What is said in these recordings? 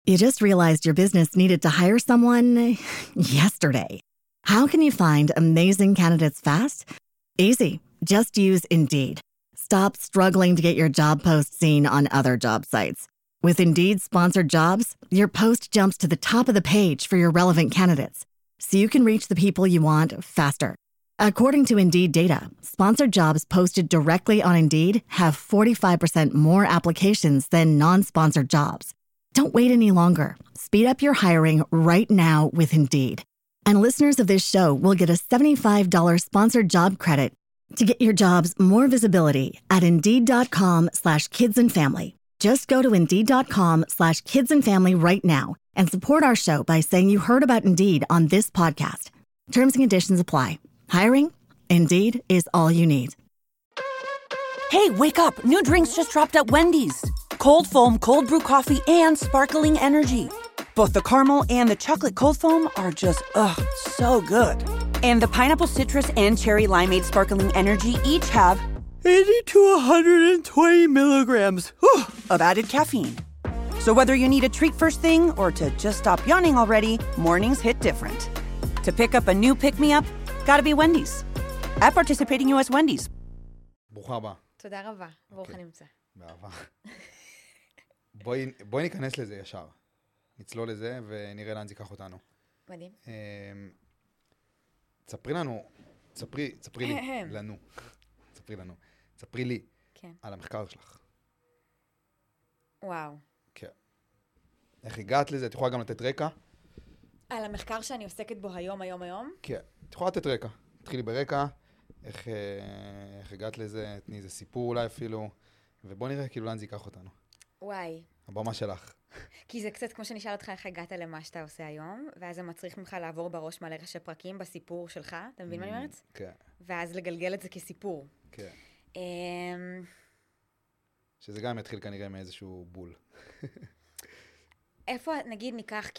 You just realized your business needed to hire someone yesterday. How can you find amazing candidates fast? Easy. Just use Indeed. Stop struggling to get your job post seen on other job sites. With Indeed sponsored jobs, your post jumps to the top of the page for your relevant candidates, so you can reach the people you want faster. According to Indeed data, sponsored jobs posted directly on Indeed have 45% more applications than non-sponsored jobs. Don't wait any longer. Speed up your hiring right now with Indeed. And listeners of this show will get a $75 sponsored job credit to get your jobs more visibility at Indeed.com/kidsandfamily. Just go to Indeed.com/kidsandfamily right now and support our show by saying you heard about Indeed on this podcast. Terms and conditions apply. Hiring? Indeed is all you need. Hey, wake up. New drinks just dropped at Wendy's. Cold foam, cold brew coffee, and sparkling energy. Both the caramel and the chocolate cold foam are just, so good. And the pineapple citrus and cherry limeade sparkling energy each have 80 to 120 milligrams of added caffeine. So whether you need a treat first thing or to just stop yawning already, mornings hit different. To pick up a new pick-me-up, gotta be Wendy's. At participating U.S. Wendy's. ברוכה הבאה. תודה רבה, ברוך הנמצא. באהבה. בואי ניכנס לזה ישר. נצלול לזה ונראה לאן זה ייקח אותנו. מדהים. תספרי לי כן. על המחקר שלך. וואו. כן. איך הגעת לזה? את יכולה גם לתת רקע? על המחקר שאני עוסקת בו היום? כן. את יכולה לתת רקע. תתחילי ברקע, איך הגעת לזה, תני איזה סיפור אולי אפילו, ובוא נראה כאילו לאן זה ייקח אותנו. וואי. הבמה שלך. כי זה קצת כמו שנשאל אותך איך הגעת למה שאתה עושה היום, ואז זה מצריך ממך לעבור בראש מלא ראשי פרקים בסיפור שלך, אתה מבין מה אני אומרת? כן. ואז לגלגל את זה כסיפור. כן. שזה גם יתחיל כנראה מאיזשהו בול. איפה נגיד ניקח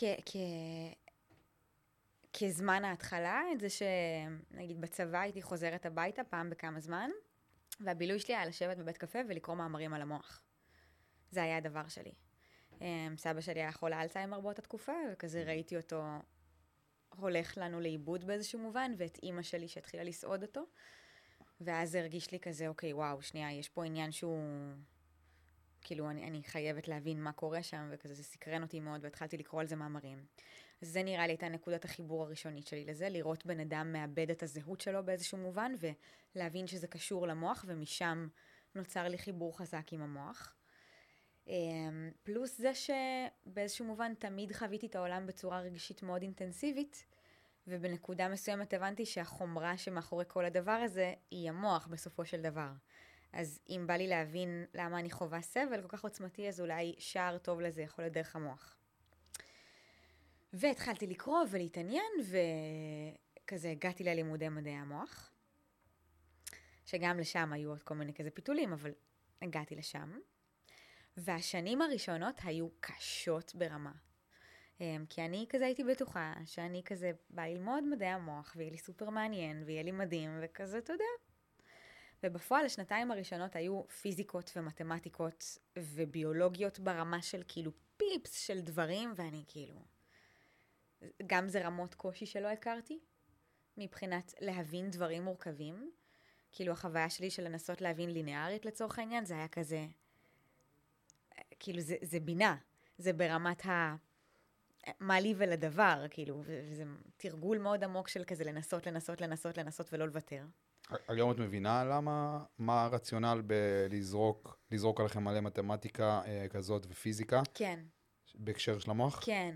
כזמן ההתחלה, את זה שנגיד בצבא הייתי חוזרת הביתה פעם בכמה זמן, והבילוי שלי היה לשבת בבית קפה ולקרוא מאמרים על המוח. זה היה הדבר שלי. סבא שלי היה חולה אלצהיימר באותה תקופה, וכזה ראיתי אותו הולך לנו לאיבוד באיזשהו מובן, ואת אימא שלי שהתחילה לסעוד אותו, ואז זה הרגיש לי כזה, אוקיי, וואו, שנייה, יש פה עניין שהוא, כאילו, אני חייבת להבין מה קורה שם, וכזה זה סקרן אותי מאוד, והתחלתי לקרוא על זה מאמרים. אז זה נראה לי הייתה נקודת החיבור הראשונית שלי לזה, לראות בן אדם מאבד את הזהות שלו באיזשהו מובן, ולהבין שזה קשור למוח, ומשם נוצר לי חיבור חזק עם המוח. פלוס זה שבאיזשהו מובן תמיד חוויתי את העולם בצורה רגשית מאוד אינטנסיבית, ובנקודה מסוימת הבנתי שהחומרה שמאחורי כל הדבר הזה היא המוח בסופו של דבר. אז אם בא לי להבין למה אני חווה סבל כל כך עוצמתי, אז אולי שער טוב לזה יכול להיות דרך המוח. והתחלתי לקרוא ולהתעניין, וכזה הגעתי ללימודי מדעי המוח, שגם לשם היו עוד כל מיני כזה פיתולים, אבל הגעתי לשם. והשנים הראשונות היו קשות ברמה. כי אני כזה הייתי בטוחה שאני כזה באה ללמוד מדעי המוח, ויהיה לי סופר מעניין, ויהיה לי מדהים, וכזה, אתה יודע. ובפועל השנתיים הראשונות היו פיזיקות ומתמטיקות וביולוגיות ברמה של כאילו פיפס של דברים, ואני כאילו, גם זה רמות קושי שלא הכרתי, מבחינת להבין דברים מורכבים. כאילו החוויה שלי של לנסות להבין לינארית לצורך העניין, זה היה כזה, כאילו זה בינה, זה ברמת מה לי ולדבר, כאילו, וזה תרגול מאוד עמוק של כזה לנסות ולא לוותר. היום את מבינה למה, מה הרציונל בלזרוק עליכם מלא מתמטיקה כזאת ופיזיקה? כן. בהקשר של המוח? כן.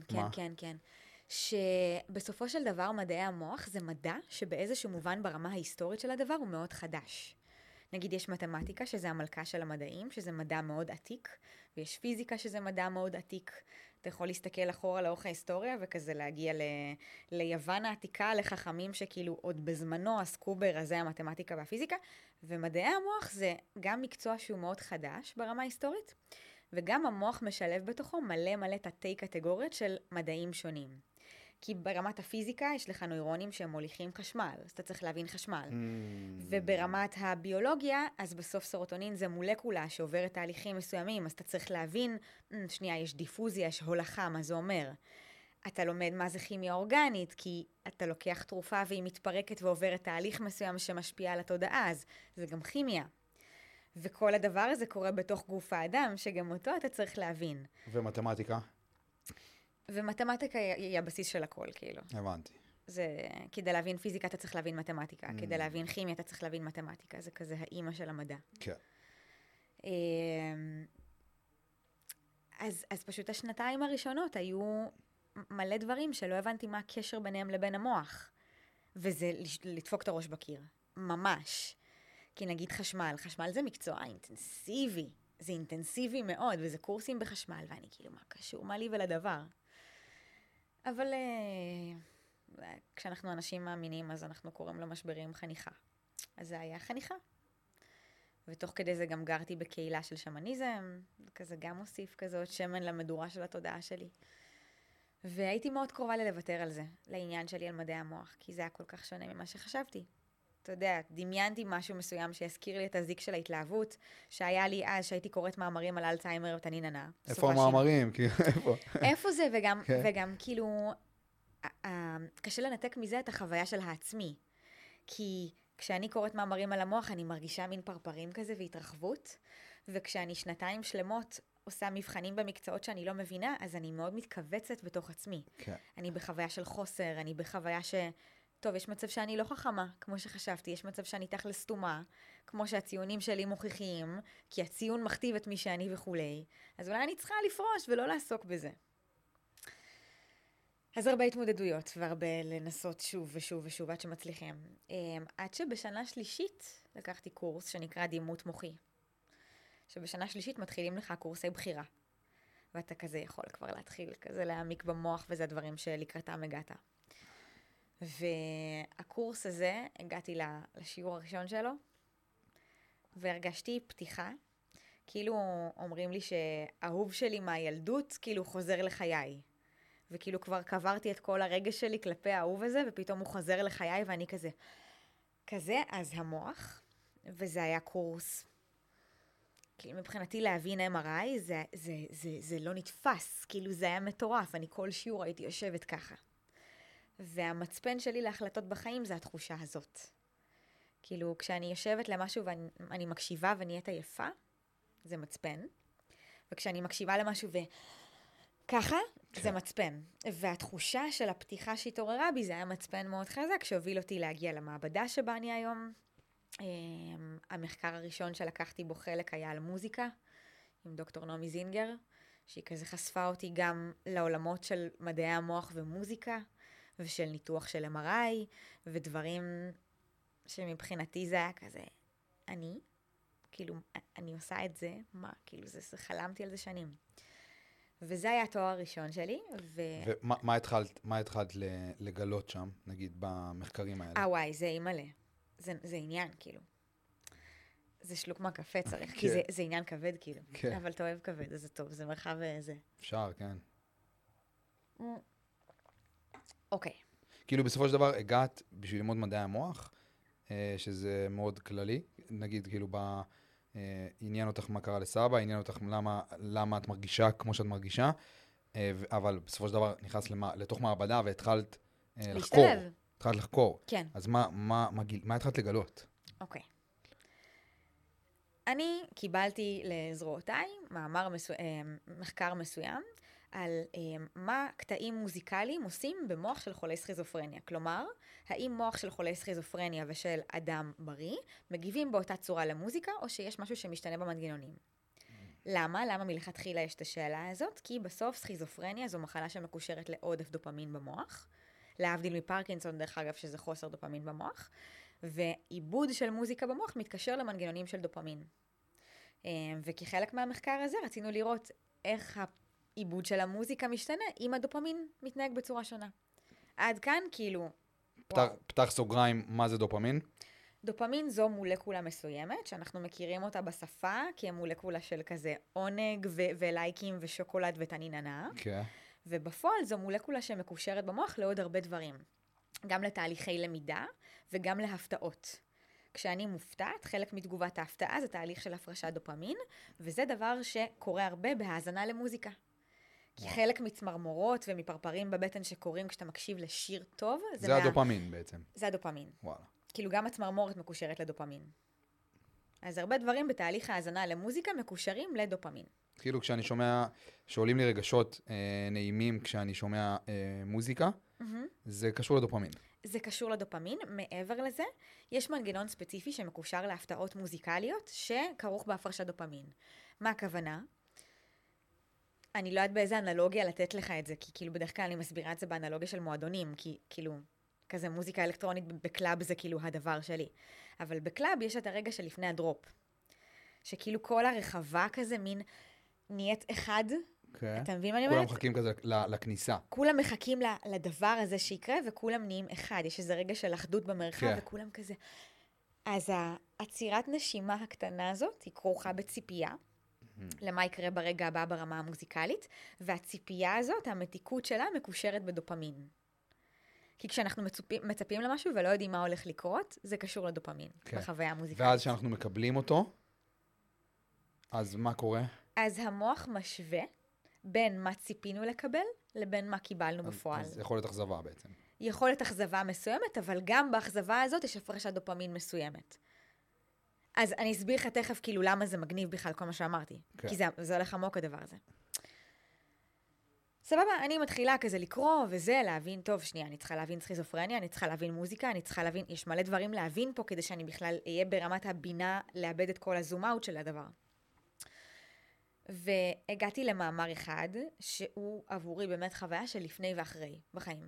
שבסופו של דבר מדעי המוח זה מדע שבאיזשהו מובן ברמה ההיסטורית של הדבר הוא מאוד חדש. נגיד יש מתמטיקה שזה המלכה של המדעים, שזה מדע מאוד עתיק, ויש פיזיקה שזה מדע מאוד עתיק. אתה יכול להסתכל אחורה לאורך ההיסטוריה וכזה להגיע ליוון העתיקה, לחכמים שכאילו עוד בזמנו עסקו ברזי המתמטיקה והפיזיקה, ומדעי המוח זה גם מקצוע שהוא מאוד חדש ברמה ההיסטורית, וגם המוח משלב בתוכו מלא תתי קטגוריות של מדעים שונים. כי ברמת הפיזיקה יש לך נוירונים שהם מוליכים חשמל, אז אתה צריך להבין חשמל. וברמת הביולוגיה, אז בסוף סרוטונין זה מולקולה שעוברת תהליכים מסוימים, אז אתה צריך להבין, שנייה, יש דיפוזיה, יש הולכה, מה זה אומר? אתה לומד מה זה כימיה אורגנית, כי אתה לוקח תרופה והיא מתפרקת ועוברת תהליך מסוים שמשפיע על התודעה, אז זה גם כימיה. וכל הדבר הזה קורה בתוך גוף האדם, שגם אותו אתה צריך להבין. ומתמטיקה? ומתמטיקה היא הבסיס של הכל, כאילו. הבנתי. זה, כדי להבין פיזיקה אתה צריך להבין מתמטיקה, כדי להבין כימיה אתה צריך להבין מתמטיקה, זה כזה האימא של המדע. כן. אז פשוט השנתיים הראשונות היו מלא דברים שלא הבנתי מה הקשר ביניהם לבין המוח. וזה לדפוק את הראש בקיר. ממש. כי נגיד חשמל זה מקצוע אינטנסיבי. זה אינטנסיבי מאוד, וזה קורסים בחשמל, ואני כאילו, מה קשור? מה לי ולדבר? אבל כשאנחנו אנשים מאמינים, אז אנחנו קוראים לו משברים חניכה. אז זה היה חניכה. ותוך כדי זה גם גרתי בקהילה של שמניזם, כזה גם הוסיף כזאת שמן למדורה של התודעה שלי. והייתי מאוד קרובה לוותר על זה, לעניין שלי על מדעי המוח, כי זה היה כל כך שונה ממה שחשבתי. אתה יודע, דמיינתי משהו מסוים שהזכיר לי את הזיק של ההתלהבות, שהיה לי אז שהייתי קוראת מאמרים על אלצהיימר ותנין ענה. איפה המאמרים? איפה? איפה זה? וגם כאילו, קשה לנתק מזה את החוויה של העצמי. כי כשאני קוראת מאמרים על המוח, אני מרגישה מין פרפרים כזה והתרחבות, וכשאני שנתיים שלמות עושה מבחנים במקצועות שאני לא מבינה, אז אני מאוד מתכווצת בתוך עצמי. כן. אני בחוויה של חוסר, אני בחוויה טוב, יש מצב שאני לא חכמה, כמו שחשבתי, יש מצב שאני תכל'ס סתומה, כמו שהציונים שלי מוכיחים, כי הציון מכתיב את מי שאני וכולי, אז אולי אני צריכה לפרוש ולא לעסוק בזה. אז הרבה התמודדויות, והרבה לנסות שוב ושוב ושוב עד שמצליחים. עד שבשנה שלישית לקחתי קורס שנקרא דימות מוחי. שבשנה שלישית מתחילים לך קורסי בחירה. ואתה כזה יכול כבר להתחיל כזה להעמיק במוח, וזה הדברים שלקראתם הגעת. והקורס הזה, הגעתי לשיעור הראשון שלו, והרגשתי פתיחה, כאילו אומרים לי שהאהוב שלי מהילדות כאילו חוזר לחיי. וכאילו כבר קברתי את כל הרגש שלי כלפי האהוב הזה, ופתאום הוא חוזר לחיי, ואני כזה, אז המוח, וזה היה קורס, כאילו מבחינתי להבין MRI, זה לא נתפס, כאילו זה היה מטורף, אני כל שיעור הייתי יושבת ככה. והמצפן שלי להחלטות בחיים זה התחושה הזאת. כאילו, כשאני יושבת למשהו ואני מקשיבה ונהיית יפה, זה מצפן. וכשאני מקשיבה למשהו וככה, זה מצפן. והתחושה של הפתיחה שהתעוררה בי, זה היה מצפן מאוד חזק, שהוביל אותי להגיע למעבדה שבה אני היום. המחקר הראשון שלקחתי בו חלק היה על מוזיקה, עם דוקטור נעמי זינגר, שהיא כזה חשפה אותי גם לעולמות של מדעי המוח ומוזיקה, ושל ניתוח של MRI, ודברים שמבחינתי זה היה כזה, אני עושה את זה, מה, כאילו, חלמתי על זה שנים. וזה היה התואר הראשון שלי, ומה התחלת לגלות שם, נגיד, במחקרים האלה? וואי, זה אימאלה. זה עניין, כאילו. זה שלוק מהקפה צריך, כי זה עניין כבד, כאילו. אבל אתה אוהב כבד, אז זה טוב, זה מרחב זה. אפשר, כן. אוקיי. כאילו בסופו של דבר הגעת בשביל ללמוד מדעי המוח, שזה מאוד כללי, נגיד כאילו עניין אותך מה קרה לסבא, עניין אותך למה את מרגישה כמו שאת מרגישה, אבל בסופו של דבר נכנס לתוך מעבדה והתחלת לחקור. התחלת לחקור. כן. אז מה התחלת לגלות? אוקיי. אני קיבלתי לזרועותיי מחקר מסוים, על מה קטעים מוזיקליים עושים במוח של חולי סכיזופרניה. כלומר, האם מוח של חולי סכיזופרניה ושל אדם בריא מגיבים באותה צורה למוזיקה, או שיש משהו שמשתנה במנגנונים. למה? למה מלכתחילה יש את השאלה הזאת? כי בסוף סכיזופרניה זו מחלה שמקושרת לעודף דופמין במוח, להבדיל מפרקינסון דרך אגב שזה חוסר דופמין במוח, ועיבוד של מוזיקה במוח מתקשר למנגנונים של דופמין. וכחלק מהמחקר הזה רצינו לראות איך עיבוד של המוזיקה משתנה, אם הדופמין מתנהג בצורה שונה. עד כאן, כאילו... פתח סוגריים, מה זה דופמין? דופמין זו מולקולה מסוימת, שאנחנו מכירים אותה בשפה, כי היא מולקולה של כזה עונג ולייקים ושוקולד ותנין ענה. כן. ובפועל זו מולקולה שמקושרת במוח לעוד הרבה דברים. גם לתהליכי למידה וגם להפתעות. כשאני מופתעת, חלק מתגובת ההפתעה זה תהליך של הפרשת דופמין, וזה דבר שקורה הרבה בהאזנה למוזיקה. כי חלק מצמרמורות ומפרפרים בבטן שקורים כשאתה מקשיב לשיר טוב, זה הדופמין בעצם. זה הדופמין. וואלה. כאילו גם הצמרמורת מקושרת לדופמין. אז הרבה דברים בתהליך ההאזנה למוזיקה מקושרים לדופמין. כאילו כשאני שומע, שעולים לי רגשות נעימים כשאני שומע מוזיקה, זה קשור לדופמין. זה קשור לדופמין. מעבר לזה, יש מנגנון ספציפי שמקושר להפתעות מוזיקליות שכרוך בהפרשת דופמין. מה הכוונה? אני לא יודעת באיזה אנלוגיה לתת לך את זה, כי כאילו בדרך כלל אני מסבירה את זה באנלוגיה של מועדונים, כי כאילו כזה מוזיקה אלקטרונית בקלאב זה כאילו הדבר שלי. אבל בקלאב יש את הרגע שלפני הדרופ. שכאילו כל הרחבה כזה מין נהיית אחד. אתה מבין מה אני אומרת? כולם מחכים כזה לכניסה. כולם מחכים לדבר הזה שיקרה, וכולם נהיים אחד. יש איזה רגע של אחדות במרחב, וכולם כזה. אז העצירת נשימה הקטנה הזאת היא כרוכה בציפייה, למה יקרה ברגע הבא ברמה המוזיקלית, והציפייה הזאת, המתיקות שלה, מקושרת בדופמין. כי כשאנחנו מצפים למשהו ולא יודעים מה הולך לקרות, זה קשור לדופמין, בחוויה המוזיקלית. ואז כשאנחנו מקבלים אותו, אז מה קורה? אז המוח משווה בין מה ציפינו לקבל, לבין מה קיבלנו בפועל. אז יכול להיות אכזבה בעצם. יכול להיות אכזבה מסוימת, אבל גם באכזבה הזאת יש הפרשת דופמין מסוימת. אז אני אסביר לך תכף כאילו למה זה מגניב בכלל כל מה שאמרתי. כן. כי זה הולך עמוק הדבר הזה. סבבה, אני מתחילה כזה לקרוא וזה, להבין, טוב, שנייה, אני צריכה להבין סכיזופרניה, אני צריכה להבין מוזיקה, אני צריכה להבין, יש מלא דברים להבין פה כדי שאני בכלל אהיה ברמת הבינה לאבד את כל הזום-אאוט של הדבר. והגעתי למאמר אחד, שהוא עבורי באמת חוויה של לפני ואחרי בחיים.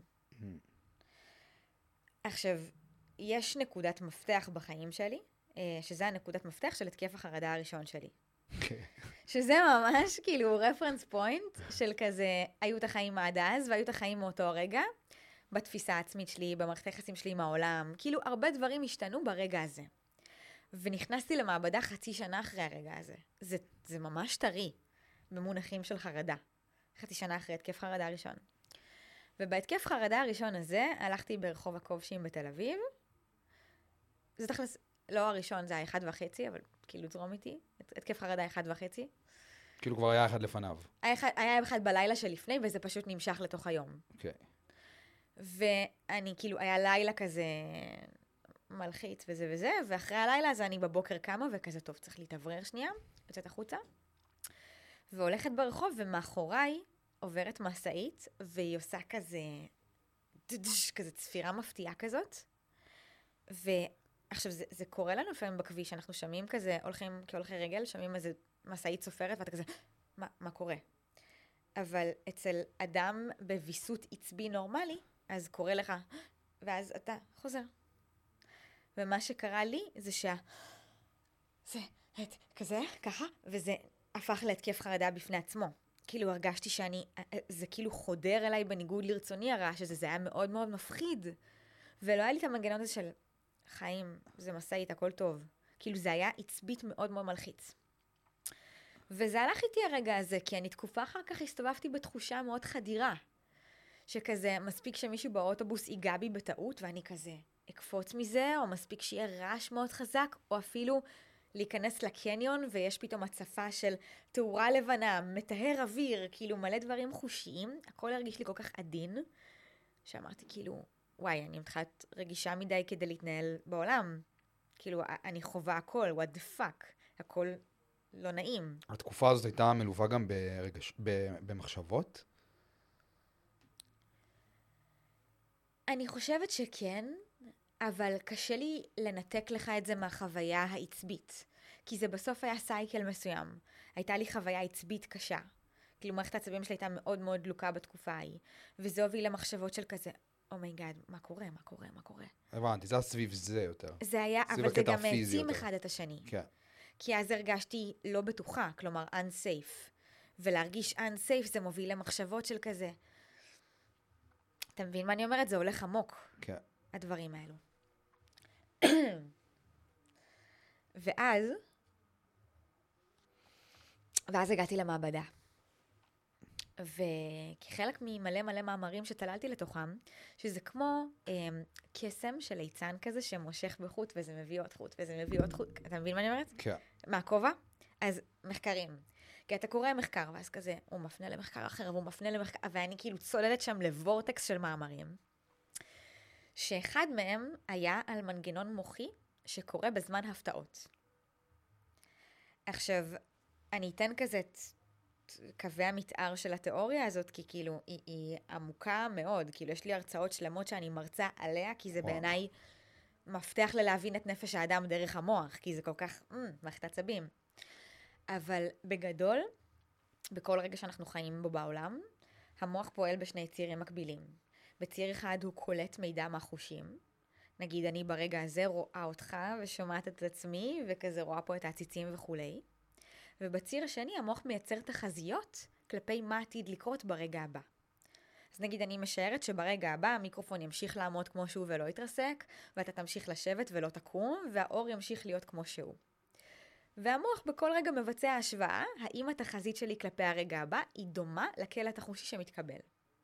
עכשיו, יש נקודת מפתח בחיים שלי, שזה הנקודת מפתח של התקף החרדה הראשון שלי. שזה ממש כאילו רפרנס פוינט של כזה, היו את החיים עד אז, והיו את החיים מאותו הרגע, בתפיסה העצמית שלי, במערכת היחסים שלי עם העולם, כאילו הרבה דברים השתנו ברגע הזה. ונכנסתי למעבדה חצי שנה אחרי הרגע הזה. זה ממש טרי, במונחים של חרדה. חצי שנה אחרי התקף חרדה הראשון. ובהתקף חרדה הראשון הזה, הלכתי ברחוב הכובשים בתל אביב. זה תכלס, לא הראשון, זה היה 1.5, אבל כאילו זרום איתי. התקף חרדה 1.5. כאילו כבר היה אחד לפניו. היה אחד בלילה שלפני, וזה פשוט נמשך לתוך היום. אוקיי. ואני כאילו, היה לילה כזה מלחיץ וזה וזה, ואחרי הלילה הזה אני בבוקר קמה, וכזה טוב, צריך להתאוורר שנייה, יוצאת החוצה, והולכת ברחוב, ומאחוריי עוברת מסעית, והיא עושה כזה צפירה מפתיעה כזאת, ועכשיו זה קורה לנו לפעמים בכביש, אנחנו שומעים כזה, הולכים כהולכי רגל, שומעים איזה מסעית סופרת, ואתה כזה, מה קורה? אבל אצל אדם בוויסות עצבי נורמלי, אז קורה לך, ואז אתה חוזר. ומה שקרה לי זה זה כזה, ככה, וזה הפך להתקף חרדה בפני עצמו. כאילו הרגשתי זה כאילו חודר אליי בניגוד לרצוני הרעש הזה, זה היה מאוד מאוד מפחיד. ולא היה לי את המנגנון הזה של חיים, זה מסעית, הכל טוב. כאילו זה היה עצבית מאוד מאוד מלחיץ. וזה הלך איתי הרגע הזה, כי אני תקופה אחר כך הסתובבתי בתחושה מאוד חדירה. שכזה, מספיק שמישהו באוטובוס ייגע בי בטעות, ואני כזה אקפוץ מזה, או מספיק שיהיה רעש מאוד חזק, או אפילו להיכנס לקניון, ויש פתאום הצפה של תאורה לבנה, מטהר אוויר, כאילו מלא דברים חושיים, הכל הרגיש לי כל כך עדין, שאמרתי כאילו, וואי, אני מתחילת רגישה מדי כדי להתנהל בעולם. כאילו, אני חובה הכל, what the fuck, הכל לא נעים. התקופה הזאת הייתה מלווה גם במחשבות? אני חושבת שכן, אבל קשה לי לנתק לך את זה מהחוויה העצבית. כי זה בסוף היה סייקל מסוים. הייתה לי חוויה עצבית קשה. כאילו מערכת העצבים שלי הייתה מאוד מאוד דלוקה בתקופה ההיא. וזה הוביל למחשבות של כזה, אומייגאד, מה קורה? הבנתי, זה היה סביב זה יותר. זה היה, אבל זה גם העצים אחד את השני. כן. כי אז הרגשתי לא בטוחה, כלומר unsafe. ולהרגיש unsafe זה מוביל למחשבות של כזה. אתה מבין מה אני אומרת? זה הולך עמוק. כן. הדברים האלו. ואז הגעתי למעבדה. וכחלק ממלא מלא מאמרים שתללתי לתוכם, שזה כמו קסם של ליצן כזה שמושך בחוט וזה מביא עוד חוט וזה מביא עוד חוט. אתה מבין מה אני אומרת? כן. מהכובע? אז מחקרים. כי אתה קורא מחקר, ואז כזה, הוא מפנה למחקר אחר, והוא מפנה למחקר, ואני כאילו צוללת שם לוורטקס של מאמרים, שאחד מהם היה על מנגנון מוחי שקורה בזמן הפתעות. עכשיו, אני אתן כזה את קווי המתאר של התיאוריה הזאת, כי כאילו היא עמוקה מאוד, כאילו יש לי הרצאות שלמות שאני מרצה עליה, כי זה בעיניי מפתח ללהבין את נפש האדם דרך המוח, כי זה כל כך מערכת עצבים. אבל בגדול, בכל רגע שאנחנו חיים בו בעולם, המוח פועל בשני צירים מקבילים. בציר אחד הוא קולט מידע מהחושים. נגיד, אני ברגע הזה רואה אותך ושומעת את עצמי, וכזה רואה פה את העציצים וכולי. ובציר השני, המוח מייצר תחזיות כלפי מה עתיד לקרות ברגע הבא. אז נגיד, אני משערת שברגע הבא המיקרופון ימשיך לעמוד כמו שהוא ולא יתרסק, ואתה תמשיך לשבת ולא תקום, והאור ימשיך להיות כמו שהוא. והמוח בכל רגע מבצע השוואה, האם התחזית שלי כלפי הרגע הבא היא דומה לקלט החושי שמתקבל.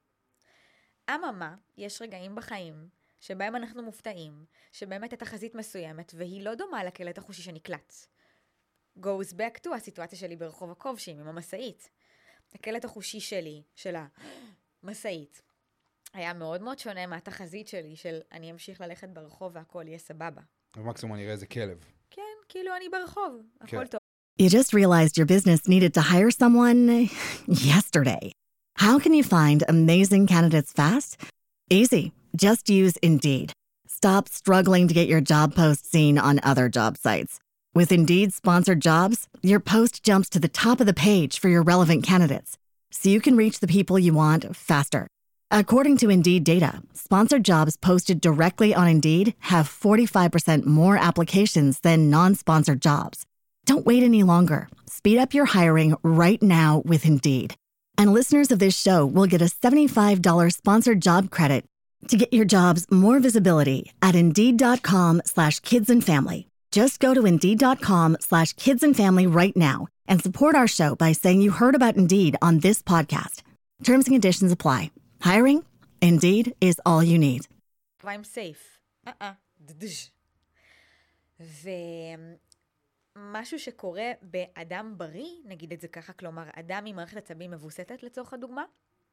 אממה, יש רגעים בחיים שבהם אנחנו מופתעים, שבאמת התחזית מסוימת, והיא לא דומה לקלט החושי שנקלט. goes back to הסיטואציה שלי ברחוב הכובשים עם המסעית. הקלט החושי שלי, של המסעית, היה מאוד מאוד שונה מהתחזית שלי של אני אמשיך ללכת ברחוב והכל יהיה סבבה. ומקסימום אני אראה איזה כלב. כן, כאילו אני ברחוב, הכל טוב. You just realized your business needed to hire someone yesterday. How can you find amazing candidates fast? Easy. Just use Indeed. Stop struggling to get your job post seen on other job sites. With Indeed sponsored jobs, your post jumps to the top of the page for your relevant candidates, so you can reach the people you want faster. According to Indeed data, sponsored jobs posted directly on Indeed have 45% more applications than non-sponsored jobs. Don't wait any longer. Speed up your hiring right now with Indeed. And listeners of this show will get a $75 sponsored job credit to get your jobs more visibility at Indeed.com/kidsandfamily. Just go to Indeed.com/kidsandfamily right now and support our show by saying you heard about Indeed on this podcast. Terms and conditions apply. Hiring? Indeed is all you need. I'm safe. ומשהו שקורה באדם בריא, נגיד את זה ככה, כלומר, אדם עם מערכת עצבים מבוסתת לצורך הדוגמה,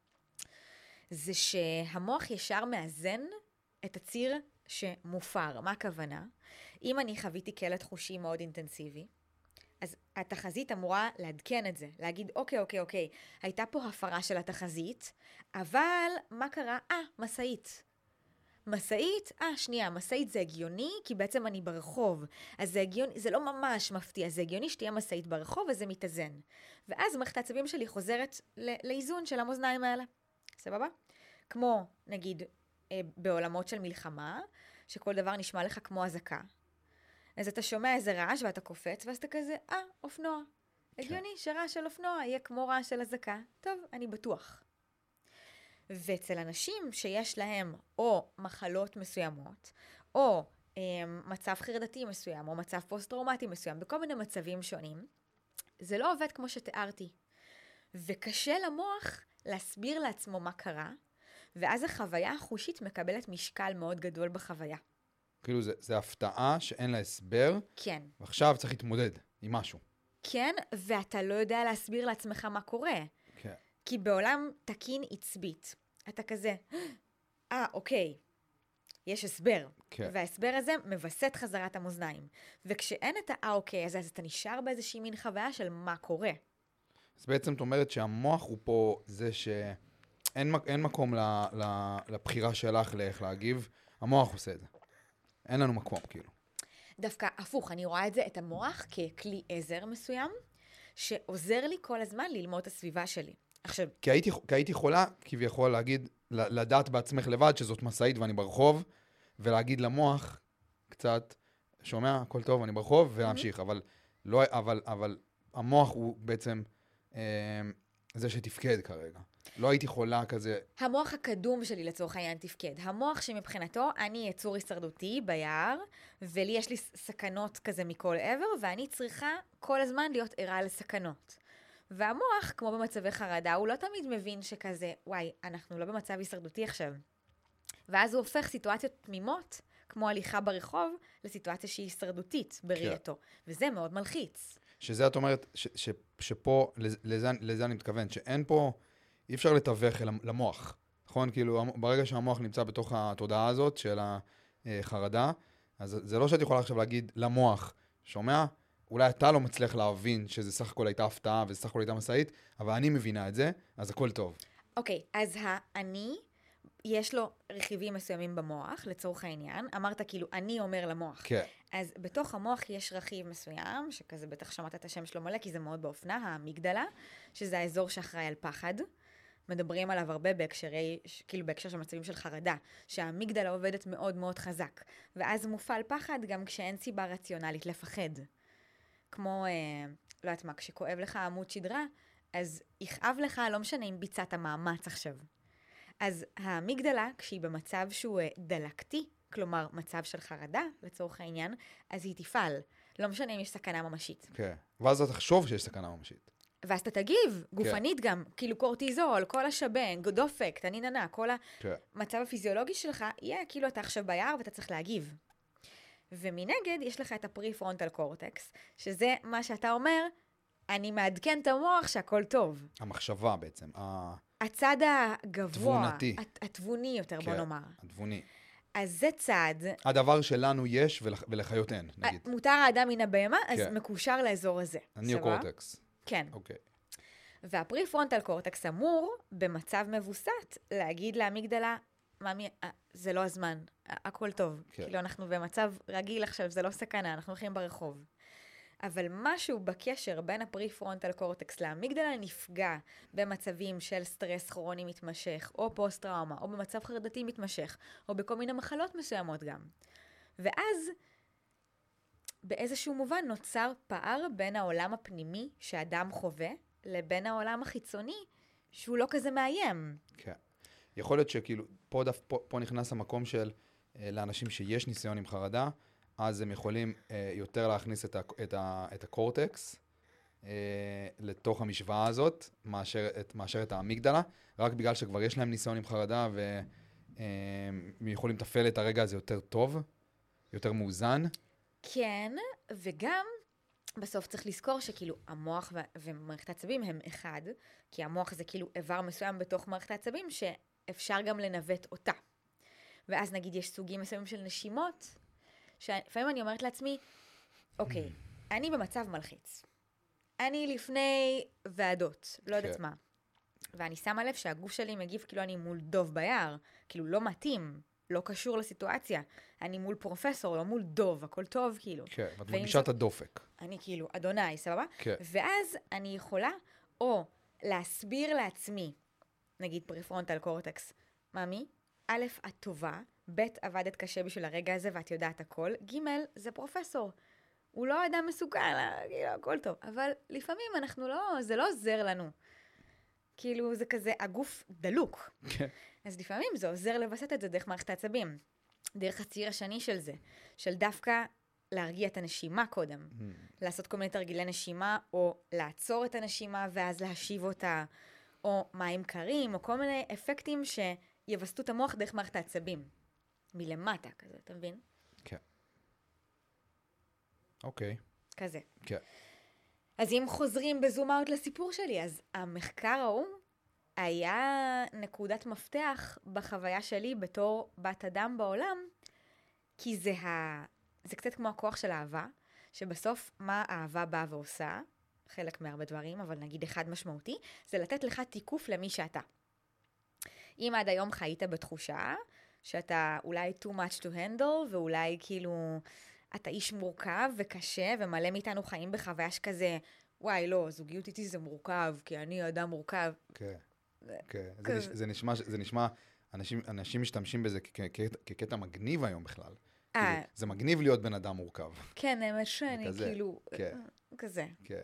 זה שהמוח ישר מאזן את הציר שמופר. מה הכוונה? אם אני חוויתי קלט חושי מאוד אינטנסיבי, אז התחזית אמורה לעדכן את זה, להגיד, אוקיי, הייתה פה הפרה של התחזית, אבל מה קרה? מסעית. מסעית? מסעית זה הגיוני, כי בעצם אני ברחוב. אז זה הגיוני, זה לא ממש מפתיע, זה הגיוני שתהיה מסעית ברחוב, וזה מתאזן. ואז מערכת העצבים שלי חוזרת לאיזון של המאזניים האלה. סבבה? כמו, נגיד, בעולמות של מלחמה, שכל דבר נשמע לך כמו אזעקה. אז אתה שומע איזה רעש ואתה קופץ, ואז אתה כזה, אופנוע. הגיוני שרעש של אופנוע יהיה כמו רעש של אזעקה. טוב, אני בטוח. ואצל אנשים שיש להם או מחלות מסוימות, או מצב חרדתי מסוים, או מצב פוסט-טראומטי מסוים, בכל מיני מצבים שונים, זה לא עובד כמו שתיארתי. וקשה למוח להסביר לעצמו מה קרה, ואז החוויה החושית מקבלת משקל מאוד גדול בחוויה. כאילו זה הפתעה שאין לה הסבר. כן. ועכשיו צריך להתמודד עם משהו. כן, ואתה לא יודע להסביר לעצמך מה קורה. כן. כי בעולם תקין עצבית. אתה כזה, אוקיי, יש הסבר. כן. וההסבר הזה מבסט חזרת המאזניים. וכשאין את אוקיי, אז אתה נשאר באיזושהי מין חוויה של מה קורה. אז בעצם את אומרת שהמוח הוא פה זה שאין מקום לבחירה שלך לאיך להגיב. המוח עושה את זה. אין לנו מקום, כאילו. דווקא הפוך, אני רואה את המוח ככלי עזר מסוים, שעוזר לי כל הזמן ללמוד את הסביבה שלי. עכשיו... כי הייתי יכולה, כביכול, לדעת בעצמך לבד שזאת מסעית ואני ברחוב, ולהגיד למוח קצת, שומע, הכל טוב, אני ברחוב, ולהמשיך. אבל המוח הוא בעצם זה שתפקד כרגע. לא הייתי יכולה כזה... המוח הקדום שלי לצורך העניין תפקד. המוח שמבחינתו אני יצור הישרדותי ביער, ולי יש לי סכנות כזה מכל עבר, ואני צריכה כל הזמן להיות ערה לסכנות. והמוח, כמו במצבי חרדה, הוא לא תמיד מבין שכזה, וואי, אנחנו לא במצב הישרדותי עכשיו. ואז הוא הופך סיטואציות תמימות, כמו הליכה ברחוב, לסיטואציה שהיא הישרדותית בראייתו. וזה מאוד מלחיץ. שזה את אומרת, שפה, לזה אני מתכוון, שאין פה, אי אפשר לתווך למוח. נכון? כאילו, ברגע שהמוח נמצא בתוך התודעה הזאת של החרדה, אז זה לא שאת יכולה עכשיו להגיד למוח, שומע? אולי אתה לא מצליח להבין שזה סך הכל הייתה הפתעה וזה סך הכל הייתה מסעית, אבל אני מבינה את זה, אז הכל טוב. אוקיי, אז אני, יש לו רכיבים מסוימים במוח, לצורך העניין. אמרת כאילו, אני אומר למוח. כן. אז בתוך המוח יש רכיב מסוים, שכזה בטח שמעת את השם שלו מלא, כי זה מאוד באופנה, האמיגדלה, שזה האזור שאחראי על פחד. מדברים עליו הרבה בהקשרי, כאילו בהקשר של מצבים של חרדה, שהאמיגדלה עובדת מאוד מאוד חזק. ואז מופעל פחד גם כשאין סיבה רציונלית לפחד. כמו, לא יודעת מה, כשכואב לך עמוד שדרה, אז יכאב לך, לא משנה אם ביצעת מאמץ עכשיו. אז האמיגדלה, כשהיא במצב שהוא דלקתי, כלומר מצב של חרדה, לצורך העניין, אז היא תפעל. לא משנה אם יש סכנה ממשית. כן. ואז אתה תחשוב שיש סכנה ממשית. ואז אתה תגיב, גופנית גם, כאילו קורטיזול, כל השבן, דופק, תניננה, כל המצב הפיזיולוגי שלך, יהיה כאילו אתה עכשיו ביער ואתה צריך להגיב. ומנגד, יש לך את הפרי-פרונטל קורטקס, שזה מה שאתה אומר, אני מעדכן את המוח שהכל טוב. המחשבה בעצם. הצד הגבוה. תבונתי. התבוני יותר, בוא נאמר. התבוני. אז זה צד. הדבר שלנו יש ולחיות אין, נגיד. מותר האדם מן הבהמה, אז מקושר לאזור הזה. הניאו-קורטקס. כן. אוקיי. והפרי-פרונטל קורטקס אמור, במצב מבוסת, להגיד לאמיגדלה, ממי, זה לא הזמן, הכל טוב. כאילו אנחנו במצב רגיל עכשיו, זה לא סכנה, אנחנו הולכים ברחוב. אבל משהו בקשר בין הפרי-פרונטל קורטקס לאמיגדלה נפגע במצבים של סטרס כרוני מתמשך, או פוסט-טראומה, או במצב חרדתי מתמשך, או בכל מיני מחלות מסוימות גם. ואז באיזשהו מובן נוצר פער בין העולם הפנימי שאדם חווה, לבין העולם החיצוני שהוא לא כזה מאיים. כן. יכול להיות שכאילו, פה נכנס המקום של לאנשים שיש ניסיון עם חרדה, אז הם יכולים יותר להכניס את הקורטקס לתוך המשוואה הזאת, מאשר את האמיגדלה, רק בגלל שכבר יש להם ניסיון עם חרדה, והם יכולים לתפעל את הרגע הזה יותר טוב, יותר מאוזן. כן, וגם בסוף צריך לזכור שכאילו המוח ומערכת העצבים הם אחד, כי המוח זה כאילו איבר מסוים בתוך מערכת העצבים שאפשר גם לנווט אותה. ואז נגיד יש סוגים מסוימים של נשימות, שלפעמים אני אומרת לעצמי, אוקיי, אני במצב מלחיץ. אני לפני ועדות, לא יודעת מה. ואני שמה לב שהגוף שלי מגיב כאילו אני מול דוב ביער, כאילו לא מתאים, לא קשור לסיטואציה. אני מול פרופסור, לא מול דוב, הכל טוב כאילו. כן, ואת מרגישה את הדופק. אני כאילו, אדוני, סבבה? כן. ואז אני יכולה או להסביר לעצמי, נגיד פריפרונטל קורטקס, ממי, א', את טובה, ב', עבדת קשה בשביל הרגע הזה ואת יודעת הכל, ג', זה פרופסור. הוא לא אדם מסוכן, כאילו, הכל טוב. אבל לפעמים אנחנו לא, זה לא עוזר לנו. כאילו, זה כזה, הגוף דלוק. כן. אז לפעמים זה עוזר לבסט את זה דרך מערכת העצבים. דרך הציר השני של זה. של דווקא להרגיע את הנשימה קודם. לעשות כל מיני תרגילי נשימה, או לעצור את הנשימה ואז להשיב אותה, או מים קרים, או כל מיני אפקטים שיבסטו את המוח דרך מערכת העצבים. מלמטה כזה, אתה מבין? כן. אוקיי. כזה. כן. אז אם חוזרים בזום אאוט לסיפור שלי, אז המחקר ההוא היה נקודת מפתח בחוויה שלי בתור בת אדם בעולם, כי זה קצת כמו הכוח של אהבה, שבסוף מה האהבה באה ועושה, חלק מהרבה דברים, אבל נגיד אחד משמעותי, זה לתת לך תיקוף למי שאתה. אם עד היום חיית בתחושה, שאתה אולי too much to handle, ואולי כאילו אתה איש מורכב וקשה, ומלא מאיתנו חיים בחוויה שכזה, וואי, לא, זוגיות איתי זה מורכב, כי אני אדם מורכב. כן, כן. זה נשמע, אנשים משתמשים בזה כקטע מגניב היום בכלל. זה מגניב להיות בן אדם מורכב. כן, האמת שאני כאילו, כזה. כן.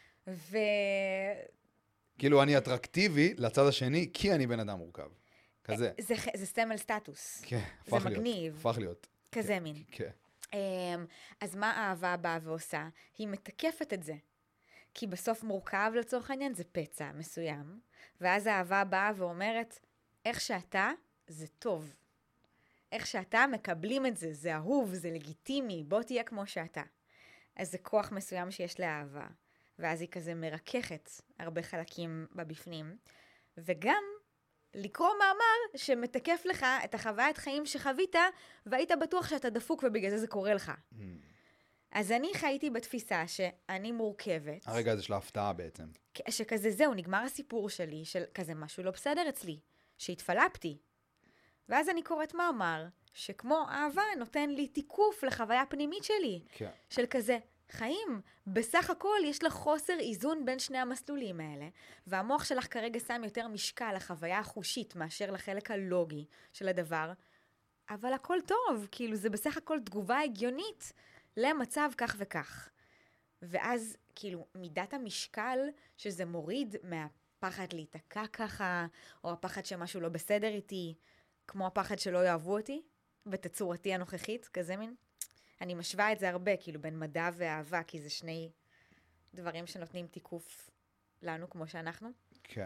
כאילו אני אטרקטיבי לצד השני, כי אני בן אדם מורכב. כזה. זה סמל סטטוס. כן, זה מגניב. הפך להיות. כזה מין. כן. אז מה האהבה באה ועושה? היא מתקפת את זה. כי בסוף מורכב לצורך העניין זה פצע מסוים, ואז האהבה באה ואומרת, איך שאתה זה טוב. איך שאתה מקבלים את זה, זה אהוב, זה לגיטימי, בוא תהיה כמו שאתה. אז זה כוח מסוים שיש לאהבה, ואז היא כזה מרככת הרבה חלקים בבפנים, וגם לקרוא מאמר שמתקף לך את החוויית חיים שחווית, והיית בטוח שאתה דפוק ובגלל זה זה קורה לך. אז אני חייתי בתפיסה שאני מורכבת. הרגע הזה של ההפתעה בעצם. שכזה זהו, נגמר הסיפור שלי, של כזה משהו לא בסדר אצלי, שהתפלפתי. ואז אני קוראת מאמר, שכמו אהבה נותן לי תיקוף לחוויה הפנימית שלי. כן. של כזה, חיים, בסך הכל יש לך חוסר איזון בין שני המסלולים האלה, והמוח שלך כרגע שם יותר משקל לחוויה החושית מאשר לחלק הלוגי של הדבר, אבל הכל טוב, כאילו זה בסך הכל תגובה הגיונית למצב כך וכך. ואז כאילו מידת המשקל שזה מוריד מהפחד להיתקע ככה, או הפחד שמשהו לא בסדר איתי, כמו הפחד שלא יאהבו אותי, בתצורתי הנוכחית, כזה מין. אני משווה את זה הרבה, כאילו בין מדע ואהבה, כי זה שני דברים שנותנים תיקוף לנו כמו שאנחנו. כן.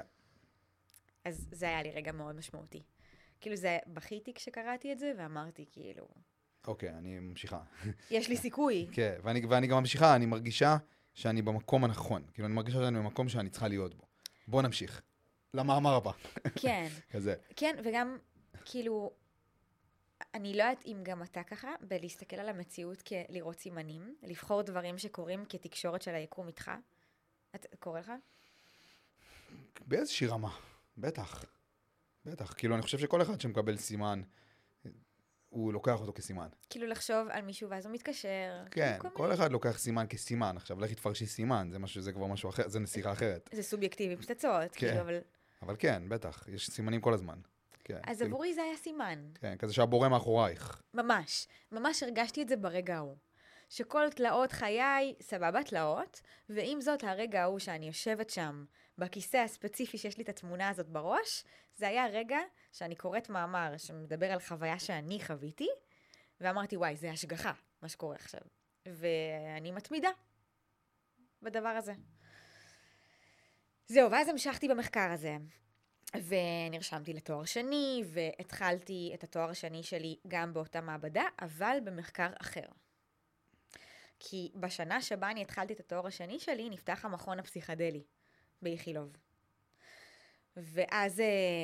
אז זה היה לי רגע מאוד משמעותי. כאילו זה, בכיתי כשקראתי את זה, ואמרתי כאילו... אוקיי, אני ממשיכה. יש לי סיכוי. כן, ואני גם ממשיכה, אני מרגישה שאני במקום הנכון. כאילו, אני מרגישה שאני במקום שאני צריכה להיות בו. בוא נמשיך. למאמר הבא. כן. כזה. כן, וגם, כאילו, אני לא יודעת אם גם אתה ככה, בלהסתכל על המציאות כלראות סימנים, לבחור דברים שקורים כתקשורת של היקום איתך. קורא לך? באיזושהי רמה. בטח. בטח. כאילו, אני חושב שכל אחד שמקבל סימן, הוא לוקח אותו כסימן. כאילו לחשוב על מישהו ואז הוא מתקשר. כן, כל אחד לוקח סימן כסימן. עכשיו, לך תפרשי סימן, זה כבר משהו אחר, זה נסיכה אחרת. זה סובייקטיבי, פצצות, כאילו, אבל... אבל כן, בטח, יש סימנים כל הזמן. כן, אז כאילו, עבורי זה היה סימן. כן, כזה שהבורא מאחורייך. ממש. ממש הרגשתי את זה ברגע ההוא. שכל תלאות חיי, סבבה תלאות, ועם זאת הרגע ההוא שאני יושבת שם, בכיסא הספציפי שיש לי את התמונה הזאת בראש, זה היה רגע שאני קוראת מאמר שמדבר על חוויה שאני חוויתי, ואמרתי, וואי, זה השגחה, מה שקורה עכשיו. ואני מתמידה בדבר הזה. זהו, ואז המשכתי במחקר הזה, ונרשמתי לתואר שני, והתחלתי את התואר השני שלי גם באותה מעבדה, אבל במחקר אחר. כי בשנה שבה אני התחלתי את התואר השני שלי, נפתח המכון הפסיכדלי באיכילוב. ואז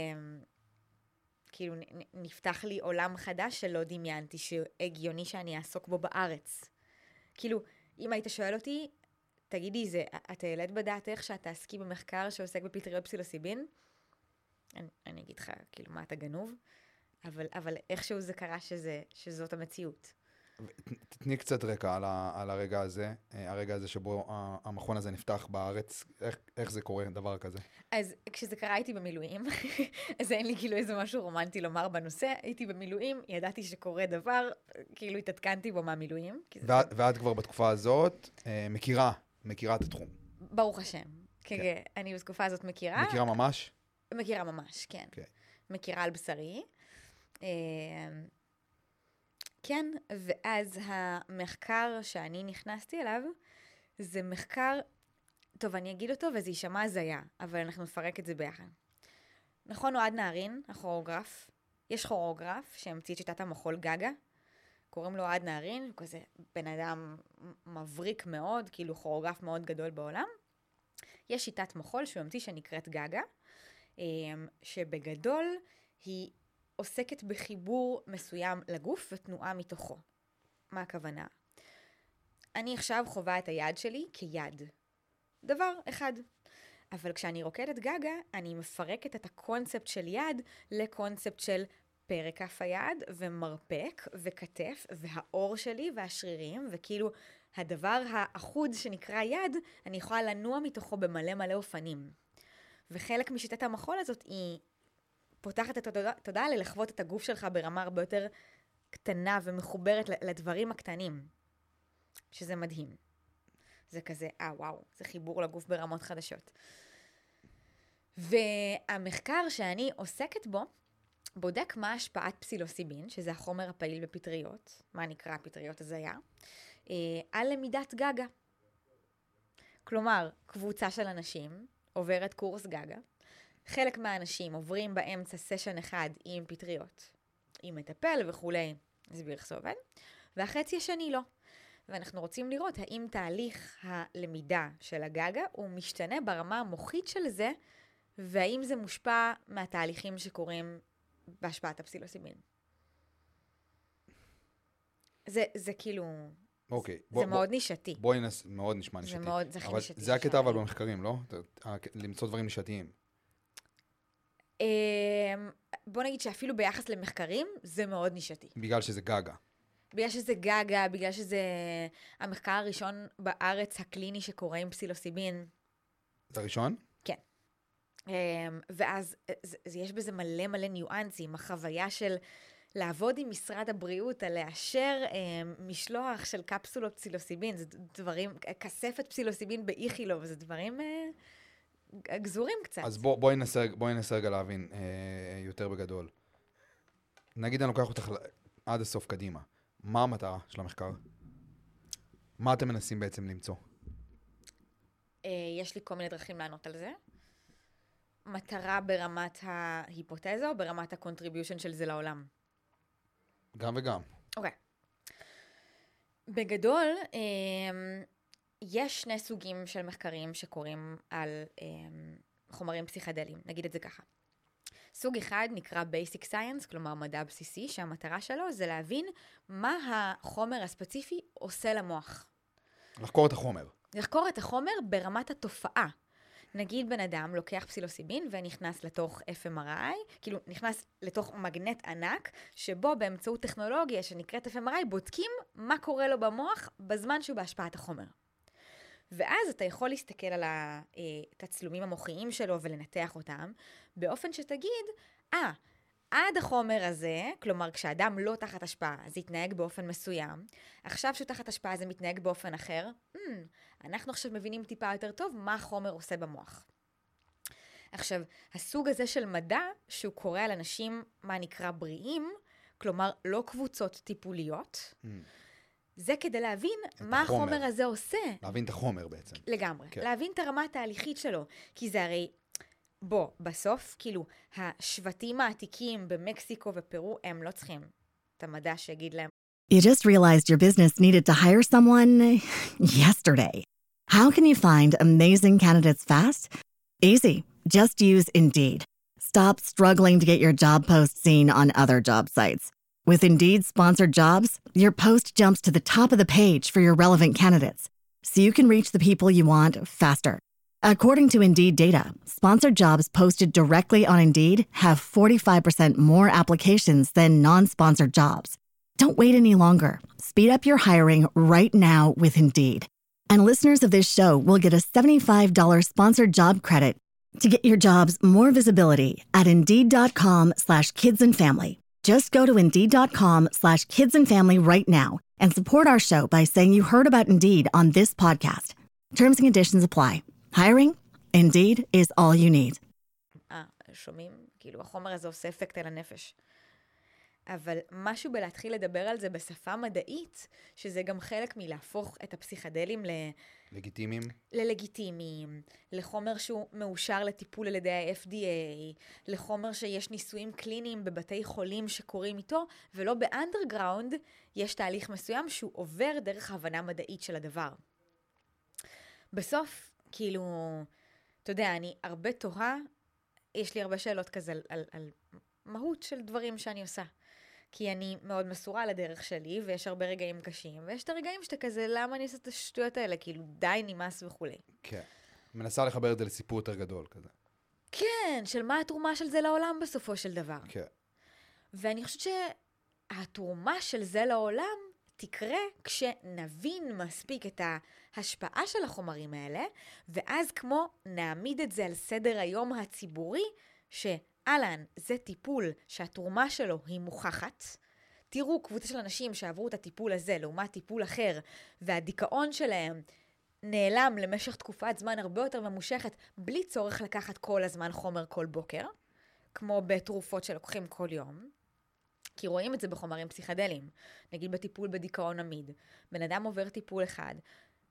כאילו נפתח לי עולם חדש שלא דמיינתי, שהגיוני שאני אעסוק בו בארץ. כאילו, אם היית שואל אותי, תגידי, את העלית בדעתך שאת תעסקי במחקר שעוסק בפטריות פסילוסיבין? אני אגיד לך, כאילו, מה אתה גנוב? אבל איכשהו זה קרה שזאת המציאות. תתני קצת רקע על הרגע הזה שבו המכון הזה נפתח בארץ, איך זה קורה, דבר כזה? אז כשזה קרה הייתי במילואים, אז אין לי כאילו איזה משהו רומנטי לומר בנושא, הייתי במילואים, ידעתי שקורה דבר, כאילו התעדכנתי בו מהמילואים. ואת כבר בתקופה הזאת מכירה את התחום. ברוך השם. כן. אני בתקופה הזאת מכירה. מכירה ממש? מכירה ממש, כן. מכירה על בשרי. כן, ואז המחקר שאני נכנסתי אליו, זה מחקר, טוב, אני אגיד אותו וזה יישמע הזיה, אבל אנחנו נפרק את זה ביחד. נכון, אוהד נהרין, הכוריאוגרף, יש כוריאוגרף שהמציא את שיטת המחול גגה, קוראים לו אוהד נהרין, הוא כזה בן אדם מבריק מאוד, כאילו כוריאוגרף מאוד גדול בעולם. יש שיטת מחול שהוא המציא שנקראת גגה, שבגדול היא עוסקת בחיבור מסוים לגוף ותנועה מתוכו. מה הכוונה? אני עכשיו חווה את היד שלי כיד. דבר אחד. אבל כשאני רוקדת גגה, אני מפרקת את הקונספט של יד לקונספט של פרק כף היד ומרפק וכתף והאור שלי והשרירים, וכאילו הדבר האחוד שנקרא יד, אני יכולה לנוע מתוכו במלא מלא אופנים. וחלק משיטת המחול הזאת היא פותחת את התודעה ללחוות את הגוף שלך ברמה הרבה יותר קטנה ומחוברת לדברים הקטנים, שזה מדהים. זה כזה, וואו, זה חיבור לגוף ברמות חדשות. והמחקר שאני עוסקת בו, בודק מה השפעת פסילוסיבין, שזה החומר הפעיל בפטריות, מה נקרא פטריות הזיה, על למידת גגה. כלומר, קבוצה של אנשים עוברת קורס גגה, חלק מהאנשים עוברים באמצע סשן אחד עם פטריות, עם מטפל וכולי, נסביר איך זה עובד, והחצי השני לא. ואנחנו רוצים לראות האם תהליך הלמידה של הגגה הוא משתנה ברמה המוחית של זה, והאם זה מושפע מהתהליכים שקורים בהשפעת הפסילוסיבין. זה כאילו... אוקיי. זה מאוד נישתי. בואי מאוד נשמע נישתי. זה הכי נישתי. זה הקטע אבל במחקרים, לא? למצוא דברים נישתיים. בוא נגיד שאפילו ביחס למחקרים, זה מאוד נישתי. בגלל שזה גגה. בגלל שזה גגה, בגלל שזה המחקר הראשון בארץ הקליני שקורה עם פסילוסיבין. זה הראשון? כן. ואז יש בזה מלא ניואנסים, החוויה של לעבוד עם משרד הבריאות על לאשר משלוח של קפסולות פסילוסיבין, זה דברים, כספת פסילוסיבין באיכילוב, זה דברים גזורים קצת. אז בואי ננסה רגע להבין יותר בגדול. נגיד אני לוקח אותך עד הסוף קדימה. מה המטרה של המחקר? מה אתם מנסים בעצם למצוא? יש לי כל מיני דרכים לענות על זה. מטרה ברמת ההיפותזה או ברמת הקונטריביושן של זה לעולם? גם וגם. אוקיי. בגדול, יש שני סוגים של מחקרים שקוראים על חומרים פסיכדליים, נגיד את זה ככה. סוג אחד נקרא Basic Science, כלומר מדע בסיסי, שהמטרה שלו זה להבין מה החומר הספציפי עושה למוח. לחקור את החומר. לחקור את החומר ברמת התופעה. נגיד בן אדם לוקח פסילוסיבין ונכנס לתוך FMRI, כאילו נכנס לתוך מגנט ענק, שבו באמצעות טכנולוגיה שנקראת FMRI בודקים מה קורה לו במוח בזמן שהוא בהשפעת החומר. ואז אתה יכול להסתכל על התצלומים המוחיים שלו ולנתח אותם, באופן שתגיד, עד החומר הזה, כלומר כשאדם לא תחת השפעה, זה יתנהג באופן מסוים, עכשיו שהוא תחת השפעה זה מתנהג באופן אחר, אנחנו עכשיו מבינים טיפה יותר טוב מה החומר עושה במוח. עכשיו, הסוג הזה של מדע, שהוא קורא על אנשים, מה נקרא בריאים, כלומר לא קבוצות טיפוליות, זה כדי להבין מה החומר הזה עושה. להבין את החומר בעצם. לגמרי. כן. להבין את הרמה התהליכית שלו. כי זה הרי, בסוף, כאילו, השבטים העתיקים במקסיקו ופרו, הם לא צריכים את המדע שיגיד להם. You just realized your business needed to hire someone yesterday. How can you find amazing candidates fast? Easy. Just use Indeed. Stop struggling to get your job post seen on other job sites. With Indeed sponsored jobs, your post jumps to the top of the page for your relevant candidates, so you can reach the people you want faster. According to Indeed data, sponsored jobs posted directly on Indeed have 45% more applications than non-sponsored jobs. Don't wait any longer. Speed up your hiring right now with Indeed. And listeners of this show will get a $75 sponsored job credit to get your jobs more visibility at Indeed.com/kidsandfamily. Just go to Indeed.com/kidsandfamily right now and support our show by saying you heard about Indeed on this podcast. Terms and conditions apply. Hiring? Indeed is all you need. שומעים? כאילו החומר הזה עושה אפקט על הנפש. אבל משהו בלהתחיל לדבר על זה בשפה מדעית, שזה גם חלק מלהפוך את הפסיכדלים לגיטימיים. ללגיטימיים, לחומר שהוא מאושר לטיפול על ידי ה-FDA, לחומר שיש ניסויים קליניים בבתי חולים שקוראים איתו, ולא באנדרגראונד יש תהליך מסוים שהוא עובר דרך הבנה מדעית של הדבר. בסוף, כאילו, אתה יודע, אני הרבה תוהה, יש לי הרבה שאלות כזה על מהות של דברים שאני עושה. כי אני מאוד מסורה לדרך שלי, ויש הרבה רגעים קשים, ויש את הרגעים שאתה כזה, למה אני עושה את השטויות האלה? כאילו, די נמאס וכולי. כן. מנסה לחבר את זה לסיפור יותר גדול כזה. כן, של מה התרומה של זה לעולם בסופו של דבר. כן. ואני חושבת שהתרומה של זה לעולם תקרה כשנבין מספיק את ההשפעה של החומרים האלה, ואז כמו נעמיד את זה על סדר היום הציבורי, שאלן, זה טיפול שהתרומה שלו היא מוכחת. תראו קבוצה של אנשים שעברו את הטיפול הזה לעומת טיפול אחר, והדיכאון שלהם נעלם למשך תקופת זמן הרבה יותר ממושכת, בלי צורך לקחת כל הזמן חומר כל בוקר, כמו בתרופות שלוקחים כל יום. כי רואים את זה בחומרים פסיכדליים. נגיד בטיפול בדיכאון עמיד. בן אדם עובר טיפול אחד,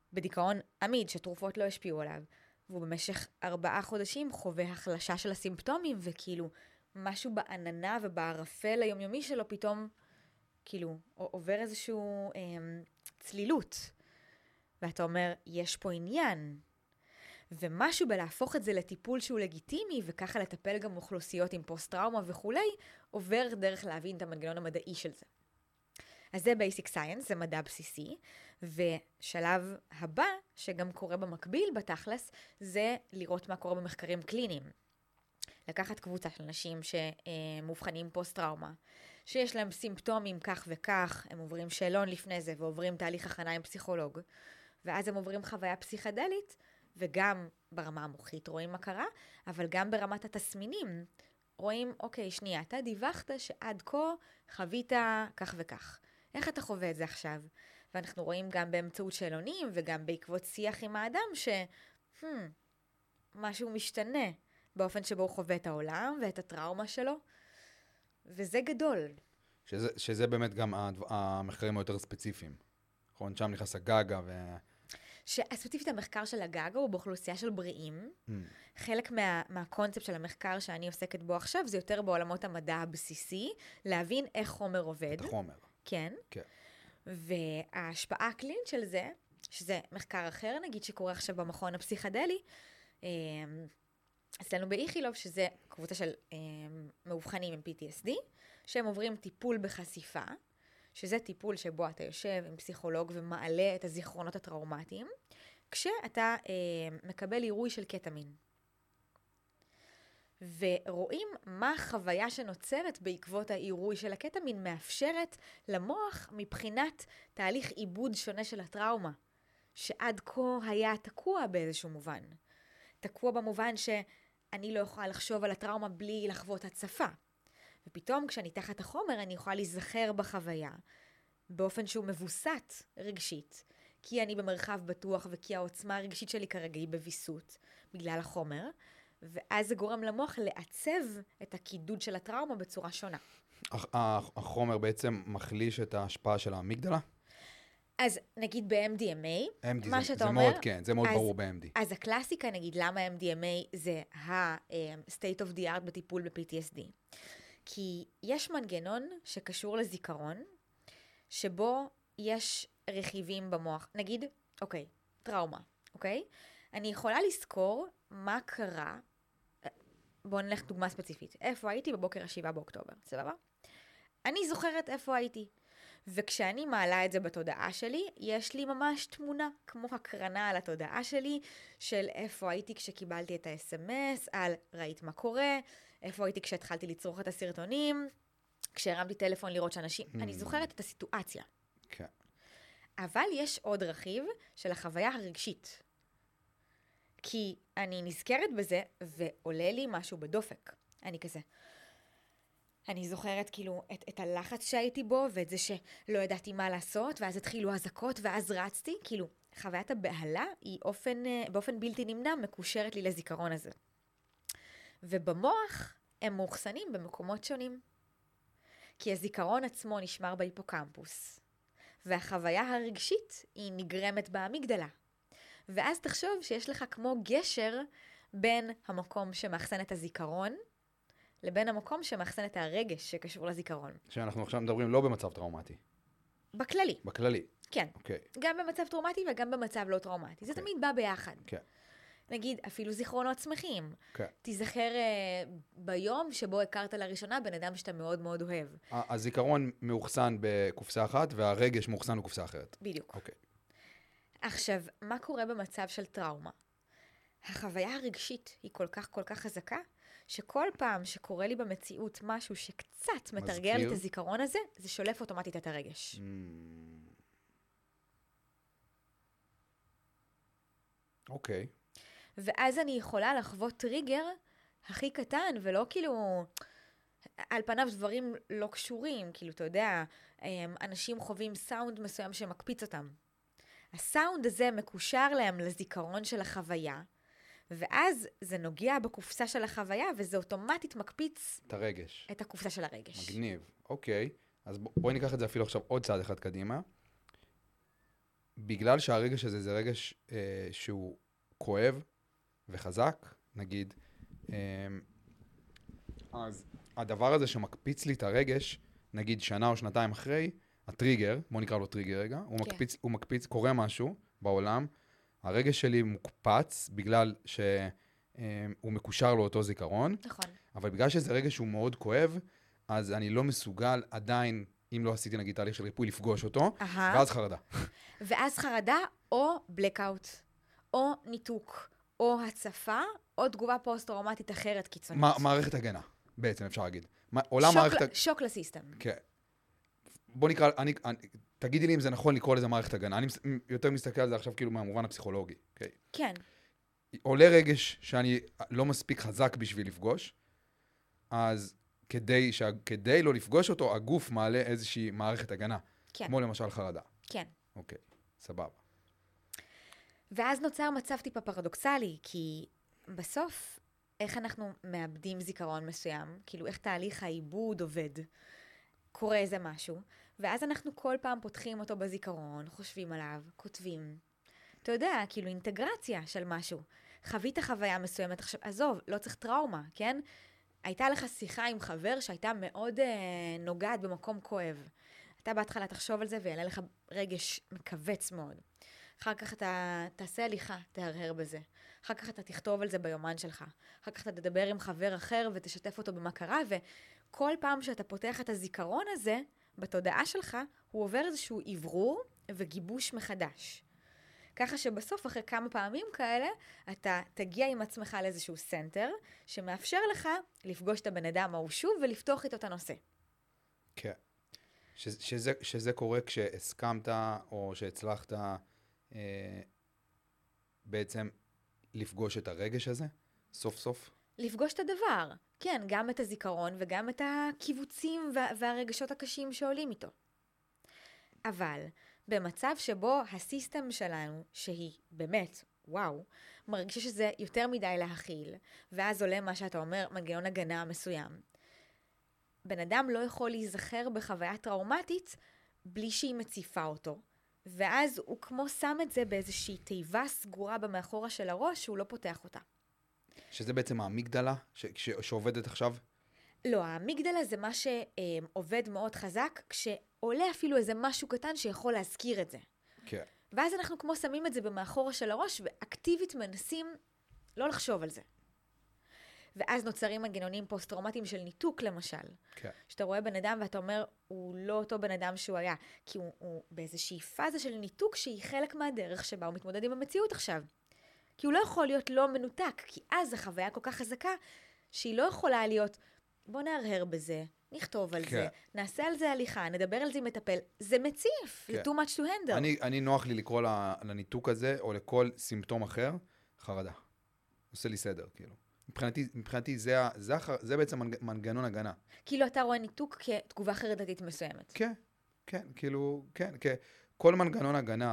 בדיכאון עמיד שתרופות לא השפיעו עליו, והוא במשך 4 חודשים חווה החלשה של הסימפטומים, וכאילו משהו בעננה ובערפל היומיומי שלו פתאום כאילו עובר איזשהו צלילות. ואתה אומר, יש פה עניין. ומשהו בלהפוך את זה לטיפול שהוא לגיטימי, וככה לטפל גם אוכלוסיות עם פוסט-טראומה וכולי, עובר דרך להבין את המנגנון המדעי של זה. אז זה Basic Science, זה מדע בסיסי, ושלב הבא, שגם קורה במקביל בתכלס, זה לראות מה קורה במחקרים קליניים. לקחת קבוצה של אנשים שמובחנים פוסט-טראומה, שיש להם סימפטומים כך וכך, הם עוברים שאלון לפני זה, ועוברים תהליך הכנה עם פסיכולוג, ואז הם עוברים חוויה פסיכדלית, וגם ברמה המוחית רואים מה קרה, אבל גם ברמת התסמינים, רואים, אוקיי, שנייה, אתה דיווחת שעד כה חווית כך וכך. איך אתה חווה את זה עכשיו? ואנחנו רואים גם באמצעות שאלונים, וגם בעקבות שיח עם האדם, משהו משתנה באופן שבו הוא חווה את העולם ואת הטראומה שלו, וזה גדול. שזה באמת גם המחקרים היותר ספציפיים. נכון, שם נכנס הגגה הספציפית המחקר של הגגה הוא באוכלוסייה של בריאים. חלק מהקונספט של המחקר שאני עוסקת בו עכשיו, זה יותר בעולמות המדע הבסיסי, להבין איך חומר עובד. את החומר. כן. כן. וההשפעה הקלינית של זה, שזה מחקר אחר, נגיד שקורה עכשיו במכון הפסיכדלי, אצלנו באיכילוב, שזה קבוצה של מאובחנים עם PTSD, שהם עוברים טיפול בחשיפה, שזה טיפול שבו אתה יושב עם פסיכולוג ומעלה את הזיכרונות הטראומטיים, כשאתה מקבל עירוי של קטמין. ורואים מה החוויה שנוצרת בעקבות העירוי של הקטמין מאפשרת למוח מבחינת תהליך עיבוד שונה של הטראומה, שעד כה היה תקוע באיזשהו מובן. תקוע במובן שאני לא יכולה לחשוב על הטראומה בלי לחוות הצפה. ופתאום כשאני תחת החומר אני יכולה להיזכר בחוויה באופן שהוא מבוסת רגשית, כי אני במרחב בטוח וכי העוצמה הרגשית שלי כרגע היא בביסות בגלל החומר, ואז זה גורם למוח לעצב את הקידוד של הטראומה בצורה שונה. החומר בעצם מחליש את ההשפעה של האמיגדלה? אז נגיד ב-MDMA, מה שאתה זה אומר... מאוד, כן, זה מאוד ברור ב-MD. אז הקלאסיקה, נגיד, למה MDMA זה ה-state of the art בטיפול ב-PTSD? כי יש מנגנון שקשור לזיכרון, שבו יש רכיבים במוח. נגיד, אוקיי, טראומה, אוקיי? אני יכולה לזכור מה קרה, בואו נלך דוגמה ספציפית. איפה הייתי בבוקר 7 באוקטובר, סבבה? אני זוכרת איפה הייתי. וכשאני מעלה את זה בתודעה שלי, יש לי ממש תמונה, כמו הקרנה על התודעה שלי, של איפה הייתי כשקיבלתי את ה-SMS, על ראית מה קורה, איפה הייתי כשהתחלתי לצרוך את הסרטונים, כשהרמתי טלפון לראות שאנשים... אני זוכרת את הסיטואציה. כן. אבל יש עוד רכיב של החוויה הרגשית. כי אני נזכרת בזה, ועולה לי משהו בדופק. אני כזה... אני זוכרת כאילו את הלחץ שהייתי בו, ואת זה שלא ידעתי מה לעשות, ואז התחילו הזקות, ואז רצתי. כאילו, חוויית הבהלה היא באופן בלתי נמנע מקושרת לי לזיכרון הזה. ובמוח הם מאוחסנים במקומות שונים. כי הזיכרון עצמו נשמר בהיפוקמפוס, והחוויה הרגשית היא נגרמת באמיגדלה. ואז תחשוב שיש לך כמו גשר בין המקום שמאחסן את הזיכרון, לבין המקום שמאחסן את הרגש שקשור לזיכרון. שאנחנו עכשיו מדברים לא במצב טראומטי. בכללי. בכללי. כן. אוקיי. גם במצב טראומטי וגם במצב לא טראומטי. זה תמיד בא ביחד. כן. נגיד, אפילו זיכרונות שמחים. כן. תיזכר ביום שבו הכרת לראשונה בן אדם שאתה מאוד מאוד אוהב. הזיכרון מאוחסן בקופסה אחת, והרגש מאוחסן בקופסה אחרת. בדיוק. אוקיי. עכשיו, מה קורה במצב של טראומה? החוויה הרגשית היא כל כך חזקה, שכל פעם שקורה לי במציאות משהו שקצת מתרגל לי את הזיכרון הזה, זה שולף אוטומטית את הרגש. אוקיי. ואז אני יכולה לחוות טריגר הכי קטן, ולא כאילו, על פניו דברים לא קשורים, כאילו, אתה יודע, אנשים חווים סאונד מסוים שמקפיץ אותם. הסאונד הזה מקושר להם לזיכרון של החוויה, ואז זה נוגע בקופסה של החוויה, וזה אוטומטית מקפיץ את הרגש. את הקופסה של הרגש. מגניב, אוקיי. אז בואי ניקח את זה אפילו עכשיו עוד צעד אחד קדימה. בגלל שהרגש הזה זה רגש שהוא כואב וחזק, נגיד, אז הדבר הזה שמקפיץ לי את הרגש, נגיד שנה או שנתיים אחרי, הטריגר, בוא נקרא לו טריגר רגע, הוא מקפיץ, קורה משהו בעולם, הרגש שלי מוקפץ בגלל שהוא מקושר לאותו זיכרון, נכון. אבל בגלל שזה רגש שהוא מאוד כואב, אז אני לא מסוגל עדיין, אם לא עשיתי נגיד תהליך של ריפוי, לפגוש אותו, ואז חרדה. ואז חרדה או בלקאוט, או ניתוק, או הצפה, או תגובה פוסט-טראומטית אחרת קיצונית. מערכת הגנה, בעצם אפשר להגיד. שוק לסיסטם. כן. בוא נקרא, תגידי לי אם זה נכון לקרוא לזה מערכת הגנה. אני יותר מסתכל על זה עכשיו כאילו מהמובן הפסיכולוגי. כן. עולה רגש שאני לא מספיק חזק בשביל לפגוש, אז כדי לא לפגוש אותו, הגוף מעלה איזושהי מערכת הגנה. כן. כמו למשל חרדה. כן. אוקיי, סבבה. ואז נוצר מצב טיפה פרדוקסלי, כי בסוף, איך אנחנו מאבדים זיכרון מסוים, כאילו איך תהליך העיבוד עובד, קורה איזה משהו, ואז אנחנו כל פעם פותחים אותו בזיכרון, חושבים עליו, כותבים. אתה יודע, כאילו אינטגרציה של משהו. חווית חוויה מסוימת, עכשיו, עזוב, לא צריך טראומה, כן? הייתה לך שיחה עם חבר שהייתה מאוד נוגעת במקום כואב. אתה בהתחלה תחשוב על זה ויעלה לך רגש מכווץ מאוד. אחר כך אתה תעשה הליכה, תהרהר בזה. אחר כך אתה תכתוב על זה ביומן שלך. אחר כך אתה תדבר עם חבר אחר ותשתף אותו במה קרה, וכל פעם שאתה פותח את הזיכרון הזה, בתודעה שלך, הוא עובר איזשהו עברור וגיבוש מחדש. ככה שבסוף, אחרי כמה פעמים כאלה, אתה תגיע עם עצמך לאיזשהו סנטר, שמאפשר לך לפגוש את הבן אדם ההוא שוב ולפתוח איתו את הנושא. כן. שזה קורה כשהסכמת או שהצלחת בעצם לפגוש את הרגש הזה, סוף סוף? לפגוש את הדבר, כן, גם את הזיכרון וגם את הקיבוצים והרגשות הקשים שעולים איתו. אבל במצב שבו הסיסטם שלנו, שהיא באמת, וואו, מרגישה שזה יותר מדי להכיל, ואז עולה מה שאתה אומר, מנגנון הגנה מסוים. בן אדם לא יכול להיזכר בחוויה טראומטית בלי שהיא מציפה אותו, ואז הוא כמו שם את זה באיזושהי תיבה סגורה במאחורה של הראש, שהוא לא פותח אותה. שזה בעצם האמיגדלה שעובדת עכשיו? לא, האמיגדלה זה מה שעובד מאוד חזק, כשעולה אפילו איזה משהו קטן שיכול להזכיר את זה. כן. ואז אנחנו כמו שמים את זה במאחורה של הראש, ואקטיבית מנסים לא לחשוב על זה. ואז נוצרים מנגנונים פוסט-טראומטיים של ניתוק למשל. כן. שאתה רואה בן אדם ואתה אומר, הוא לא אותו בן אדם שהוא היה, כי הוא באיזושהי פאזה של ניתוק שהיא חלק מהדרך שבה הוא מתמודד עם המציאות עכשיו. כי הוא לא יכול להיות לא מנותק, כי אז החוויה כל כך חזקה, שהיא לא יכולה להיות, בוא נהרהר בזה, נכתוב על זה, נעשה על זה הליכה, נדבר על זה עם מטפל, זה מציף, זה too much to handle. אני נוח לי לקרוא לניתוק הזה, או לכל סימפטום אחר, חרדה. עושה לי סדר, כאילו. מבחינתי זה בעצם מנגנון הגנה. כאילו אתה רואה ניתוק כתגובה חרדתית מסוימת. כן, כן, כאילו, כן, כל מנגנון הגנה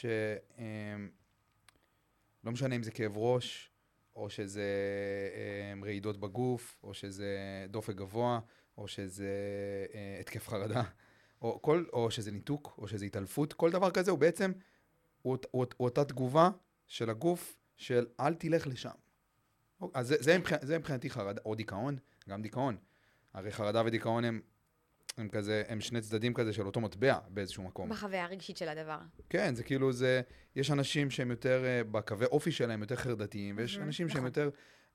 לא משנה אם זה כאב ראש, או שזה רעידות בגוף, או שזה דופק גבוה, או שזה התקף חרדה, או שזה ניתוק, או שזה התעלפות, כל דבר כזה הוא בעצם אותה תגובה של הגוף של אל תלך לשם. אז זה מבחינתי חרדה, או דיכאון, גם דיכאון. הרי חרדה ודיכאון הם שני צדדים כזה של אותו מטבע באיזשהו מקום. בחוויה הרגשית של הדבר. כן, זה כאילו יש אנשים שהם יותר, בקווי אופי שלהם יותר חרדתיים, ויש אנשים שהם יותר,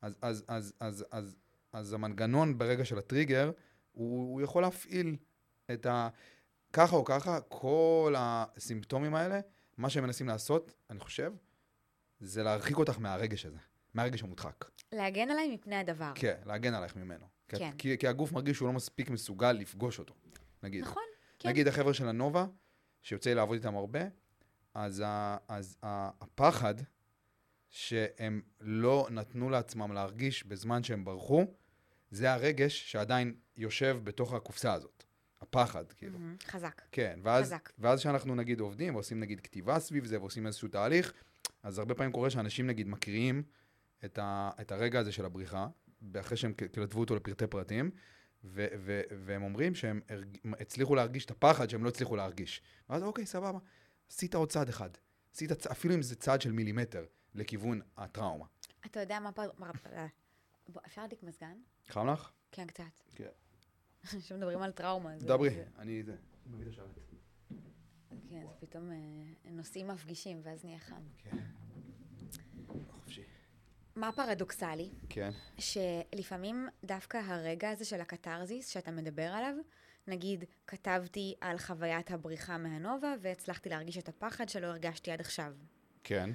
אז המנגנון ברגע של הטריגר, הוא יכול להפעיל את ככה או ככה, כל הסימפטומים האלה, מה שהם מנסים לעשות, אני חושב, זה להרחיק אותך מהרגש הזה, מהרגש המודחק. להגן עליי מפני הדבר. כן, להגן עלייך ממנו. כן. כי הגוף מרגיש שהוא לא מספיק מסוגל לפגוש אותו, נגיד. נכון, כן. נגיד החבר'ה של הנובה, שיוצא לי לעבוד איתם הרבה, אז הפחד שהם לא נתנו לעצמם להרגיש בזמן שהם ברחו, זה הרגש שעדיין יושב בתוך הקופסה הזאת. הפחד, כאילו. חזק. כן, ואז שאנחנו נגיד עובדים, ועושים נגיד כתיבה סביב זה, ועושים איזשהו תהליך, אז הרבה פעמים קורה שאנשים נגיד מקריאים את הרגע הזה של הבריחה, אחרי שהם כתבו אותו לפרטי פרטים, והם אומרים שהם הצליחו להרגיש את הפחד שהם לא הצליחו להרגיש. ואז אוקיי, סבבה. עשית עוד צעד אחד. אפילו אם זה צעד של מילימטר לכיוון הטראומה. אתה יודע מה אפשר להדליק מזגן? חם לך? כן, קצת. כן. שמדברים על טראומה. דברי, אני מביא את השרת. כן, זה פתאום נושאים מפגישים, ואז נהיה חם. כן. חופשי. מה פרדוקסלי? כן. שלפעמים דווקא הרגע הזה של הקטרזיס שאתה מדבר עליו, נגיד, כתבתי על חוויית הבריחה מהנובה, והצלחתי להרגיש את הפחד שלא הרגשתי עד עכשיו. כן.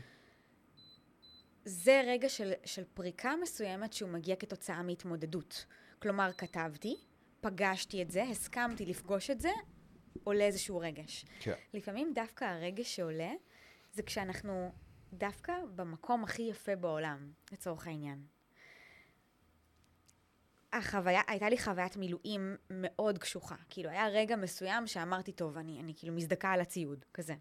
זה רגע של פריקה מסוימת שהוא מגיע כתוצאה מהתמודדות. כלומר, כתבתי, פגשתי את זה, הסכמתי לפגוש את זה, עולה איזשהו רגש. כן. לפעמים דווקא הרגש שעולה, זה כשאנחנו דווקא במקום הכי יפה בעולם, לצורך העניין. הייתה לי חוויית מילואים מאוד קשוחה. כאילו, היה רגע מסוים שאמרתי, טוב, אני כאילו מזדקה על הציוד, כזה.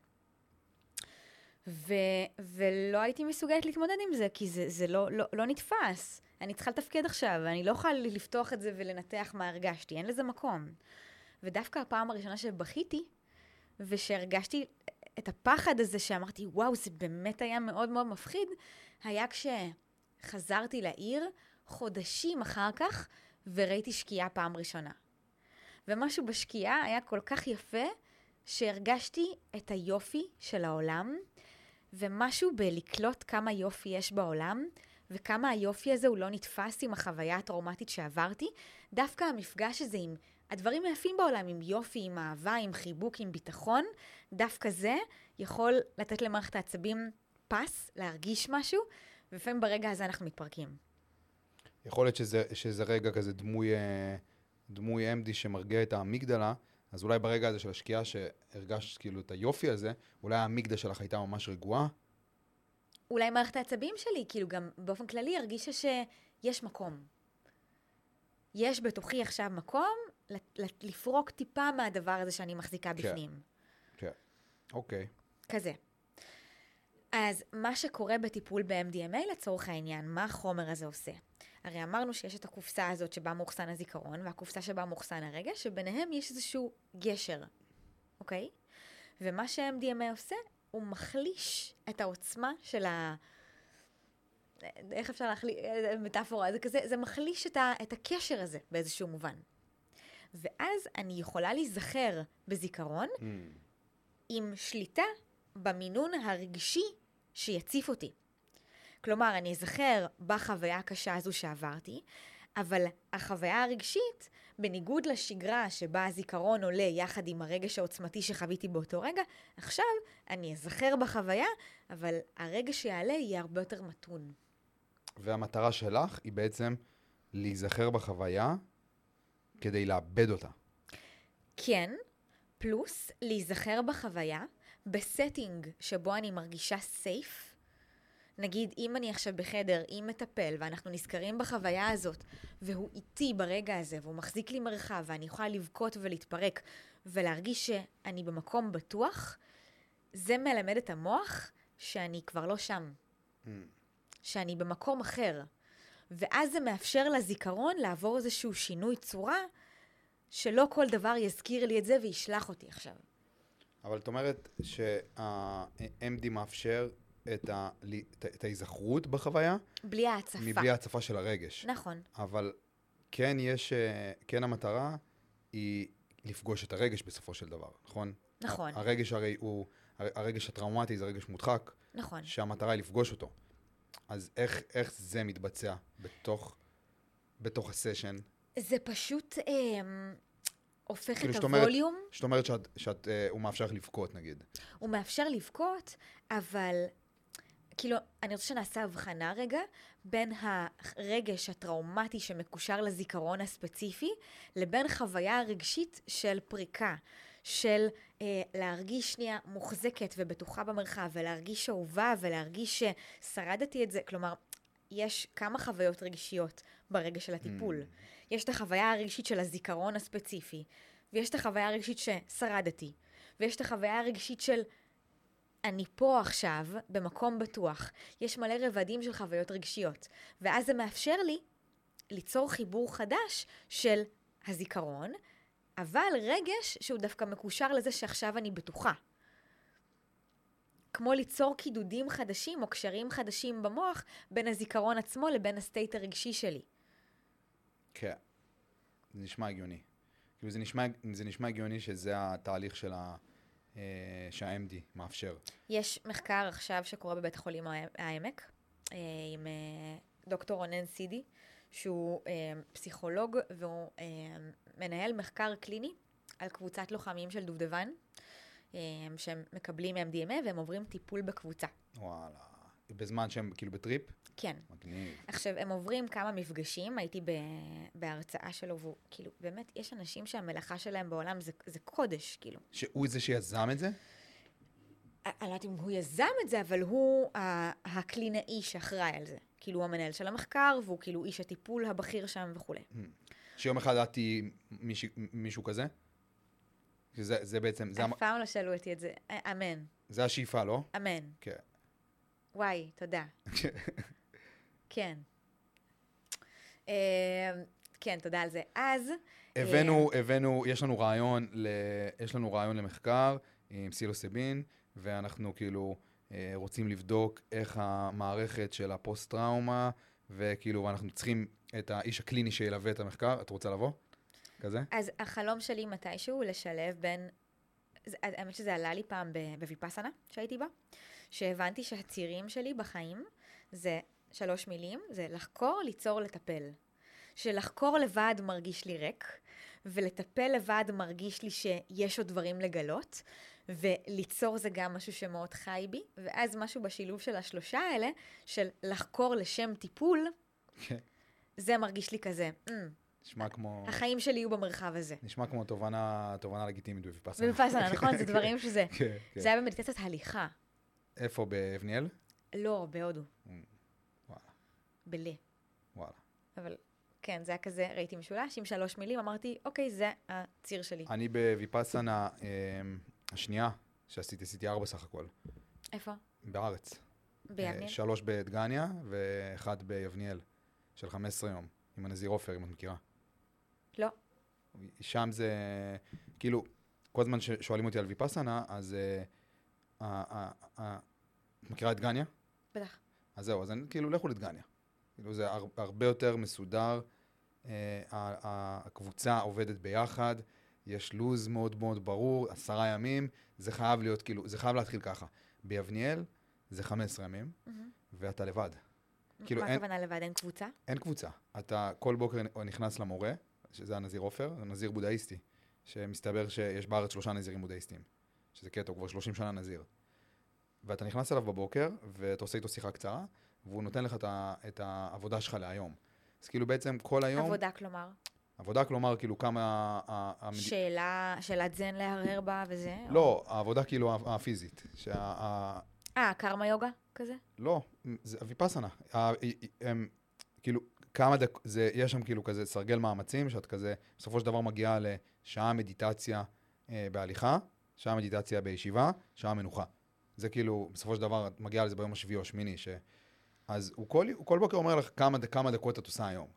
ולא הייתי מסוגלת להתמודד עם זה, כי זה לא נתפס. אני צריכה לתפקד עכשיו, ואני לא יכולה לפתוח את זה ולנתח מה הרגשתי. אין לזה מקום. ודווקא הפעם הראשונה שבכיתי, ושהרגשתי את הפחד הזה שאמרתי, וואו, זה באמת היה מאוד מאוד מפחיד, היה כשחזרתי לעיר, חודשים אחר כך, וראיתי שקיעה פעם ראשונה. ומשהו בשקיעה היה כל כך יפה, שהרגשתי את היופי של העולם, ומשהו בלקלוט כמה יופי יש בעולם, וכמה היופי הזה הוא לא נתפס עם החוויה הטראומטית שעברתי, דווקא המפגש הזה עם הדברים היפים בעולם, עם יופי, עם אהבה, עם חיבוק, עם ביטחון, דווקא זה יכול לתת למערכת העצבים פס, להרגיש משהו, ולפעמים ברגע הזה אנחנו מתפרקים. יכול להיות שזה רגע כזה דמוי MD שמרגיע את האמיגדלה, אז אולי ברגע הזה של השקיעה שהרגשת כאילו את היופי הזה, אולי האמיגדלה שלך הייתה ממש רגועה? אולי מערכת העצבים שלי, כאילו גם באופן כללי הרגישה שיש מקום. יש בתוכי עכשיו מקום לפרוק טיפה מהדבר הזה שאני מחזיקה בפנים. כן, אוקיי. כזה. אז מה שקורה בטיפול ב-MDMA לצורך העניין, מה החומר הזה עושה? הרי אמרנו שיש את הקופסה הזאת שבה מוכסן הזיכרון, והקופסה שבה מוכסן הרגש, שביניהם יש איזשהו גשר, אוקיי? ומה ש-MDMA עושה, הוא מחליש את העוצמה של איך אפשר מטאפורה? זה מחליש את הקשר הזה באיזשהו מובן. ואז אני יכולה להיזכר בזיכרון עם שליטה במינון הרגשי שיציף אותי. כלומר, אני אזכר בחוויה הקשה הזו שעברתי, אבל החוויה הרגשית, בניגוד לשגרה שבה הזיכרון עולה יחד עם הרגש העוצמתי שחוויתי באותו רגע, עכשיו אני אזכר בחוויה, אבל הרגש שיעלה יהיה הרבה יותר מתון. והמטרה שלך היא בעצם להיזכר בחוויה כדי לאבד אותה. כן, פלוס להיזכר בחוויה בסטינג שבו אני מרגישה סייף. נגיד, אם אני עכשיו בחדר עם מטפל ואנחנו נזכרים בחוויה הזאת, והוא איתי ברגע הזה, והוא מחזיק לי מרחב, ואני יכולה לבכות ולהתפרק, ולהרגיש שאני במקום בטוח, זה מלמד את המוח שאני כבר לא שם. שאני במקום אחר. ואז זה מאפשר לזיכרון לעבור איזשהו שינוי צורה, שלא כל דבר יזכיר לי את זה וישלח אותי עכשיו. אבל את אומרת שה-MD מאפשר את ההיזכרות בחוויה. בלי ההצפה. מבלי ההצפה של הרגש. נכון. אבל כן המטרה היא לפגוש את הרגש בסופו של דבר, נכון? נכון. הרגש הרי הרגש הטראומטי זה רגש מודחק. נכון. שהמטרה היא לפגוש אותו. אז איך זה מתבצע בתוך הסשן? זה פשוט הופך את הווליום. זאת אומרת שהוא מאפשר לך לבכות, נגיד. הוא מאפשר לבכות, אבל כאילו, אני רוצה שנעשה הבחנה רגע, בין הרגש הטראומטי שמקושר לזיכרון הספציפי, לבין חוויה רגשית של פריקה, של להרגיש שנייה מוחזקת ובטוחה במרחב, ולהרגיש אהובה, ולהרגיש ששרדתי את זה. כלומר, יש כמה חוויות רגשיות ברגע של הטיפול. יש את החוויה הרגשית של הזיכרון הספציפי, ויש את החוויה הרגשית ששרדתי, ויש את החוויה הרגשית של אני פה עכשיו במקום בטוח. יש מלא רבדים של חוויות רגשיות, ואז זה מאפשר לי ליצור חיבור חדש של הזיכרון, אבל רגש שהוא דווקא מקושר לזה שעכשיו אני בטוחה. כמו ליצור קידודים חדשים או קשרים חדשים במוח בין הזיכרון עצמו לבין הסטייט הרגשי שלי. כן, זה נשמע הגיוני. כאילו זה נשמע הגיוני שזה התהליך של שה-MD מאפשר. יש מחקר עכשיו שקורה בבית החולים העמק, עם דוקטור רונן סידי, שהוא פסיכולוג והוא מנהל מחקר קליני על קבוצת לוחמים של דובדבן, שהם מקבלים MDMA והם עוברים טיפול בקבוצה. וואלה. בזמן שהם כאילו בטריפ? כן. מגניב. עכשיו, הם עוברים כמה מפגשים, הייתי בהרצאה שלו, והוא, כאילו, באמת, יש אנשים שהמלאכה שלהם בעולם זה קודש, כאילו. שהוא זה שיזם את זה? אני לא יודעת אם הוא יזם את זה, אבל הוא הקלינאי שאחראי על זה. כאילו, הוא המנהל של המחקר, והוא כאילו איש הטיפול הבכיר שם וכו'. שיום אחד דעתי מישהו כזה? זה בעצם... אף פעם לא שאלו אותי את זה. אמן. זה השאיפה, לא? אמן. כן. וואי, תודה. כן. כן, תודה על זה. אז... הבאנו, יש לנו רעיון למחקר עם פסילוסיבין, ואנחנו כאילו רוצים לבדוק איך המערכת של הפוסט-טראומה, וכאילו, ואנחנו צריכים את האיש הקליני שילווה את המחקר. את רוצה לבוא? כזה? אז החלום שלי מתישהו הוא לשלב בין... האמת שזה עלה לי פעם בויפאסנה שהייתי בה, שהבנתי שהצירים שלי בחיים זה 3 מילים, זה לחקור, ליצור, לטפל. שלחקור לבד מרגיש לי ריק, ולטפל לבד מרגיש לי שיש עוד דברים לגלות, וליצור זה גם משהו שמאוד חי בי, ואז משהו בשילוב של השלושה האלה, של לחקור לשם טיפול, זה מרגיש לי כזה. נשמע כמו... החיים שלי יהיו במרחב הזה. נשמע כמו תובנה לגיטימית בויפאסנה. בויפאסנה, נכון? זה דברים שזה... כן. זה היה במדיטציית הליכה. איפה, באבניאל? לא, בהודו. וואלה. בלי. וואלה. אבל כן, זה היה כזה, ראיתי משולש עם 3 מילים, אמרתי, אוקיי, זה הציר שלי. אני בויפאסנה השנייה שעשיתי 4 סך הכל. איפה? בארץ. ביבניאל? 3 בדגניה ו1 ביבניאל, של 15 יום, עם הנזיר עופר, אם את מכירה. לא. שם זה, כאילו, כל הזמן ששואלים אותי על ויפאסנה, אז את מכירה את דגניה? בטח. אז זהו, אז כאילו, לכו לדגניה. כאילו, זה הרבה יותר מסודר, הקבוצה עובדת ביחד, יש לוז מאוד מאוד ברור, 10 ימים, זה חייב להיות, כאילו, זה חייב להתחיל ככה. ביבניאל זה 15 ימים, ואתה לבד. כאילו, מה הכוונה לבד? אין קבוצה? אין קבוצה. אתה כל בוקר נכנס למורה, שזה הנזיר עופר, זה נזיר בודהיסטי, שמסתבר שיש בארץ 3 נזירים בודהיסטיים, שזה קטע, הוא כבר 30 שנה נזיר. ואתה נכנס אליו בבוקר, ואתה עושה איתו שיחה קצרה, והוא נותן לך את העבודה שלך להיום. אז כאילו בעצם כל היום... עבודה כלומר? עבודה כלומר, כאילו כמה... שאלת זן להרהר בה וזה? לא, העבודה כאילו הפיזית. קרמה יוגה כזה? לא, זה ויפאסנה. כאילו, יש שם כאילו כזה סרגל מאמצים, שאת כזה, בסופו של דבר מגיעה לשעה מדיטציה בהליכה, שעה מדיטציה בישיבה, שעה מנוחה. זה כאילו, בסופו של דבר, את מגיעה לזה ביום השביעי או השמיני, אז הוא כל בוקר אומר לך כמה דקות את עושה היום.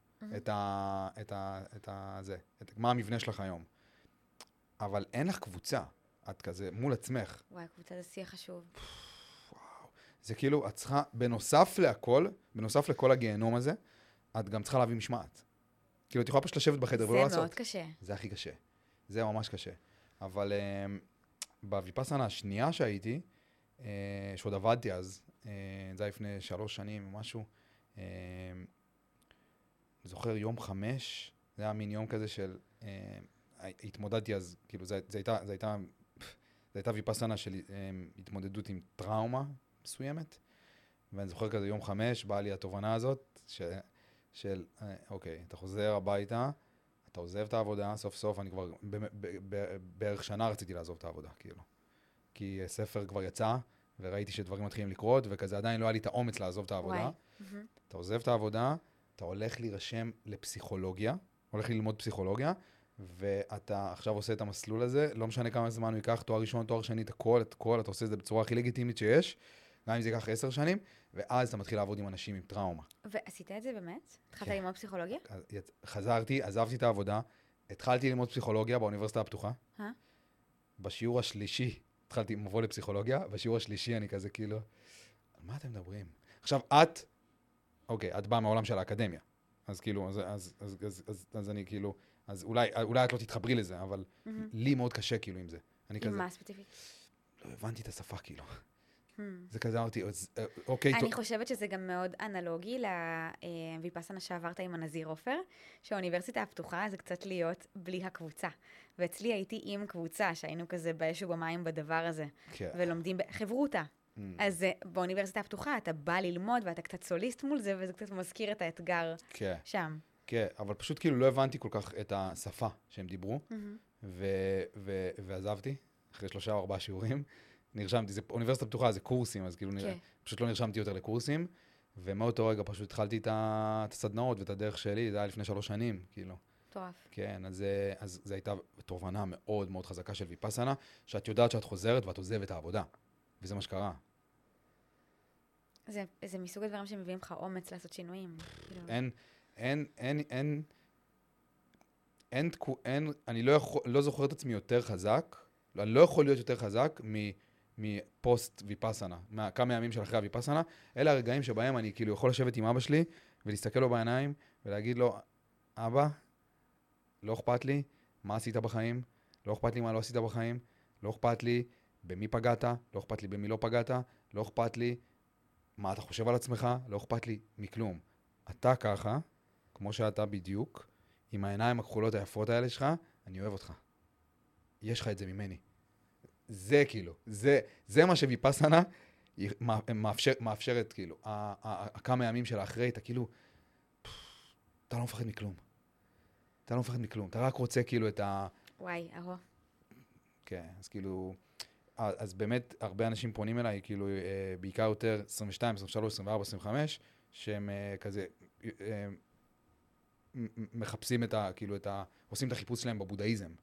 מה המבנה שלך היום. אבל אין לך קבוצה. את כזה מול עצמך. וואי, קבוצה זה שיח חשוב. וואו. זה כאילו, את צריכה, בנוסף לכל הגיהנום הזה, את גם צריכה להביא משמעת. כאילו, את יכולה פשוט לשבת בחדר ולא לעשות. זה מאוד קשה. זה הכי קשה. זה ממש קשה. אבל בויפאסנה השנייה שהייתי, שעוד עבדתי אז, זה היה לפני 3 שנים או משהו, אני זוכר יום 5, זה היה מין יום כזה של, התמודדתי אז, כאילו זה הייתה ויפאסנה של התמודדות עם טראומה מסוימת, ואני זוכר כזה יום 5, באה לי התובנה הזאת, של אוקיי, אתה חוזר הביתה, אתה עוזב את העבודה, סוף סוף, אני כבר בערך שנה רציתי לעזוב את העבודה, כאילו. כי ספר כבר יצא, וראיתי שדברים מתחילים לקרות, וכזה עדיין לא היה לי את האומץ לעזוב את העבודה. אתה עוזב את העבודה, אתה הולך להירשם לפסיכולוגיה, הולך ללמוד פסיכולוגיה, ואתה עכשיו עושה את המסלול הזה, לא משנה כמה זמן הוא ייקח, תואר ראשון, תואר שני, את הכל, אתה עושה את זה בצורה הכי לגיטימית שיש, גם אם זה ייקח 10 שנים, ואז אתה מתחיל לעבוד עם אנשים עם טראומה. ועשית את זה באמת? התחלת ללמוד פסיכולוגיה? חזרתי, עזבתי את העבודה, התחלתי ללמוד פסיכולוגיה באוניברסיטה הפתוחה. בשיעור השלישי התחלתי מבוא לפסיכולוגיה, בשיעור השלישי אני כזה כאילו, על מה אתם מדברים? עכשיו, אוקיי, את באה מהעולם של האקדמיה, אז כאילו, אז אני כאילו, אז אולי את לא תתחברי לזה, אבל לי מאוד קשה כאילו עם זה. עם מה ספציפית? לא הבנתי את השפה כאילו. זה כזה אמרתי, אוקיי. אני חושבת שזה גם מאוד אנלוגי לויפאסנה שעברת עם הנזיר עופר, שהאוניברסיטה הפתוחה זה קצת להיות בלי הקבוצה. ואצלי הייתי עם קבוצה, שהיינו כזה באש ובמים בדבר הזה, ולומדים חברותה. אז באוניברסיטה הפתוחה אתה בא ללמוד ואתה קצת סוליסט מול זה, וזה קצת מזכיר את האתגר שם. כן, אבל פשוט כאילו לא הבנתי כל כך את השפה שהם דיברו, ועזבתי אחרי 3 או 4 שיעורים. נרשמתי, זה אוניברסיטה פתוחה, זה קורסים, אז כאילו פשוט לא נרשמתי יותר לקורסים, ומאותו רגע פשוט התחלתי את הסדנאות ואת הדרך שלי, זה היה לפני 3 שנים, כאילו. טורף. כן, אז זו הייתה תובנה מאוד מאוד חזקה של ויפאסנה, שאת יודעת שאת חוזרת ואת עוזבת את העבודה, וזה מה שקרה. זה מסוג הדברים שמביאים לך אומץ לעשות שינויים. אני לא זוכר את עצמי יותר חזק, אני לא יכול להיות יותר חזק מפוסט ויפאסנה, כמה ימים של אחרי הויפאסנה, אלה הרגעים שבהם אני כאילו יכול לשבת עם אבא שלי, ולהסתכל לו בעיניים, ולהגיד לו, אבא, לא אכפת לי מה עשית בחיים, לא אכפת לי מה לא עשית בחיים, לא אכפת לי במי פגעת, לא אכפת לי במי לא פגעת, לא אכפת לי מה אתה חושב על עצמך, לא אכפת לי מכלום. אתה ככה, כמו שאתה בדיוק, עם העיניים הכחולות היפות האלה שלך, אני אוהב אותך. יש לך את זה ממני. זה כאילו, זה מה שוויפאסנה מאפשרת כאילו. כמה ימים של האחרי, אתה כאילו, אתה לא מפחד מכלום. אתה לא מפחד מכלום. אתה רק רוצה כאילו את ה... וואי, אהו. כן, אז כאילו... אז באמת, הרבה אנשים פונים אליי, כאילו, בעיקר יותר 22, 23, 24, 25, שהם כזה... מחפשים כאילו עושים את החיפוש שלהם בבודהיזם.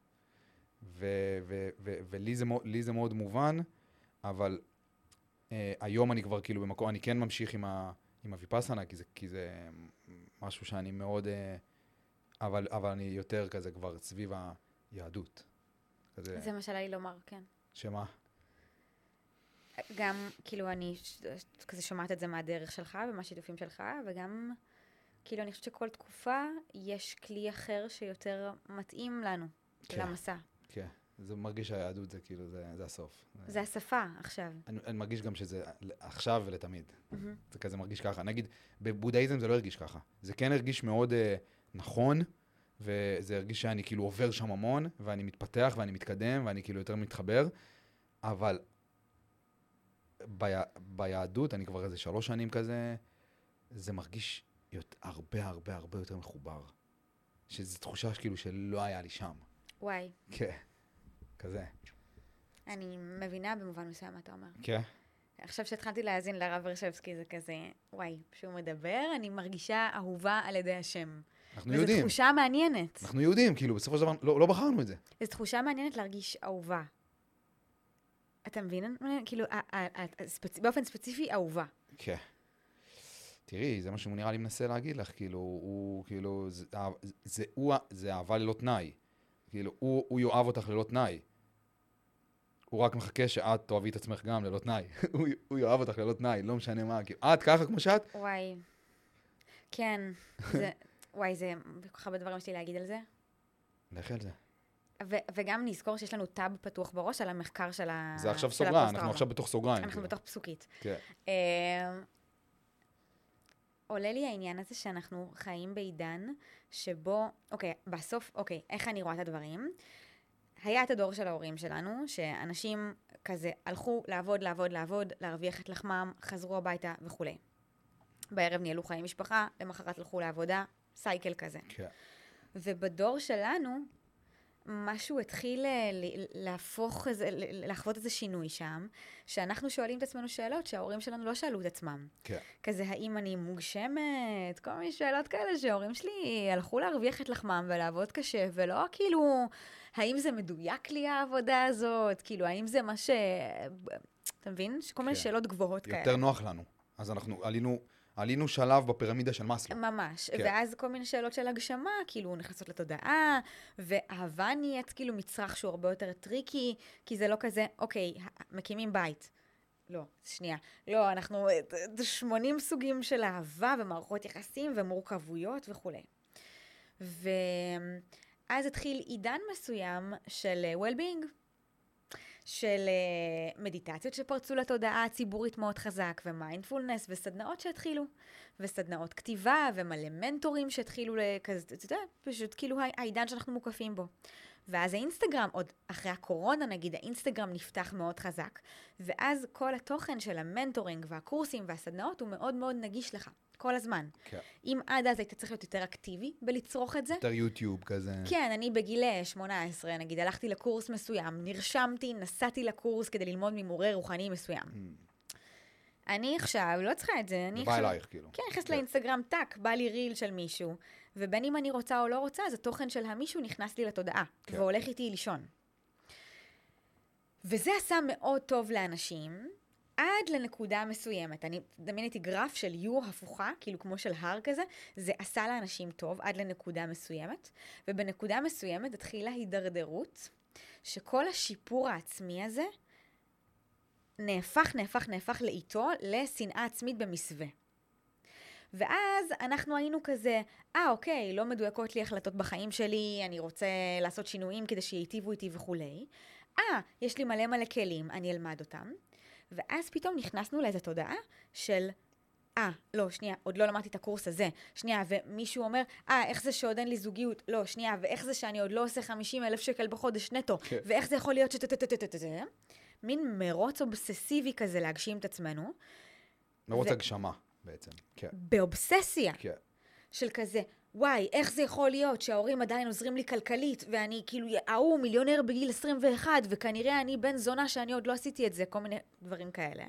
ולי זה מאוד מובן, אבל היום אני כבר כאילו במקום, אני כן ממשיך עם הויפאסנה, כי זה משהו שאני מאוד, אבל אני יותר כזה כבר סביב היהדות. זה מה שעלה לי לומר, כן. שמה? גם, כאילו, אני כזה שומעת את זה מהדרך שלך ומהשיתופים שלך, וגם, כאילו, אני חושבת שכל תקופה יש כלי אחר שיותר מתאים לנו, למסע. כן, זה מרגיש שהיהדות זה כאילו, זה הסוף. זה השפה עכשיו. אני מרגיש גם שזה עכשיו ולתמיד. זה כזה מרגיש ככה. נגיד, בבודהיזם זה לא הרגיש ככה. זה כן הרגיש מאוד נכון, וזה הרגיש שאני כאילו עובר שם המון, ואני מתפתח ואני מתקדם, ואני כאילו יותר מתחבר, אבל ביהדות, אני כבר איזה 3 שנים כזה, זה מרגיש הרבה הרבה הרבה יותר מחובר. שזו תחושה כאילו שלא היה לי שם. וואי. כן, כזה. אני מבינה במובן מסוים מה אתה אומר. כן. עכשיו שהתחלתי להאזין לרב ורשבסקי, זה כזה, וואי, כשהוא מדבר, אני מרגישה אהובה על ידי השם. אנחנו יודעים. וזו תחושה מעניינת. אנחנו יודעים, כאילו, בסופו של דבר, לא בחרנו את זה. זו תחושה מעניינת להרגיש אהובה. אתה מבין? כאילו, באופן ספציפי, אהובה. כן. תראי, זה מה שהוא נראה לי מנסה להגיד לך, כאילו, הוא, כאילו, זה אהבה ללא תנאי. כאילו, הוא יאהב אותך ללא תנאי. הוא רק מחכה שאת תאהבי את עצמך גם ללא תנאי. הוא יאהב אותך ללא תנאי, לא משנה מה. כאילו, את ככה כמו שאת? וואי. כן. וואי, זה כל כך הרבה דברים שלי להגיד על זה. לכי על זה. וגם נזכור שיש לנו טאב פתוח בראש על המחקר של הפוסט-טראומה. זה עכשיו סוגריים, אנחנו עכשיו בתוך סוגריים. אנחנו בתוך פסוקית. כן. עולה לי העניין הזה שאנחנו חיים בעידן שבו, אוקיי, בסוף, אוקיי, איך אני רואה את הדברים? היה את הדור של ההורים שלנו, שאנשים כזה הלכו לעבוד, להרוויח את לחמם, חזרו הביתה וכו'. בערב ניהלו חיי משפחה, למחרת הלכו לעבודה, סייקל כזה. כן. ובדור שלנו, משהו התחיל לחוות איזה שינוי שם, שאנחנו שואלים את עצמנו שאלות שההורים שלנו לא שאלו את עצמם. כן. כזה, האם אני מוגשמת? כל מיני שאלות כאלה שההורים שלי הלכו להרוויח את לחמם ולעבוד קשה, ולא כאילו, האם זה מדויק לי העבודה הזאת? כאילו, האם זה מה ש... אתה מבין? כל מיני שאלות גבוהות כאלה. יותר נוח לנו. אז אנחנו עלינו שלב בפירמידה של מאסלו. ממש. כן. ואז כל מיני שאלות של הגשמה, כאילו נכנסות לתודעה, ואהבה נהיית כאילו מצרך שהוא הרבה יותר טריקי, כי זה לא כזה, אוקיי, מקימים בית. לא, שנייה. לא, אנחנו 80 סוגים של אהבה ומערכות יחסים ומורכבויות וכו'. ואז התחיל עידן מסוים של well-being, של מדיטציות שפרצו לתודעה הציבורית מאוד חזק, ומיינדפולנס, וסדנאות שהתחילו, וסדנאות כתיבה, ומלא מנטורים שהתחילו לכזה, אתה יודע, פשוט כאילו העידן שאנחנו מוקפים בו. ואז האינסטגרם, עוד אחרי הקורונה נגיד, האינסטגרם נפתח מאוד חזק, ואז כל התוכן של המנטורינג והקורסים והסדנאות הוא מאוד מאוד נגיש לך, כל הזמן. כן. אם עד אז היית צריך להיות יותר אקטיבי בלצרוך את זה, יותר יוטיוב כזה. כן, אני בגיל 18, נגיד, הלכתי לקורס מסוים, נרשמתי, נסעתי לקורס כדי ללמוד ממורה רוחני מסוים. אני עכשיו לא צריכה את זה. זה בא אלייך, כאילו. כן, נכנס לאינסטגרם, טק, בא לי ריל של מישהו, ובין אם אני רוצה או לא רוצה, אז התוכן של המישהו נכנס לי לתודעה, והולך איתי לישון. וזה עשה מאוד טוב לאנשים, עד לנקודה מסוימת. אני דמייניתי גרף של יו הפוכה, כאילו כמו של הר כזה, זה עשה לאנשים טוב עד לנקודה מסוימת, ובנקודה מסוימת התחילה הידרדרות, שכל השיפור העצמי הזה נהפך לאיתו לשנאה עצמית במסווה. ואז אנחנו היינו כזה, אוקיי, לא מדויקות לי החלטות בחיים שלי, אני רוצה לעשות שינויים כדי שיטיבו איתי וכולי. יש לי מלא כלים, אני אלמד אותם. ואז פתאום נכנסנו לאיזו תודעה של, לא, שנייה, עוד לא למדתי את הקורס הזה. שנייה, ומישהו אומר, איך זה שעוד אין לי זוגיות? לא, שנייה, ואיך זה שאני עוד לא עושה 50,000 שקל בחודש נטו? ואיך זה יכול להיות מין מרוץ אובססיבי כזה להגשים את עצמנו. מרוץ הגשמה בעצם. באובססיה. כן. של כזה, וואי, איך זה יכול להיות שההורים עדיין עוזרים לי כלכלית, ואני כאילו, מיליונר בגיל 21, וכנראה אני בן זונה שאני עוד לא עשיתי את זה, כל מיני דברים כאלה.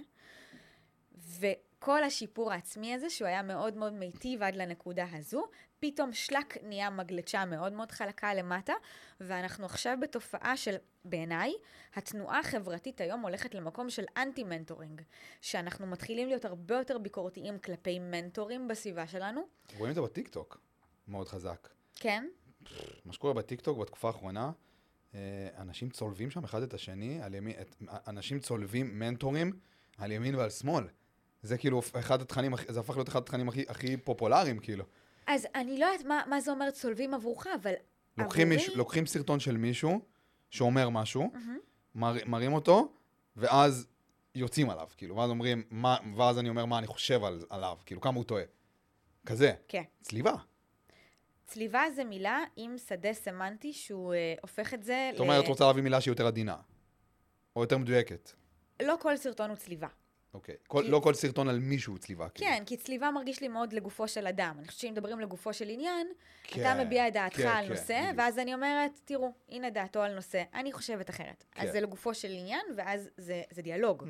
וכל השיפור העצמי הזה, שהוא היה מאוד מאוד מיטיב עד לנקודה הזו, פתאום שלק נהיה מגלצ'ה מאוד מאוד חלקה למטה, ואנחנו עכשיו בתופעה של, בעיניי, התנועה החברתית היום הולכת למקום של אנטי-מנטורינג, שאנחנו מתחילים להיות הרבה יותר ביקורתיים כלפי מנטורים בסביבה שלנו. רואים את זה בטיקטוק, מאוד חזק. כן? מה שקורה בטיקטוק בתקופה האחרונה, אנשים צולבים שם אחד את השני, אנשים צולבים מנטורים על ימין ועל שמאל. זה כאילו אחד התכנים, זה הפך להיות אחד התכנים הכי פופולריים, כאילו. אז אני לא יודעת מה זה אומר צולבים עבורך, אבל לוקחים סרטון של מישהו שאומר משהו, מראים אותו, ואז יוצאים עליו, כאילו, ואז אני אומר מה אני חושב עליו, כאילו, כמה הוא טועה. כזה. כן. צליבה. צליבה זה מילה עם שדה סמנטי שהוא הופך את זה זאת אומרת, רוצה להביא מילה שהיא יותר עדינה, או יותר מדויקת. לא כל סרטון הוא צליבה. אוקיי. לא כל סרטון על מישהו צליבה. כן, כי צליבה מרגיש לי מאוד לגופו של אדם. אני חושבת שאם מדברים לגופו של עניין, אתה מביע את דעתך על נושא, ואז אני אומרת, תראו, הנה דעתו על נושא, אני חושבת אחרת. אז זה לגופו של עניין, ואז זה דיאלוג.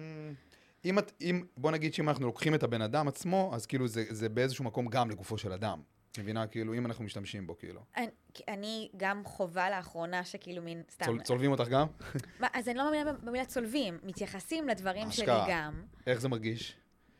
בוא נגיד שאם אנחנו לוקחים את הבן אדם עצמו, אז כאילו זה באיזשהו מקום גם לגופו של אדם. מבינה, כאילו, אם אנחנו משתמשים בו, כאילו. אני גם חובה לאחרונה שכאילו מין, סתם. צולבים אותך גם? אז אני לא מאמינה במילה צולבים, מתייחסים לדברים שלי גם. איך זה מרגיש?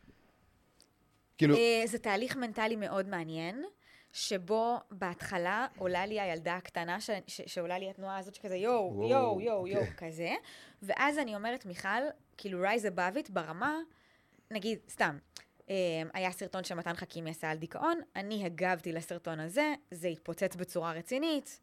כאילו... זה תהליך מנטלי מאוד מעניין, שבו בהתחלה עולה לי הילדה הקטנה, שעולה לי התנועה הזאת שכזה יו, כזה, ואז אני אומרת, מיכל, כאילו rise above it ברמה, נגיד, סתם, היה סרטון שמתן חכימי עשה על דיכאון, אני הגבתי לסרטון הזה, זה התפוצץ בצורה רצינית.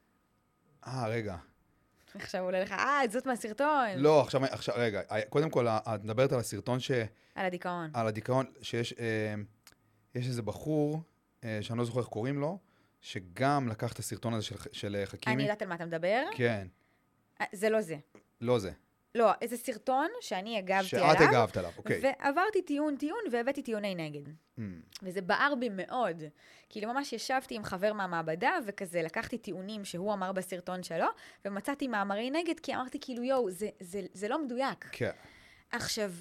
רגע. עכשיו עולה לך, זאת מהסרטון. לא, עכשיו, רגע, קודם כל, את מדברת על הסרטון על הדיכאון. על הדיכאון, שיש איזה בחור, שאני לא זוכר איך קוראים לו, שגם לקח את הסרטון הזה של חכימי. אני יודעת על מה אתה מדבר? כן. זה לא זה. לא זה. לא, איזה סרטון שאני הגבתי עליו. שאת הגבת עליו, אוקיי. ועברתי טיעון והבאתי טיעוני נגד. וזה בער בי מאוד. כאילו ממש ישבתי עם חבר מהמעבדה, וכזה לקחתי טיעונים שהוא אמר בסרטון שלו, ומצאתי מאמרי נגד, כי אמרתי כאילו, זה לא מדויק. כן. עכשיו,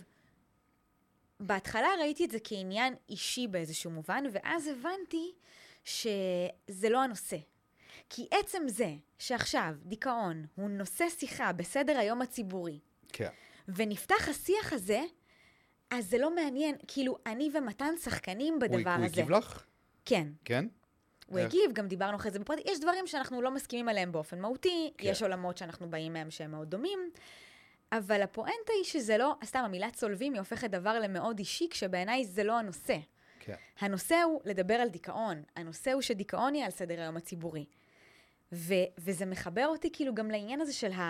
בהתחלה ראיתי את זה כעניין אישי באיזשהו מובן, ואז הבנתי שזה לא הנושא. כי עצם זה שעכשיו דיכאון הוא נושא שיחה בסדר היום הציבורי, כן. ונפתח השיח הזה, אז זה לא מעניין, כאילו, אני ומתן שחקנים בדבר הזה. הוא הגיב לך? כן. כן? הוא הגיב, גם דיברנו אחרי זה בפרטי. יש דברים שאנחנו לא מסכימים עליהם באופן מהותי, כן. יש עולמות שאנחנו באים מהם שהם מאוד דומים, אבל הפואנטה היא שזה לא, סתם, המילה צולבים היא הופכת דבר למאוד אישי, כשבעיניי זה לא הנושא. כן. הנושא הוא לדבר על דיכאון. הנושא הוא שדיכאון יהיה על סדר היום הציבורי. וזה מחבר אותי כאילו גם לעניין הזה של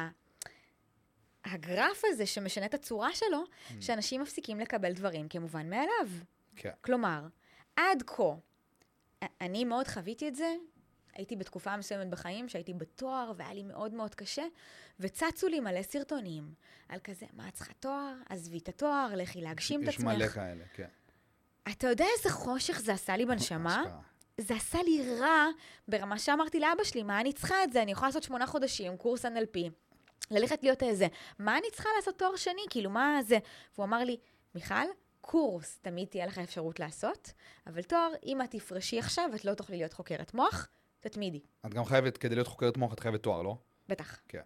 הגרף הזה שמשנה את הצורה שלו, שאנשים מפסיקים לקבל דברים כמובן מאליו. כן. כלומר, עד כה, אני מאוד חוויתי את זה, הייתי בתקופה מסוימת בחיים שהייתי בתואר והיה לי מאוד מאוד קשה, וצצו לי מלא סרטונים על כזה, מה את צריכה תואר? עזבי את התואר, לכי להגשים את עצמך. יש מלא כאלה, כן. אתה יודע איזה חושך זה עשה לי בנשמה? זה עשה לי רע ברמה שאמרתי לאבא שלי, מה אני צריכה את זה? אני יכולה לעשות 8 חודשים, קורס NLP, ללכת להיות איזה, מה אני צריכה לעשות תואר שני? כאילו, מה זה? והוא אמר לי, מיכל, קורס תמיד תהיה לך אפשרות לעשות, אבל תואר, אם את תפרשי עכשיו, את לא תוכלי להיות חוקרת מוח, תתמידי. את גם חייבת, כדי להיות חוקרת מוח, את חייבת תואר, לא? בטח. כן.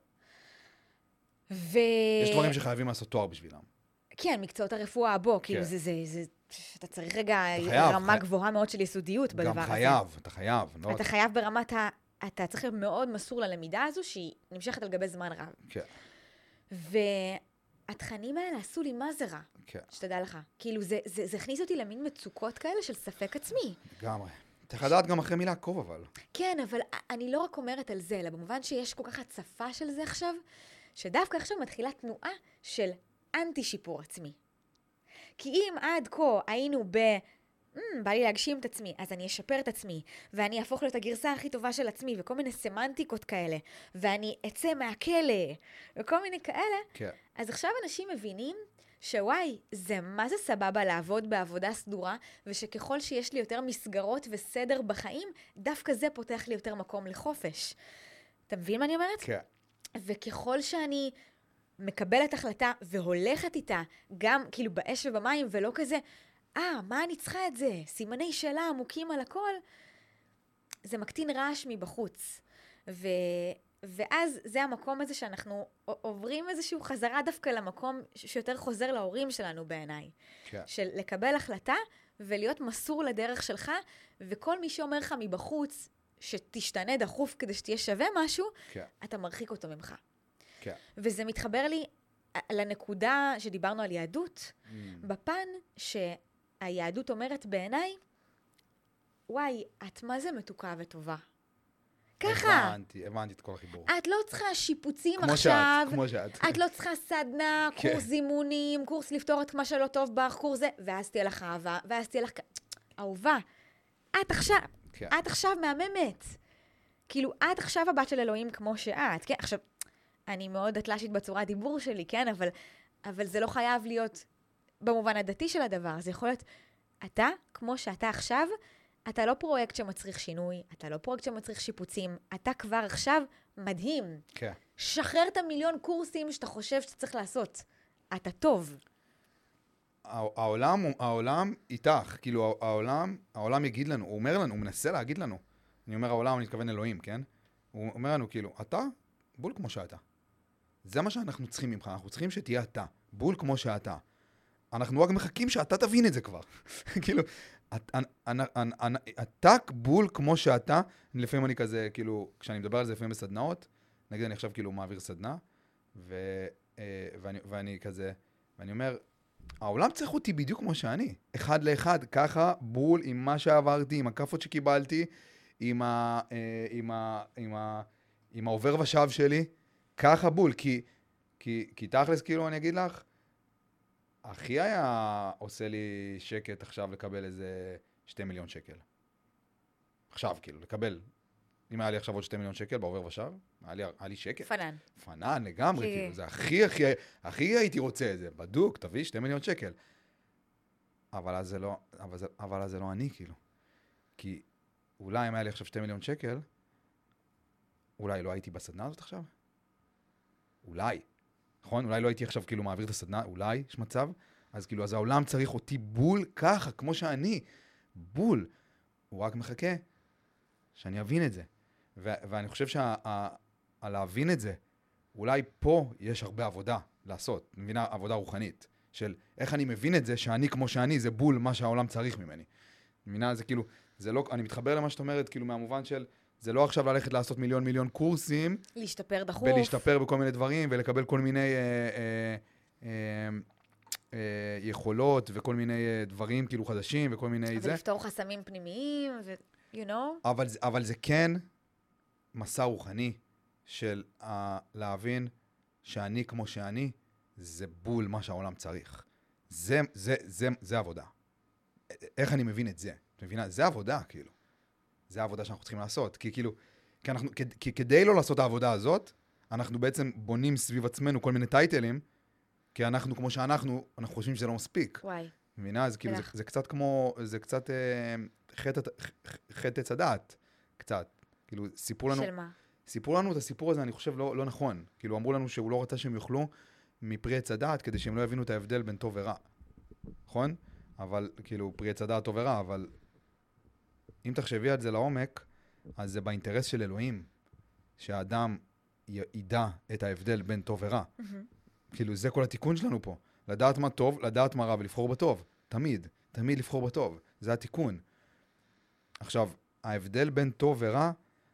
יש דברים שחייבים לעשות תואר בשבילם. כן, מקצועות הרפואה, בוא, כאילו זה, אתה צריך רגע רמה גבוהה מאוד של יסודיות בדבר הזה. גם חייב, אתה חייב. אתה חייב ברמת אתה צריך להיות מאוד מסור ללמידה הזו, שהיא נמשכת על גבי זמן רב. כן. והתכנים האלה עשו לי מה זה רע, כן. שתדע לך. כאילו, זה הכניס אותי למין מצוקות כאלה של ספק עצמי. לגמרי. צריך לדעת גם אחרי מילה עקוב, אבל. כן, אבל אני לא רק אומרת על זה, אלא במובן שיש כל כך הצפה של זה עכשיו, שדווקא עכשיו מתחילה תנועה של אנטי-שיפור עצמי. כי אם עד כה היינו בא לי להגשים את עצמי, אז אני אשפר את עצמי, ואני אהפוך להיות הגרסה הכי טובה של עצמי, וכל מיני סמנטיקות כאלה, ואני אצא מהכלא, וכל מיני כאלה, כן. אז עכשיו אנשים מבינים שוואי, זה מה זה סבבה לעבוד בעבודה סדורה, ושככל שיש לי יותר מסגרות וסדר בחיים, דווקא זה פותח לי יותר מקום לחופש. אתה מבין מה אני אומרת? כן. וככל שאני מקבלת החלטה והולכת איתה, גם כאילו באש ובמים, ולא כזה, מה אני צריכה את זה? סימני שאלה עמוקים על הכל, זה מקטין רעש מבחוץ. ואז זה המקום הזה שאנחנו עוברים איזשהו חזרה דווקא למקום שיותר חוזר להורים שלנו בעיניי. כן. של לקבל החלטה ולהיות מסור לדרך שלך, וכל מי שאומר לך מבחוץ שתשתנה דחוף כדי שתהיה שווה משהו, כן. אתה מרחיק אותו ממך. כן. וזה מתחבר לי לנקודה שדיברנו על יהדות, בפן שהיהדות אומרת בעיניי, וואי, את מה זה מתוקה וטובה? ככה. הבנתי את כל החיבור. את לא צריכה שיפוצים עכשיו. כמו שאת. את לא צריכה סדנה, קורס זימונים, קורס לפתור את מה שלא טוב בך, קורס זה, ואז תהיה לך אהבה, ואז תהיה לך אהובה. את עכשיו מהממת. כאילו, את עכשיו הבת של אלוהים כמו שאת. כן, עכשיו, אני מאוד אטלשית בצורת דיבור שלי, כן, אבל זה לא חייב להיות במובן הדתי של הדבר. זה יכול להיות, אתה, כמו שאתה עכשיו, אתה לא פרויקט שמצריך שינוי, אתה לא פרויקט שמצריך שיפוצים, אתה כבר עכשיו מדהים. כן. שחרר את המיליון קורסים שאתה חושב שאתה צריך לעשות. אתה טוב. העולם איתך, כאילו העולם יגיד לנו, הוא אומר לנו, הוא מנסה להגיד לנו. אני אומר העולם, אני מתכוון אלוהים, כן? הוא אומר לנו, כאילו, אתה, בול כמו שאתה. זה מה שאנחנו צריכים ממך, אנחנו צריכים שתהיה אתה, בול כמו שאתה. אנחנו רק מחכים שאתה תבין את זה כבר. כאילו, אתה בול כמו שאתה, לפעמים אני כזה, כאילו, כשאני מדבר על זה לפעמים בסדנאות, נגיד אני עכשיו כאילו מעביר סדנה, ואני כזה, ואני אומר, העולם צריך אותי בדיוק כמו שאני, אחד לאחד, ככה בול עם מה שעברתי, עם הכפות שקיבלתי, עם העובר ושב שלי, ככה בול, כי תכלס כאילו אני אגיד לך, אחי היה עושה לי שקט עכשיו לקבל איזה 2 מיליון שקל. עכשיו כאילו, לקבל. אם היה לי עכשיו עוד 2 מיליון שקל בעובר ושב, היה לי שקט. פנן לגמרי, כאילו, זה הכי הייתי רוצה את זה. בדוק, תביא 2 מיליון שקל. אבל אז זה לא אני, כאילו. כי אולי אם היה לי עכשיו 2 מיליון שקל, אולי לא הייתי בסדנה הזאת עכשיו? אולי. נכון? אולי לא הייתי עכשיו כאילו מעביר את הסדנה, אולי יש מצב. אז כאילו, אז העולם צריך אותי בול ככה, כמו שאני. בול. הוא רק מחכה שאני אבין את זה. ואני חושב להבין את זה, אולי פה יש הרבה עבודה לעשות. מבינה? עבודה רוחנית. של איך אני מבין את זה, שאני כמו שאני, זה בול מה שהעולם צריך ממני. מבינה? זה כאילו, זה לא, אני מתחבר למה שאת אומרת, כאילו מהמובן של, זה לא עכשיו ללכת לעשות מיליון קורסים, להשתפר דחוף. ולהשתפר בכל מיני דברים, ולקבל כל מיני יכולות, וכל מיני דברים כאילו חדשים, וכל מיני זה. ולפתור חסמים פנימיים, you know? אבל זה כן מסע רוחני של להבין שאני כמו שאני, זה בול מה שהעולם צריך. זה עבודה. איך אני מבין את זה? את מבינה? זה עבודה, כאילו. זה העבודה שאנחנו צריכים לעשות. כי כדי לא לעשות העבודה הזאת, אנחנו בעצם בונים סביב עצמנו כל מיני טייטלים, כי אנחנו, כמו שאנחנו, אנחנו חושבים שזה לא מספיק. וואי. מבינה? אז כאילו, זה קצת כמו, זה קצת חטא עץ הדעת. קצת. כאילו, סיפרו לנו... של מה? סיפרו לנו את הסיפור הזה, אני חושב, לא נכון. כאילו, אמרו לנו שהוא לא רצה שהם יאכלו מפרי עץ הדעת, כדי שהם לא יבינו את ההבדל בין טוב ורע. נכון? אבל, כאילו, פרי עץ הדעת טוב ורע, אבל אם תחשבי על זה לעומק, אז זה באינטרס של אלוהים, שהאדם ידע את ההבדל בין טוב ורע. כאילו, זה כל התיקון שלנו פה. לדעת מה טוב, לדעת מה רע ולבחור בטוב. תמיד לבחור בטוב. זה התיקון. עכשיו, ההבדל בין טוב ורע,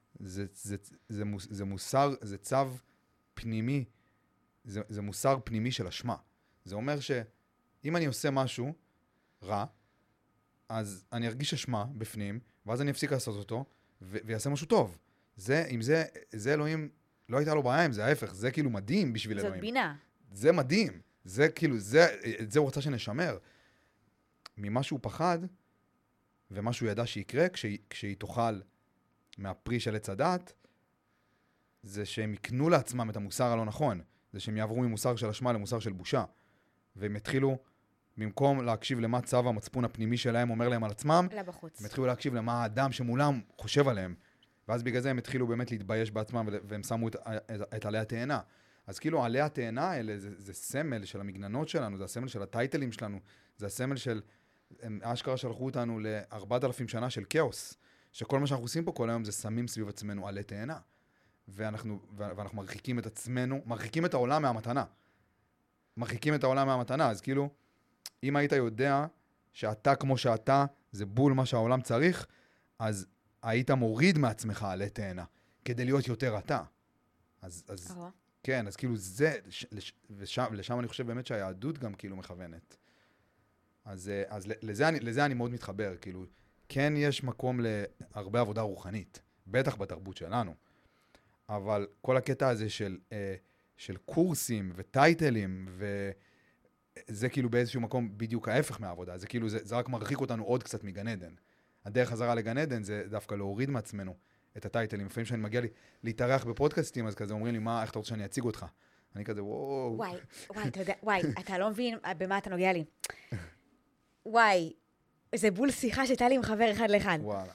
זה מוסר, זה צו פנימי, זה מוסר פנימי של אשמה. זה אומר שאם אני עושה משהו רע, אז אני ארגיש אשמה בפנים, ואז אני אפסיק לעשות אותו, ויעשה משהו טוב. זה אלוהים, לא הייתה לו בעיה עם זה, ההפך, זה כאילו מדהים בשביל אלוהים. זאת בינה. זה מדהים. זה כאילו, זה הוא רוצה שנשמר. ממה שהוא פחד, ומה שהוא ידע שיקרה, כשהיא תאכל מהפרי של עץ הדעת, זה שהם יקנו לעצמם את המוסר הלא נכון. זה שהם יעברו ממוסר של אשמה למוסר של בושה. והם יתחילו, במקום להקשיב למה צו המצפון הפנימי שלהם אומר להם על עצמם, לבחוץ. הם יתחילו להקשיב למה האדם שמולם חושב עליהם. ואז בגלל זה הם התחילו באמת להתבייש בעצמם, והם שמו את עלי התאנה. אז כאילו עלי התאנה האלה, זה סמל של המגננות שלנו, זה הסמל של הטייטלים שלנו, זה הסמל של, אשכרה שלחו אותנו ל4,000 שנה של כאוס, שכל מה שאנחנו עושים פה כל היום זה שמים סביב עצמנו עלי תאנה. ואנחנו מרחיקים את עצמנו, מרחיקים את העולם מהמתנה. מרחיקים את העולם מהמתנה, אז כאילו, אם היית יודע שאתה כמו שאתה, זה בול מה שהעולם צריך, אז היית מוריד מעצמך עלי תאנה, כדי להיות יותר אתה. אז כן, אז כאילו זה, ולשם אני חושב באמת שהיהדות גם כאילו מכוונת. אז לזה אני מאוד מתחבר, כאילו, כן יש מקום להרבה עבודה רוחנית, בטח בתרבות שלנו, אבל כל הקטע הזה של קורסים וטייטלים, וזה כאילו באיזשהו מקום בדיוק ההפך מהעבודה, זה כאילו, זה רק מרחיק אותנו עוד קצת מגן עדן. הדרך חזרה לגן עדן זה דווקא להוריד מעצמנו את הטייטלים. לפעמים שאני מגיע להתארח בפודקאסטים, אז כזה אומרים לי, איך אתה רוצה שאני אציג אותך? אני כזה, וואו. וואי, אתה לא מבין במה אתה נוגע לי. וואי, זה בול שיחה שהייתה לי עם חבר אחד לאחד. וואלה.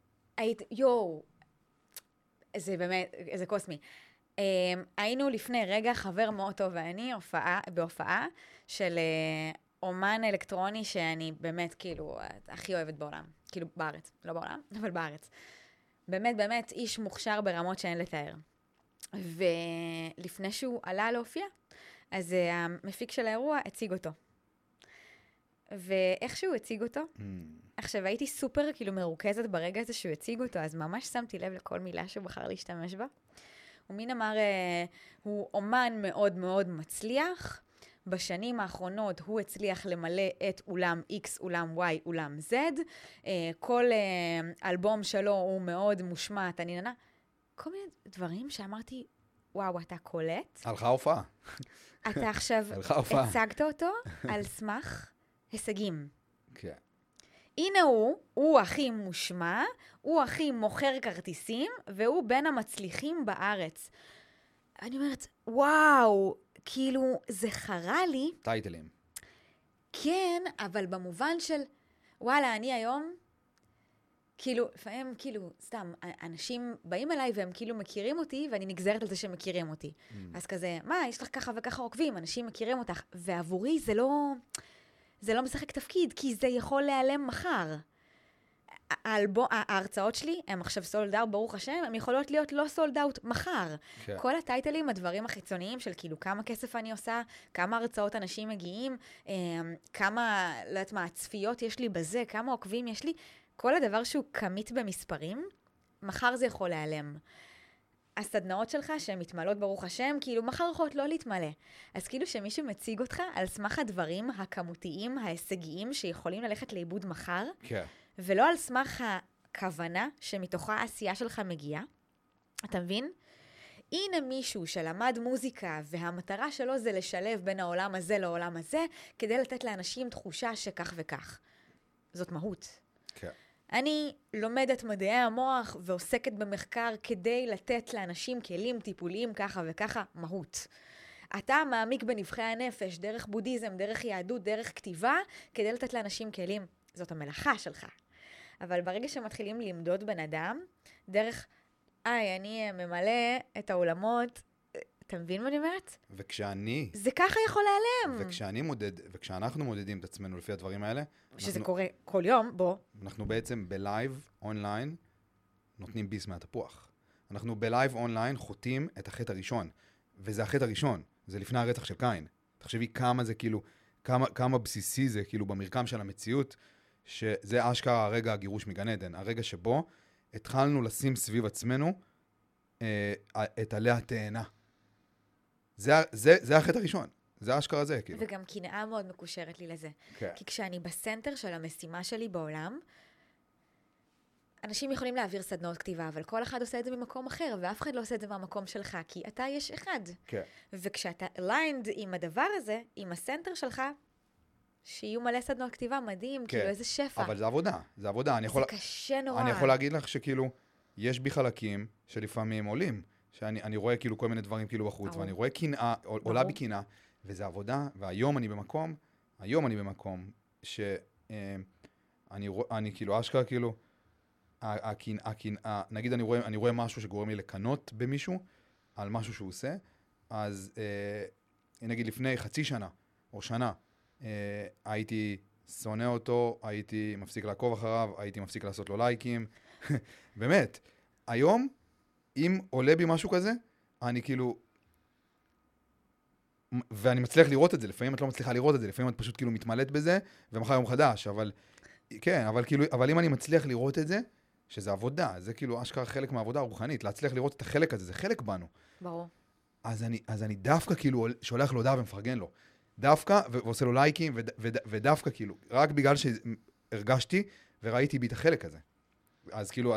זה באמת, זה קוסמי. היינו לפני רגע, חבר מאוד טוב ואני, בהופעה של אומן אלקטרוני שאני באמת כאילו הכי אוהבת בעולם. כאילו בארץ, לא בעולם, אבל בארץ. באמת, איש מוכשר ברמות שאין לתאר. ולפני שהוא עלה להופיע, אז המפיק של האירוע הציג אותו. ואיך שהוא הציג אותו, עכשיו הייתי סופר כאילו מרוכזת ברגע הזה שהוא הציג אותו, אז ממש שמתי לב לכל מילה שהוא בחר להשתמש בה. ומין אמר, הוא אומן מאוד מאוד מצליח, בשנים האחרונות הוא הצליח למלא את אולם X, אולם Y, אולם Z, כל אלבום שלו הוא מאוד מושמע, תניננה, כל מיני דברים שאמרתי, וואו, אתה קולט? הלכה הופעה. אתה עכשיו הצגת אותו על סמך הישגים. כן. הנה הוא הכי מושמע, הוא הכי מוכר כרטיסים, והוא בין המצליחים בארץ. אני אומרת, וואו, כאילו, זה חרה לי. טייטלים. כן, אבל במובן של, וואלה, אני היום, כאילו, לפעמים, כאילו, סתם, אנשים באים אליי והם כאילו מכירים אותי, ואני נגזרת על זה שהם מכירים אותי. אז כזה, מה, יש לך ככה וככה עוקבים, אנשים מכירים אותך, ועבורי זה לא משחק תפקיד, כי זה יכול להיעלם מחר. ההרצאות שלי הם עכשיו סולד אאוט, ברוך השם, הם יכולות להיות לא סולד אאוט מחר. כן. כל הטייטלים, הדברים החיצוניים של כאילו כמה כסף אני עושה, כמה הרצאות אנשים מגיעים, כמה, לא יודעת מה, הצפיות יש לי בזה, כמה עוקבים יש לי, כל הדבר שהוא כמית במספרים, מחר זה יכול להיעלם. הסדנאות שלך שהן מתמלאות ברוך השם, כאילו מחר יכולות לא להתמלא. אז כאילו שמישהו מציג אותך על סמך הדברים הכמותיים, ההישגיים, שיכולים ללכת לאיבוד מחר, כן. ולא על סמך הכוונה שמתוכה העשייה שלך מגיעה. אתה מבין? הנה מישהו שלמד מוזיקה, והמטרה שלו זה לשלב בין העולם הזה לעולם הזה, כדי לתת לאנשים תחושה שכך וכך. זאת מהות. כן. אני לומדת מדעי המוח ועוסקת במחקר כדי לתת לאנשים כלים טיפוליים ככה וככה, מהות. אתה מעמיק בנבחי הנפש, דרך בודהיזם, דרך יהדות, דרך כתיבה, כדי לתת לאנשים כלים. זאת המלאכה שלך. אבל ברגע שמתחילים למדוד בן אדם, דרך, אני ממלא את העולמות, אתה מבין מה אני אומרת? וכשאני... זה ככה יכול להיעלם. וכשאנחנו מודדים את עצמנו לפי הדברים האלה... שזה קורה כל יום, בוא. אנחנו בעצם בלייב אונליין נותנים ביס מהתפוח. אנחנו בלייב אונליין חוטאים את החטא הראשון. וזה החטא הראשון. זה לפני הרצח של קין. תחשבי כמה זה כאילו, כמה בסיסי זה כאילו במרקם של המציאות, שזה אשכרה הרגע הגירוש מגן עדן. הרגע שבו התחלנו לשים סביב עצמנו את עלי התאנה. זה החטא הראשון. זה אשכרה זה, כאילו. וגם קנאה מאוד מקושרת לי לזה. כן. כי כשאני בסנטר של המשימה שלי בעולם, אנשים יכולים להעביר סדנאות כתיבה, אבל כל אחד עושה את זה ממקום אחר, ואף אחד לא עושה את זה מהמקום שלך, כי אתה יש אחד. כן. וכשאתה aligned עם הדבר הזה, עם הסנטר שלך, שיהיו מלא סדנאות כתיבה, מדהים, כן. כאילו איזה שפע. אבל זה עבודה, זה עבודה. זה קשה נורא. אני יכול להגיד לך שכאילו, יש בי חלקים שלפעמים עולים, שאני רואה כאילו כל מיני דברים כאילו בחוץ, ואני רואה קנאה, עולה בי קנאה, וזה עבודה, והיום אני במקום, אני כאילו אשכרה כאילו, נגיד אני רואה משהו שגורם לי לקנות במישהו, על משהו שהוא עושה, אז נגיד לפני חצי שנה, או שנה, הייתי שונא אותו, הייתי מפסיק לעקוב אחריו, הייתי מפסיק לעשות לו לייקים, באמת. היום, אם עולה בי משהו כזה, אני כאילו, ואני מצליח לראות את זה, לפעמים את לא מצליחה לראות את זה, לפעמים את פשוט כאילו מתמלאת בזה, ומחר יום חדש, אבל, כן, אבל אם אני מצליח לראות את זה, שזה עבודה, זה כאילו אשכרה חלק מהעבודה הרוחנית, להצליח לראות את החלק הזה, זה חלק בנו. ברור. אז אני דווקא כאילו שולח לו הודעה ומפרגן לו. דווקא, ועושה לו לייקים, ודווקא כאילו, רק בגלל שהרגשתי וראיתי בי את החלק הזה. אז כאילו,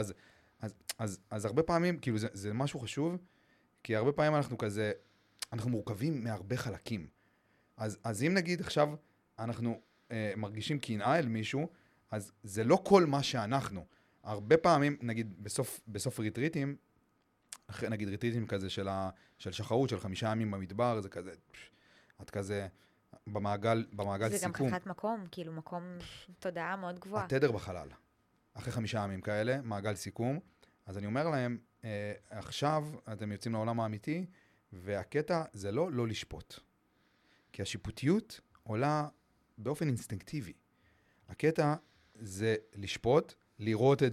אז הרבה פעמים, כאילו זה משהו חשוב, כי הרבה פעמים אנחנו מורכבים מהרבה חלקים. אז אם נגיד עכשיו אנחנו מרגישים קנאה אל מישהו, אז זה לא כל מה שאנחנו. הרבה פעמים, נגיד בסוף ריטריטים, נגיד ריטריטים כזה של שחרות, של 5 ימים במדבר, זה כזה, את כזה במעגל סיכום. זה גם חתיכת מקום, כאילו מקום תודעה מאוד גבוהה. התדר בחלל. אחרי 5 ימים כאלה, מעגל סיכום. אז אני אומר להם, עכשיו אתם יוצאים לעולם האמיתי, והקטע זה לא לשפוט. כי השיפוטיות עולה באופן אינסטינקטיבי. הקטע זה לשפוט, לראות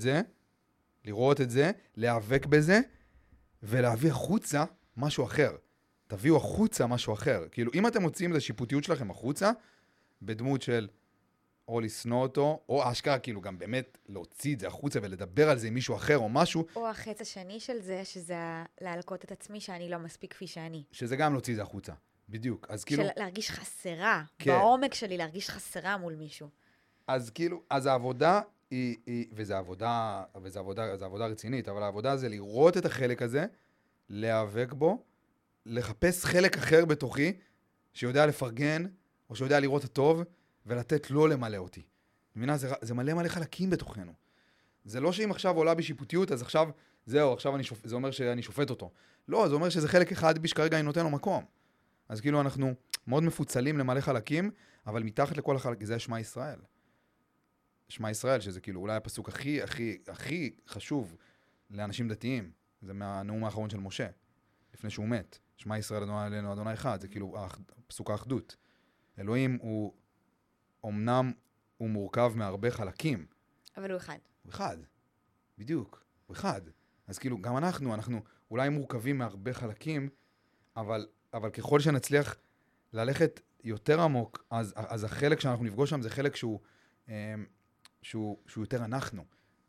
את זה, להיאבק בזה, ולהביא החוצה משהו אחר. תביאו החוצה משהו אחר. כאילו, אם אתם מוצאים את השיפוטיות שלכם החוצה, בדמות של או לשנוא אותו, או אשכרה, כאילו, גם באמת להוציא את זה החוצה ולדבר על זה עם מישהו אחר או משהו. או החץ השני של זה, שזה להלקות את עצמי שאני לא מספיק כפי שאני. שזה גם להוציא את זה החוצה. בדיוק. אז כאילו... של להרגיש חסרה. כן. בעומק שלי להרגיש חסרה מול מישהו. אז כאילו, אז העבודה וזה עבודה רצינית, אבל העבודה זה לראות את החלק הזה, להיאבק בו, לחפש חלק אחר בתוכי, שיודע לפרגן, או שיודע לראות הטוב, ולתת לו למלא אותי. מבינה? זה מלא חלקים בתוכנו. זה לא שאם עכשיו עולה בשיפוטיות, אז עכשיו, זהו, עכשיו זה אומר שאני שופט אותו. לא, זה אומר שזה חלק אחד בי שכרגע אני נותן לו מקום. אז כאילו אנחנו מאוד מפוצלים למלא חלקים, אבל מתחת לכל החלק, זה שמע ישראל. שמע ישראל, שזה כאילו אולי הפסוק הכי חשוב לאנשים דתיים. זה מהנאום האחרון של משה, לפני שהוא מת. שמע ישראל אדוני אלוהינו אדוני אחד, זה כאילו פסוק האחדות. אלוהים הוא, אמנם הוא מורכב מהרבה חלקים. אבל הוא אחד. הוא אחד. בדיוק, הוא אחד. אז כאילו, גם אנחנו אולי מורכבים מהרבה חלקים, אבל ככל שנצליח ללכת יותר עמוק, אז החלק שאנחנו נפגוש שם זה חלק שהוא יותר אנחנו.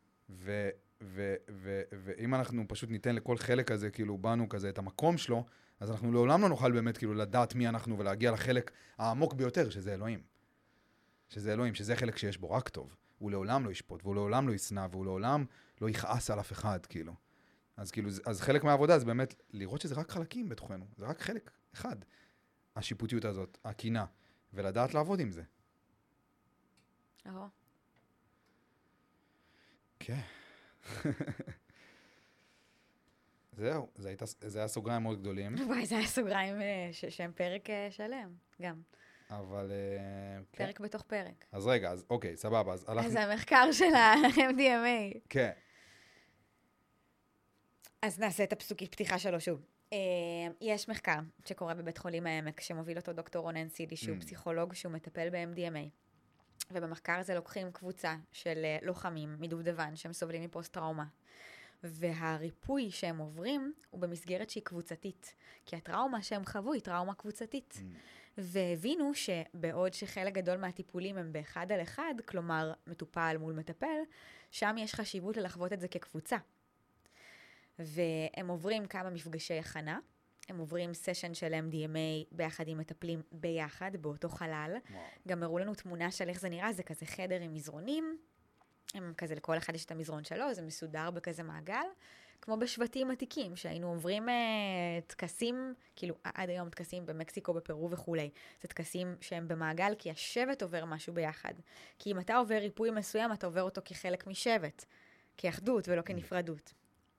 ואם אנחנו פשוט ניתן לכל חלק הזה, כאילו, בנו כזה את המקום שלו, אז אנחנו לעולם לא נוכל באמת כאילו לדעת מי אנחנו ולהגיע לחלק העמוק ביותר, שזה אלוהים. שזה חלק שיש בו רק טוב. הוא לעולם לא ישפוט, והוא לעולם לא ישנא, והוא לעולם לא יכעס על אף אחד, כאילו. אז חלק מהעבודה זה באמת לראות שזה רק חלקים בתוכנו, זה רק חלק אחד. השיפוטיות הזאת, הקינה, ולדעת לעבוד עם זה. כן. זהו, זה היה סוגריים מאוד גדולים. וואי, זה היה סוגריים שהם פרק שלם, גם. אבל... פרק בתוך פרק. אז רגע, אוקיי, סבבה. אז המחקר של ה-MDMA. כן. אז נעשה את הפסוקית פתיחה שלו שוב. יש מחקר שקורה בבית חולים העמק, שמוביל אותו דוקטור רונן סידי, שהוא פסיכולוג שהוא מטפל ב-MDMA. ובמחקר הזה לוקחים קבוצה של לוחמים מדובדבן שהם סובלים מפוסט-טראומה. והריפוי שהם עוברים הוא במסגרת שהיא קבוצתית. כי הטראומה שהם חוו היא טראומה קבוצתית. והבינו שבעוד שחלק גדול מהטיפולים הם באחד על אחד, כלומר מטופל מול מטפל, שם יש חשיבות ללחוות את זה כקבוצה. והם עוברים כמה מפגשי הכנה, הם עוברים סשן של MDMA ביחד עם מטפלים ביחד, באותו חלל. גם הראו לנו תמונה של איך זה נראה, זה כזה חדר עם מזרונים, הם כזה לכל אחד יש את המזרון שלו, זה מסודר בכזה מעגל, כמו בשבטים עתיקים, שהיינו עוברים תקסים, כאילו עד היום תקסים במקסיקו, בפרו וכולי. זה תקסים שהם במעגל, כי השבט עובר משהו ביחד. כי אם אתה עובר ריפוי מסוים, אתה עובר אותו כחלק משבט, כאחדות ולא כנפרדות.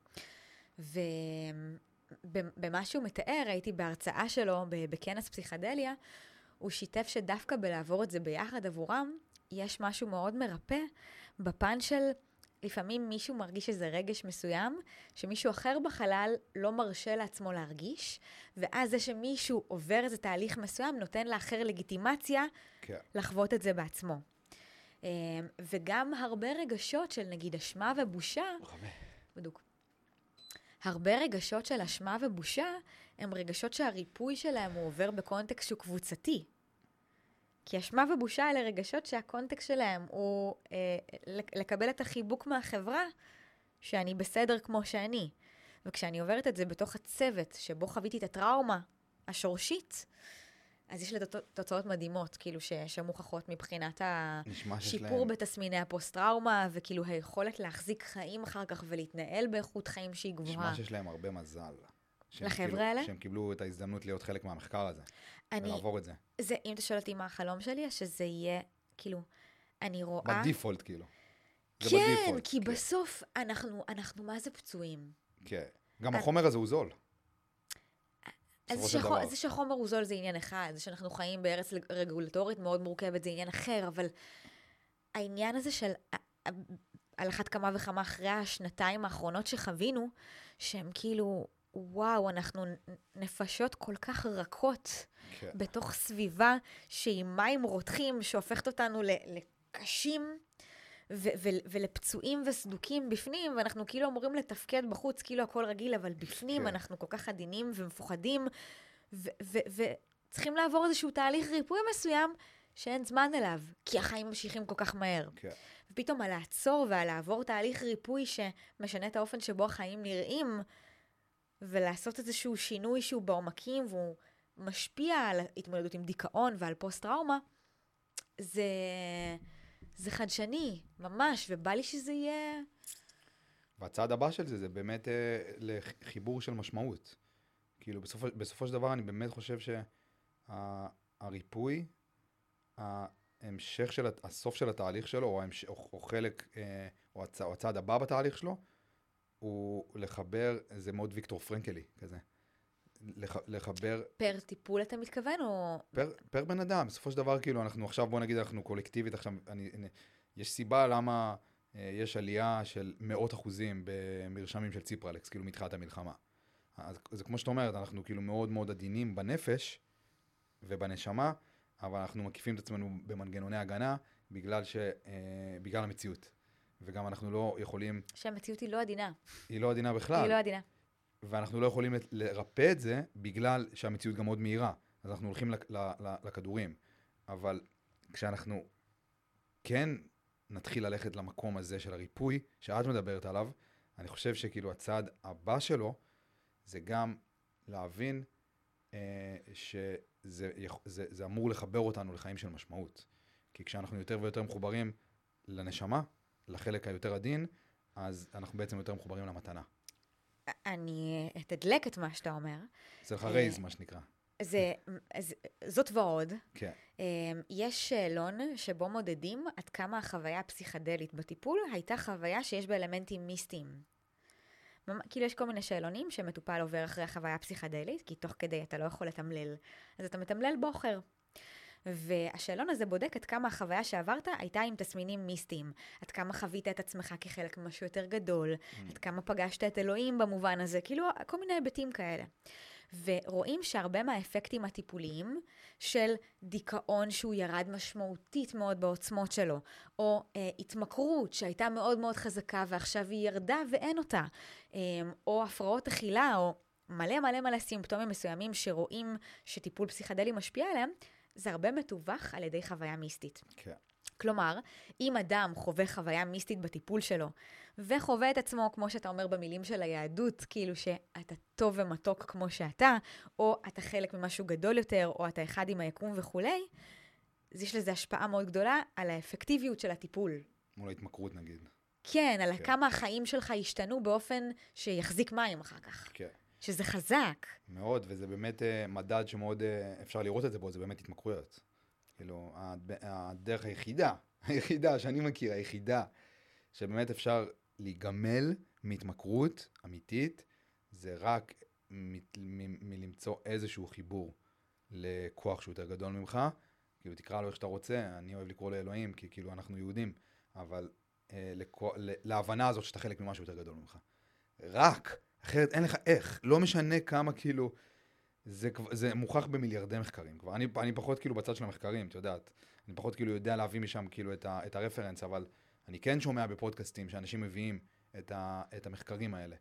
ובמה שהוא מתאר, הייתי בהרצאה שלו בכנס פסיכדליה, הוא שיתף שדווקא בלעבור את זה ביחד עבורם, יש משהו מאוד מרפא בפן של לפעמים מישהו מרגיש איזה רגש מסוים, שמישהו אחר בחלל לא מרשה לעצמו להרגיש, ואז זה שמישהו עובר איזה תהליך מסוים, נותן לאחר לגיטימציה לחוות את זה בעצמו. וגם הרבה רגשות של נגיד אשמה ובושה, בדיוק. הרבה רגשות של אשמה ובושה, הם רגשות שהריפוי שלהם הוא עובר בקונטקסט שהוא קבוצתי. כי אשמה ובושה אלה רגשות שהקונטקסט שלהם הוא לקבל את החיבוק מהחברה, שאני בסדר כמו שאני. וכשאני עוברת את זה בתוך הצוות שבו חוויתי את הטראומה השורשית, אז יש לזה תוצאות מדהימות, כאילו שמוכחות מבחינת השיפור בתסמיני הפוסט-טראומה, וכאילו היכולת להחזיק חיים אחר כך ולהתנהל באיכות חיים שהיא גבוהה. נשמע שיש להם הרבה מזל. לחבר'ה האלה? שהם קיבלו את ההזדמנות להיות חלק מהמחקר הזה, ולעבור את זה. אם אתה שואל אותי מה החלום שלי, שזה יהיה, כאילו, אני רואה... בדיפולט, כאילו. כן, כי בסוף אנחנו מה זה פצועים. כן. גם החומר הזה הוא זול. זה שהחומר הוא זול זה עניין אחד, זה שאנחנו חיים בארץ רגולטורית מאוד מורכבת, זה עניין אחר, אבל העניין הזה של, על אחת כמה וכמה אחרי השנתיים האחרונות שחווינו, שהם כאילו, וואו, אנחנו נפשות כל כך רכות, בתוך סביבה שהיא מים רותחים, שהופכת אותנו לקשים, ולפצועים וסדוקים בפנים, ואנחנו כאילו אמורים לתפקד בחוץ, כאילו הכל רגיל, אבל בפנים אנחנו כל כך עדינים ומפוחדים, וצריכים לעבור איזשהו תהליך ריפוי מסוים, שאין זמן אליו, כי החיים ממשיכים כל כך מהר. ופתאום על לעצור ועל לעבור תהליך ריפוי שמשנה את האופן שבו החיים נראים, ולעשות איזשהו שינוי שהוא בעומקים, והוא משפיע על התמודדות עם דיכאון ועל פוסט-טראומה, זה חדשני, ממש, ובא לי שזה יהיה... והצעד הבא של זה באמת לחיבור של משמעות. כאילו, בסופו של דבר אני באמת חושב שהריפוי, ההמשך של, הסוף של התהליך שלו, או חלק, או הצעד הבא בתהליך שלו, הוא לחבר, זה מאוד ויקטור פרנקלי, כזה. לחבר... פר טיפול אתה מתכוון, או... פר בן אדם, בסופו של דבר, כאילו, אנחנו עכשיו, בוא נגיד, אנחנו קולקטיבית, עכשיו, יש סיבה למה יש עלייה של 100% במרשמים של ציפרלקס, כאילו, מתחילת המלחמה. אז זה כמו שאת אומרת, אנחנו כאילו מאוד מאוד עדינים בנפש ובנשמה, אבל אנחנו מקיפים את עצמנו במנגנוני הגנה, בגלל המציאות. וגם אנחנו לא יכולים... שהמציאות היא לא עדינה. היא לא עדינה בכלל. היא לא עדינה. ואנחנו לא יכולים לרפא את זה, בגלל שהמציאות גם מאוד מהירה. אז אנחנו הולכים לכדורים. אבל כשאנחנו כן נתחיל ללכת למקום הזה של הריפוי, שאת מדברת עליו, אני חושב שכאילו הצעד הבא שלו, זה גם להבין שזה אמור לחבר אותנו לחיים של משמעות. כי כשאנחנו יותר ויותר מחוברים לנשמה, לחלק היותר עדין, אז אנחנו בעצם יותר מחוברים למתנה. אני אתדלק את מה שאתה אומר. זה לך רייז, מה שנקרא. זאת ועוד. כן. יש שאלון שבו מודדים עד כמה החוויה הפסיכדלית בטיפול הייתה חוויה שיש בה אלמנטים מיסטיים. כאילו יש כל מיני שאלונים שמטופל עובר אחרי החוויה הפסיכדלית, כי תוך כדי אתה לא יכול לתמלל. אז אתה מתמלל בוחר. והשאלון הזה בודק עד כמה החוויה שעברת הייתה עם תסמינים מיסטיים. עד כמה חווית את עצמך כחלק ממשהו יותר גדול. עד כמה פגשת את אלוהים במובן הזה. כאילו כל מיני היבטים כאלה. ורואים שהרבה מהאפקטים הטיפוליים של דיכאון שהוא ירד משמעותית מאוד בעוצמות שלו, או התמכרות שהייתה מאוד מאוד חזקה ועכשיו היא ירדה ואין אותה, או הפרעות אכילה, או מלא סימפטומים מסוימים שרואים שטיפול פסיכדלי משפיע עליהם, זה הרבה מתווך על ידי חוויה מיסטית. כן. כלומר, אם אדם חווה חוויה מיסטית בטיפול שלו, וחווה את עצמו, כמו שאתה אומר במילים של היהדות, כאילו שאתה טוב ומתוק כמו שאתה, או אתה חלק ממשהו גדול יותר, או אתה אחד עם היקום וכו', אז יש לזה השפעה מאוד גדולה על האפקטיביות של הטיפול. מול ההתמכרות נגיד. כן, על כמה החיים שלך השתנו באופן שיחזיק מים אחר כך. כן. שזה חזק. מאוד, וזה באמת מדד שמאוד אפשר לראות את זה בו, זה באמת התמכרויות. כאילו, הדרך היחידה שאני מכיר, היחידה, שבאמת אפשר להיגמל מהתמכרות אמיתית, זה רק מלמצוא איזשהו חיבור לכוח שהוא יותר גדול ממך. כאילו, תקרא לו איך שאתה רוצה, אני אוהב לקרוא לאלוהים, כי כאילו אנחנו יהודים, אבל להבנה הזאת שאתה חלק ממשהו יותר גדול ממך. רק, אחרת אין לך איך, לא משנה כמה כאילו, זה מוכח במיליארדי מחקרים כבר. אני פחות כאילו בצד של המחקרים, אתה יודעת, אני פחות כאילו יודע להביא משם כאילו את הרפרנס, אבל אני כן שומע בפודקאסטים שאנשים מביאים את המחקרים האלה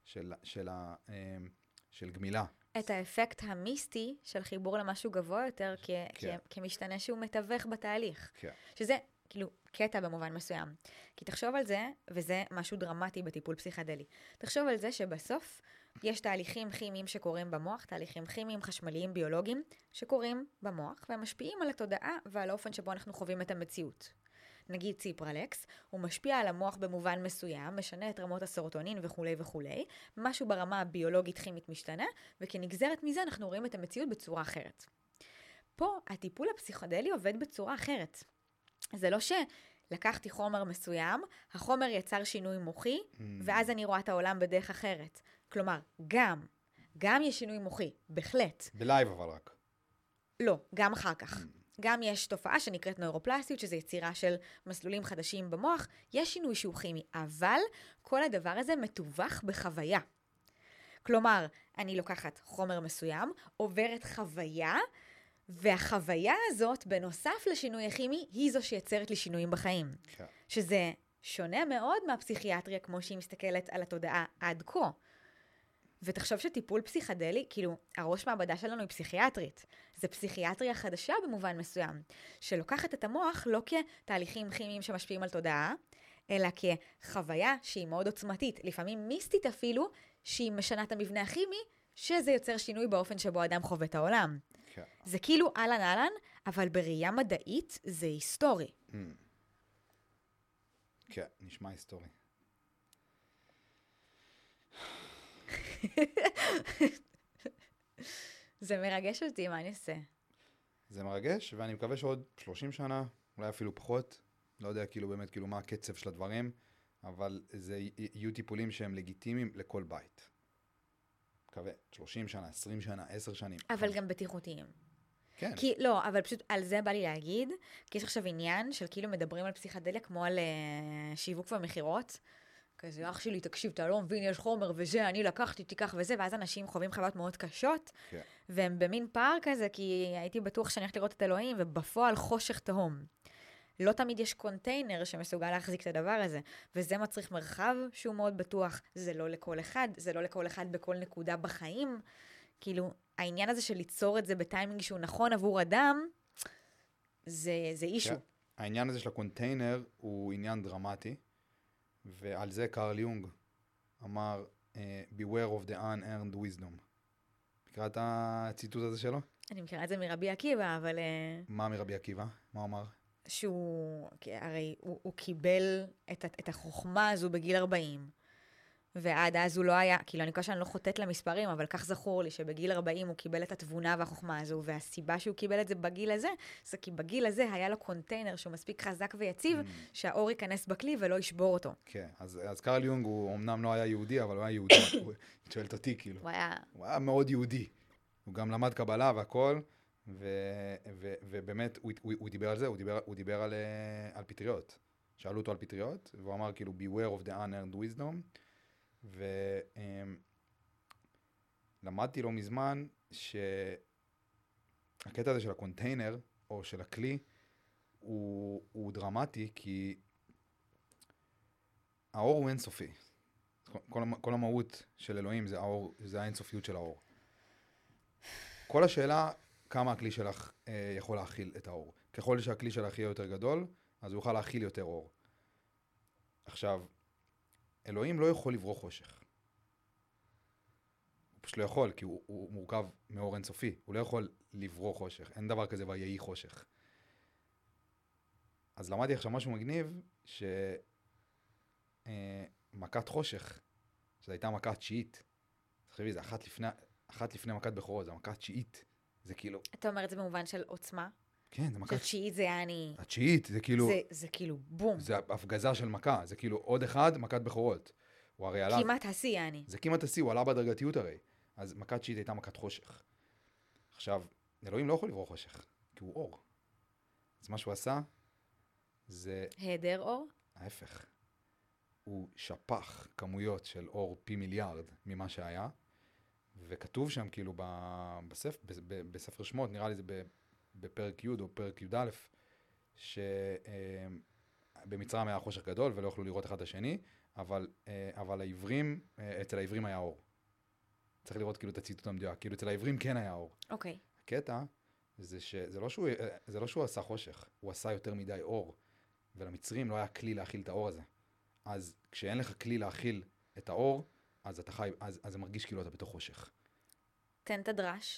של גמילה. את האפקט המיסטי של חיבור למשהו גבוה יותר כמשתנה שהוא מתווך בתהליך. כן. שזה כאילו קטע במובן מסוים. כי תחשוב על זה, וזה משהו דרמטי בטיפול פסיכדלי. תחשוב על זה שבסוף יש תהליכים כימיים שקורים במוח, תהליכים כימיים, חשמליים, ביולוגיים, שקורים במוח, והם משפיעים על התודעה ועל האופן שבו אנחנו חווים את המציאות. נגיד ציפרלקס, הוא משפיע על המוח במובן מסוים, משנה את רמות הסרוטונין וכו' וכו', משהו ברמה הביולוגית-כימית משתנה, וכנגזרת מזה אנחנו רואים את המציאות בצורה אחרת. פה הטיפול הפסיכדלי עובד בצורה אחרת. זה לא שלקחתי חומר מסוים, החומר יצר שינוי מוחי, ואז אני רואה את העולם בדרך אחרת. כלומר, גם יש שינוי מוחי, בהחלט. בלייב אבל רק. לא, גם אחר כך. גם יש תופעה שנקראת נוירופלסטיות, שזה יצירה של מסלולים חדשים במוח. יש שינוי שהוא כימי, אבל כל הדבר הזה מתווך בחוויה. כלומר, אני לוקחת חומר מסוים, עוברת חוויה, והחוויה הזאת, בנוסף לשינוי הכימי, היא זו שיצרת לי שינויים בחיים. כן. שזה שונה מאוד מהפסיכיאטריה, כמו שהיא מסתכלת על התודעה עד כה. ותחשוב שטיפול פסיכדלי, כאילו, הראש מעבדה שלנו היא פסיכיאטרית. זה פסיכיאטריה חדשה במובן מסוים, שלוקחת את המוח לא כתהליכים כימיים שמשפיעים על תודעה, אלא כחוויה שהיא מאוד עוצמתית, לפעמים מיסטית אפילו, שהיא משנה את המבנה הכימי, שזה יוצר שינוי באופן שבו האדם חווה את העולם. כן. זה כאילו אהלן, אבל בראייה מדעית זה היסטורי. כן, נשמע היסטורי. זה מרגש אותי, מה אני אעשה? זה מרגש, ואני מקווה שעוד 30 שנה, אולי אפילו פחות, לא יודע כאילו באמת כאילו מה הקצב של הדברים, אבל זה יהיו טיפולים שהם לגיטימיים לכל בית. מקווה, 30 שנה, 20 שנה, 10 שנים. אבל גם בטיחותיים. כן. כי, לא, אבל פשוט על זה בא לי להגיד, כי יש עכשיו עניין של כאילו מדברים על פסיכדליה כמו על שיווק ומחירות, כזה, אח שלי, תקשיב, אתה לא מבין, יש חומר וזה, אני לקחתי, תיקח וזה, ואז אנשים חווים חוויות מאוד קשות, כן. והם במין פער כזה, כי הייתי בטוח שאני הולכת לראות את אלוהים, ובפועל חושך תהום. לא תמיד יש קונטיינר שמסוגל להחזיק את הדבר הזה, וזה מצריך מרחב שהוא מאוד בטוח, זה לא לכל אחד, זה לא לכל אחד בכל נקודה בחיים, כאילו, העניין הזה של ליצור את זה בטיימינג שהוא נכון עבור אדם, זה אישו. העניין הזה של הקונטיינר הוא עניין דרמטי, ועל זה קארל יונג אמר, beware of the unearned wisdom. מכירה את הציטוט הזה שלו? אני מכירה את זה מרבי עקיבא, אבל... מה מרבי עקיבא? מה הוא אמר? שהוא, הרי הוא קיבל את החוכמה הזו בגיל 40, ועד אז הוא לא היה, כאילו אני חושבת שאני לא חוטאת למספרים, אבל כך זכור לי שבגיל 40 הוא קיבל את התבונה והחוכמה הזו, והסיבה שהוא קיבל את זה בגיל הזה, זה כי בגיל הזה היה לו קונטיינר שהוא מספיק חזק ויציב, שהאור ייכנס בכלי ולא ישבור אותו. כן, אז קארל יונג הוא אמנם לא היה יהודי, אבל הוא היה יהודי. את שואלת אותי, כאילו. הוא היה מאוד יהודי. הוא גם למד קבלה והכל, ובאמת הוא דיבר על זה, הוא דיבר על פטריות. שאלו אותו על פטריות, והוא אמר כאילו, beware of the unearned wisdom, ולמדתי לא מזמן שהקטע הזה של הקונטיינר, או של הכלי, הוא דרמטי, כי האור הוא אינסופי. כל המהות של אלוהים זה האור, זה האינסופיות של האור. כל השאלה, כמה הכלי שלך יכול להכיל את האור. ככל שהכלי שלך יהיה יותר גדול, אז הוא יוכל להכיל יותר אור. עכשיו, אלוהים לא יכול לברוא חושך. הוא פשוט לא יכול, כי הוא מורכב מאור אינסופי. הוא לא יכול לברוא חושך. אין דבר כזה ויהי חושך. אז למדתי עכשיו משהו מגניב, מכת חושך, שזו הייתה מכה תשיעית. תחשבי, זה אחת לפני מכת בכורות, זה המכה התשיעית. זה כאילו... אתה אומר את זה במובן של עוצמה? כן, זה מכת... התשיעית זה יעני... התשיעית, זה כאילו... זה כאילו בום. זה הפגזה של מכה, זה כאילו עוד אחד, מכת בכורות. הוא הרי עלה... כמעט השיא יעני. זה כמעט השיא, הוא עלה בדרגתיות הרי. אז מכת תשיעית הייתה מכת חושך. עכשיו, אלוהים לא יכול לברוא חושך, כי הוא אור. אז מה שהוא עשה, זה... היעדר אור? ההפך. הוא שפך כמויות של אור פי מיליארד ממה שהיה, וכתוב שם כאילו בספר שמות, נראה לי זה בפרק י' או פרק י' שבמצרים היה חושך גדול ולא יכלו לראות אחד השני, אבל העברים, אצל העברים היה אור. צריך לראות כאילו את הציטוט המדויק, כאילו אצל העברים כן היה אור. אוקיי. הקטע זה שזה לא שהוא עשה חושך, הוא עשה יותר מדי אור, ולמצרים לא היה כלי להכיל את האור הזה. אז כשאין לך כלי להכיל את האור, אז אתה חי, אז זה מרגיש כאילו אתה בתוך חושך. תן את הדרש.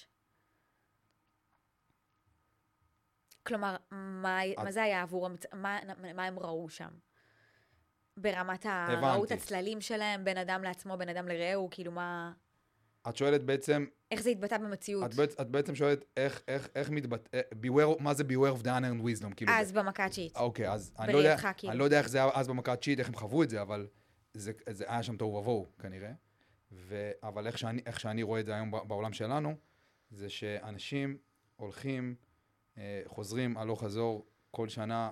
כלומר, מה זה היה עבור מה הם ראו שם? ברמת ראו את הצללים שלהם, בין אדם לעצמו, בין אדם לרעהו, כאילו מה... את שואלת בעצם... איך זה התבטא במציאות? את בעצם שואלת איך מתבטא... מה זה beware of the unearned wisdom? כאילו אז במכה התשיעית. אוקיי, אז אני לא יודע איך זה היה אז במכה התשיעית, איך הם חוו את זה, אבל זה היה שם תוהו ובוהו כנראה. אבל איך שאני רואה את זה היום בעולם שלנו, זה שאנשים הולכים, חוזרים הלוך חזור כל שנה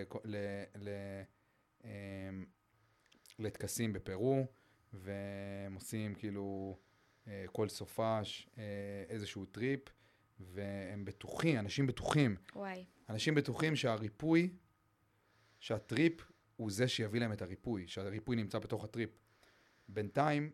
לטקסים בפרו, והם עושים כאילו כל סופש איזשהו טריפ, והם בטוחים, אנשים בטוחים. וואי. אנשים בטוחים שהטריפ הוא זה שיביא להם את הריפוי, שהריפוי נמצא בתוך הטריפ. בינתיים,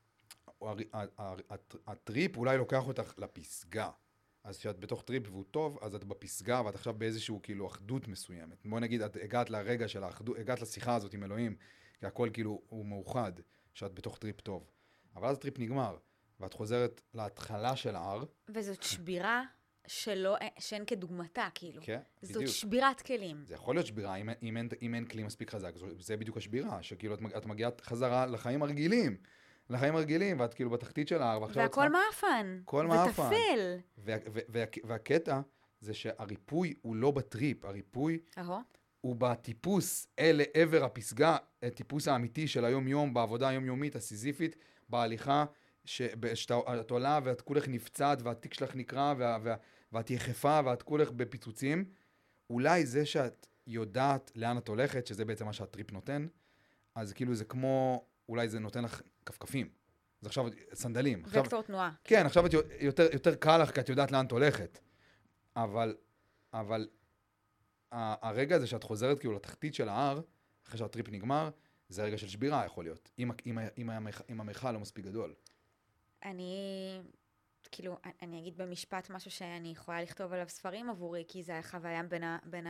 הטריפ אולי לוקח אותך לפסגה. אז כשאת בתוך טריפ והוא טוב, אז את בפסגה, ואת עכשיו באיזשהו כאילו אחדות מסוימת. בוא נגיד, את הגעת לרגע של האחדות, הגעת לשיחה הזאת עם אלוהים, כי הכל כאילו הוא מאוחד, שאת בתוך טריפ טוב. אבל אז הטריפ נגמר, ואת חוזרת להתחלה של ההר. וזאת שבירה שאין כדוגמתה, כאילו. כן, בדיוק. זאת שבירת כלים. זה יכול להיות שבירה, אם אין כלי מספיק חזק, זה בדיוק השבירה, שכאילו את מגיעת חזרה לחיים הרגילים. לחיים הרגילים, ואת כאילו בתחתית של ההר, והכל מאפן. כל מאפן. וטפל. והקטע זה שהריפוי הוא לא בטריפ, הריפוי הוא בטיפוס לעבר הפסגה, הטיפוס האמיתי של היום-יום, בעבודה היומיומית, הסיזיפית, בהליכה, שאת עולה ואת כולך נפצעת, והתיק שלך נקרא, ואת יחפה, ואת כולך בפיצוצים. אולי זה שאת יודעת לאן את הולכת, שזה בעצם מה שהטריפ נותן, אז כאילו זה כמו... אולי זה נותן לך כפכפים. אז עכשיו סנדלים. וקטור תנועה. כן, עכשיו יותר קל לך, כי את יודעת לאן את הולכת. אבל הרגע הזה שאת חוזרת כאילו לתחתית של ההר, אחרי שהטריפ נגמר, זה רגע של שבירה יכול להיות, אם המרחק לא מספיק גדול. אני אגיד במשפט משהו שאני יכולה לכתוב עליו ספרים עבורי, כי זה החוויה בין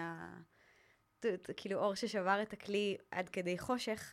כאילו אור ששבר את הכלי עד כדי חושך,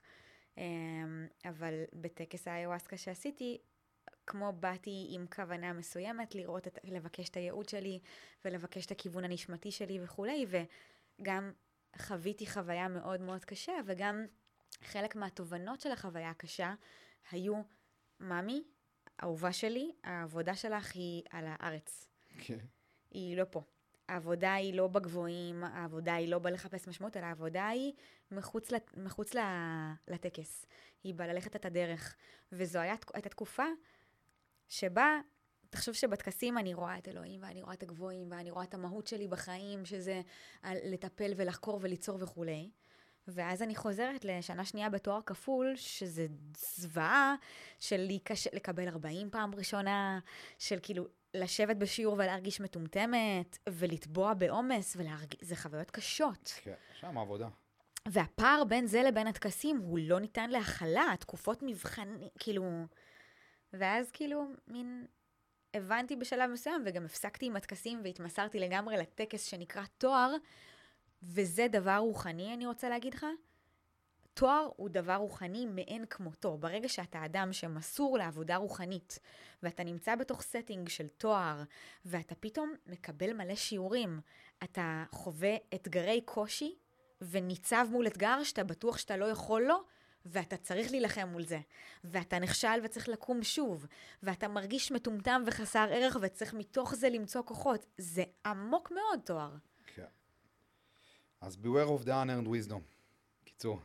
אבל בטקס האיוואסקה שעשיתי, כמו באתי עם כוונה מסוימת, לבקש את הייעוד שלי, ולבקש את הכיוון הנשמתי שלי וכולי, וגם חוויתי חוויה מאוד מאוד קשה, וגם חלק מהתובנות של החוויה הקשה היו, ממי, האהובה שלי, העבודה שלך היא על הארץ. כן. היא לא פה. העבודה היא לא בגבוהים, העבודה היא לא בלחפש משמעות, אלא העבודה היא מחוץ לטקס. היא בא ללכת את הדרך. וזו הייתה תקופה שבה, תחשוב שבטקסים אני רואה את אלוהים, ואני רואה את הגבוהים, ואני רואה את המהות שלי בחיים, שזה לטפל ולחקור וליצור וכולי. ואז אני חוזרת לשנה שנייה בתואר כפול, שזה זוועה של לקבל 40 פעם ראשונה, של כאילו לשבת בשיעור ולהרגיש מטומטמת, ולטבוע בעומס, זה חוויות קשות. כן, שם העבודה. והפער בין זה לבין הטקסים הוא לא ניתן להכלה, תקופות מבחנים, כאילו... ואז כאילו הבנתי בשלב מסוים, וגם הפסקתי עם הטקסים והתמסרתי לגמרי לטקס שנקרא תואר, וזה דבר רוחני, אני רוצה להגיד לך. תואר הוא דבר רוחני מאין כמותו. ברגע שאתה אדם שמסור לעבודה רוחנית, ואתה נמצא בתוך סטינג של תואר, ואתה פתאום מקבל מלא שיעורים, אתה חווה אתגרי קושי, וניצב מול אתגר שאתה בטוח שאתה לא יכול לו, ואתה צריך להילחם מול זה. ואתה נכשל וצריך לקום שוב, ואתה מרגיש מטומטם וחסר ערך, וצריך מתוך זה למצוא כוחות. זה עמוק מאוד תואר. כן. אז beware of the unearned wisdom. קיצור.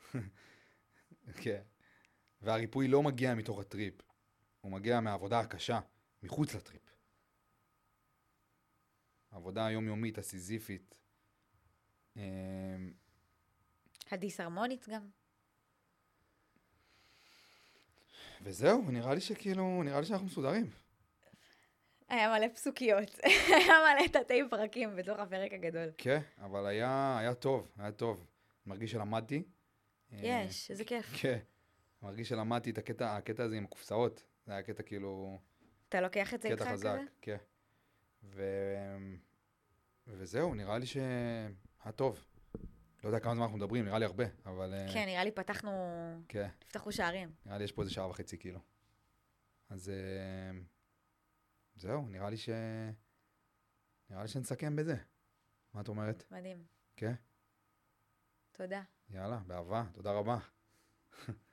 כן. והריפוי לא מגיע מתוך הטריפ. הוא מגיע מהעבודה הקשה, מחוץ לטריפ. העבודה היומיומית, הסיזיפית. הדיסהרמונית גם. וזהו, נראה לי שאנחנו מסודרים. היה מלא פסוקיות. היה מלא תתי פרקים בתוך הפרק הגדול. כן, אבל היה טוב, היה טוב. מרגיש שלמדתי. יש, איזה כיף. כן, מרגיש שלמדתי את הקטע הזה עם הקופסאות. זה היה קטע כאילו... אתה לוקח את זה איתך כזה? קטע חזק, כן. וזהו, נראה לי שהיה טוב. לא יודע כמה זמן אנחנו מדברים, נראה לי הרבה, אבל... כן, נראה לי פתחנו... כן. נפתחו שערים. נראה לי יש פה איזה 1.5 שעות כאילו. אז זהו, נראה לי שנסכם בזה. מה את אומרת? מדהים. כן? תודה. יאללה, באהבה, תודה רבה.